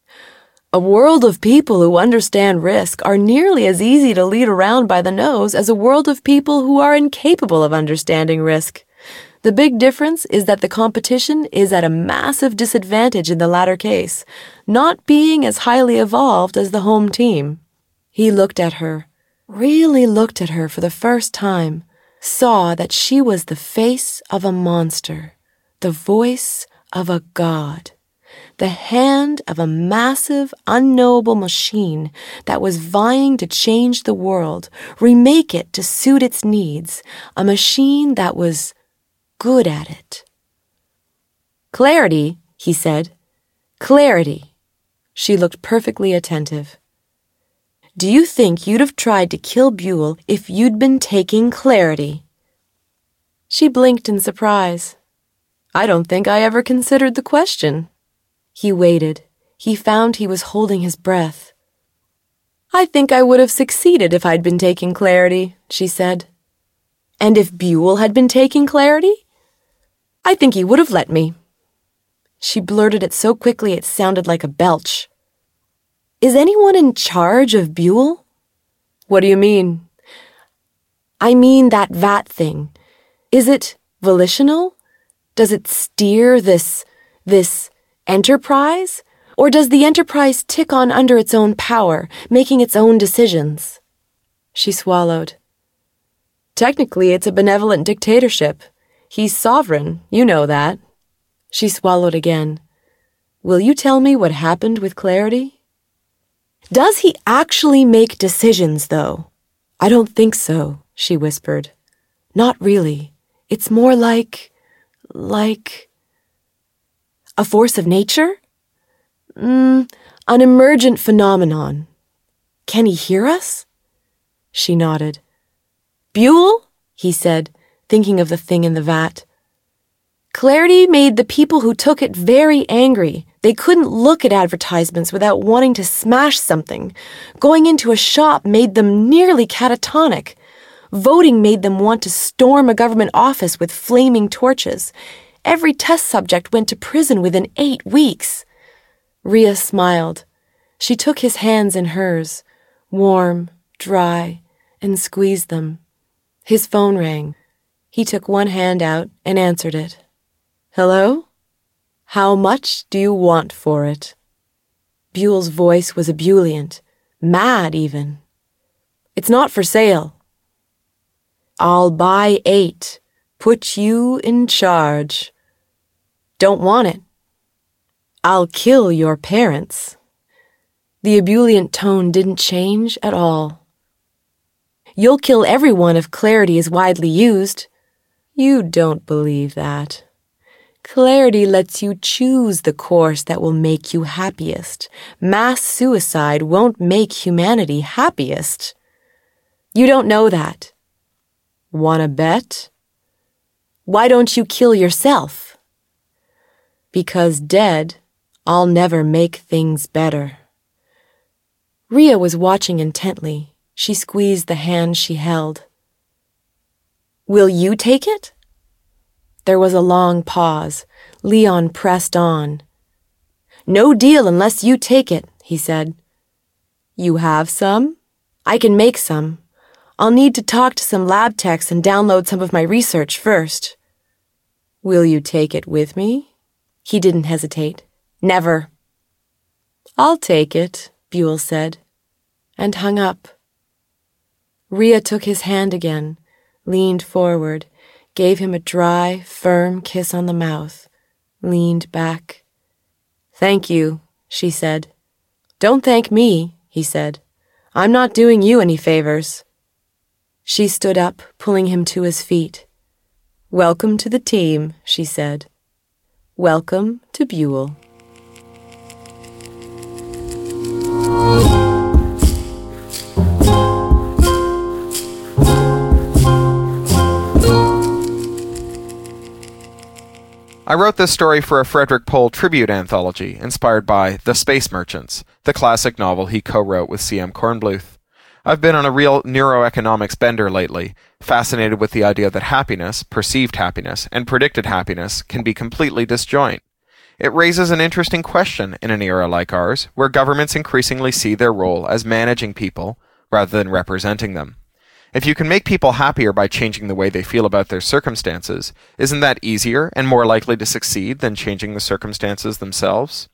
A world of people who understand risk are nearly as easy to lead around by the nose as a world of people who are incapable of understanding risk. The big difference is that the competition is at a massive disadvantage in the latter case, not being as highly evolved as the home team. He looked at her, really looked at her for the first time, saw that she was the face of a monster, the voice of a god, the hand of a massive, unknowable machine that was vying to change the world, remake it to suit its needs, a machine that was good at it. Clarity, he said. Clarity. She looked perfectly attentive. Do you think you'd have tried to kill Buell if you'd been taking clarity? She blinked in surprise. I don't think I ever considered the question. He waited. He found he was holding his breath. I think I would have succeeded if I'd been taking clarity, she said. And if Buell had been taking clarity? I think he would have let me. She blurted it so quickly it sounded like a belch. Is anyone in charge of Buell? What do you mean? I mean that vat thing. Is it volitional? Does it steer this, this enterprise? Or does the enterprise tick on under its own power, making its own decisions? She swallowed. Technically, it's a benevolent dictatorship. He's sovereign, you know that. She swallowed again. Will you tell me what happened with Clarity? Does he actually make decisions, though? I don't think so, she whispered. Not really. It's more like... like... a force of nature? Mm, an emergent phenomenon. Can he hear us? She nodded. Buell? He said, thinking of the thing in the vat. Clarity made the people who took it very angry. They couldn't look at advertisements without wanting to smash something. Going into a shop made them nearly catatonic. Voting made them want to storm a government office with flaming torches. Every test subject went to prison within eight weeks. Rhea smiled. She took his hands in hers, warm, dry, and squeezed them. His phone rang. He took one hand out and answered it. Hello? How much do you want for it? Buell's voice was ebullient, mad even. It's not for sale. I'll buy eight. Put you in charge. Don't want it. I'll kill your parents. The ebullient tone didn't change at all. You'll kill everyone if clarity is widely used. You don't believe that. Clarity lets you choose the course that will make you happiest. Mass suicide won't make humanity happiest. You don't know that. Wanna bet? Why don't you kill yourself? Because dead, I'll never make things better. Rhea was watching intently. She squeezed the hand she held. Will you take it? There was a long pause. Leon pressed on. No deal unless you take it, he said. You have some? I can make some. I'll need to talk to some lab techs and download some of my research first. Will you take it with me? He didn't hesitate. Never. I'll take it, Buell said, and hung up. Rhea took his hand again, leaned forward, gave him a dry, firm kiss on the mouth, leaned back. Thank you, she said. Don't thank me, he said. I'm not doing you any favors. She stood up, pulling him to his feet. Welcome to the team, she said. Welcome to Buell. I wrote this story for a Frederick Pohl tribute anthology inspired by The Space Merchants, the classic novel he co-wrote with C M Kornbluth. I've been on a real neuroeconomics bender lately, fascinated with the idea that happiness, perceived happiness, and predicted happiness can be completely disjoint. It raises an interesting question in an era like ours, where governments increasingly see their role as managing people rather than representing them. If you can make people happier by changing the way they feel about their circumstances, isn't that easier and more likely to succeed than changing the circumstances themselves?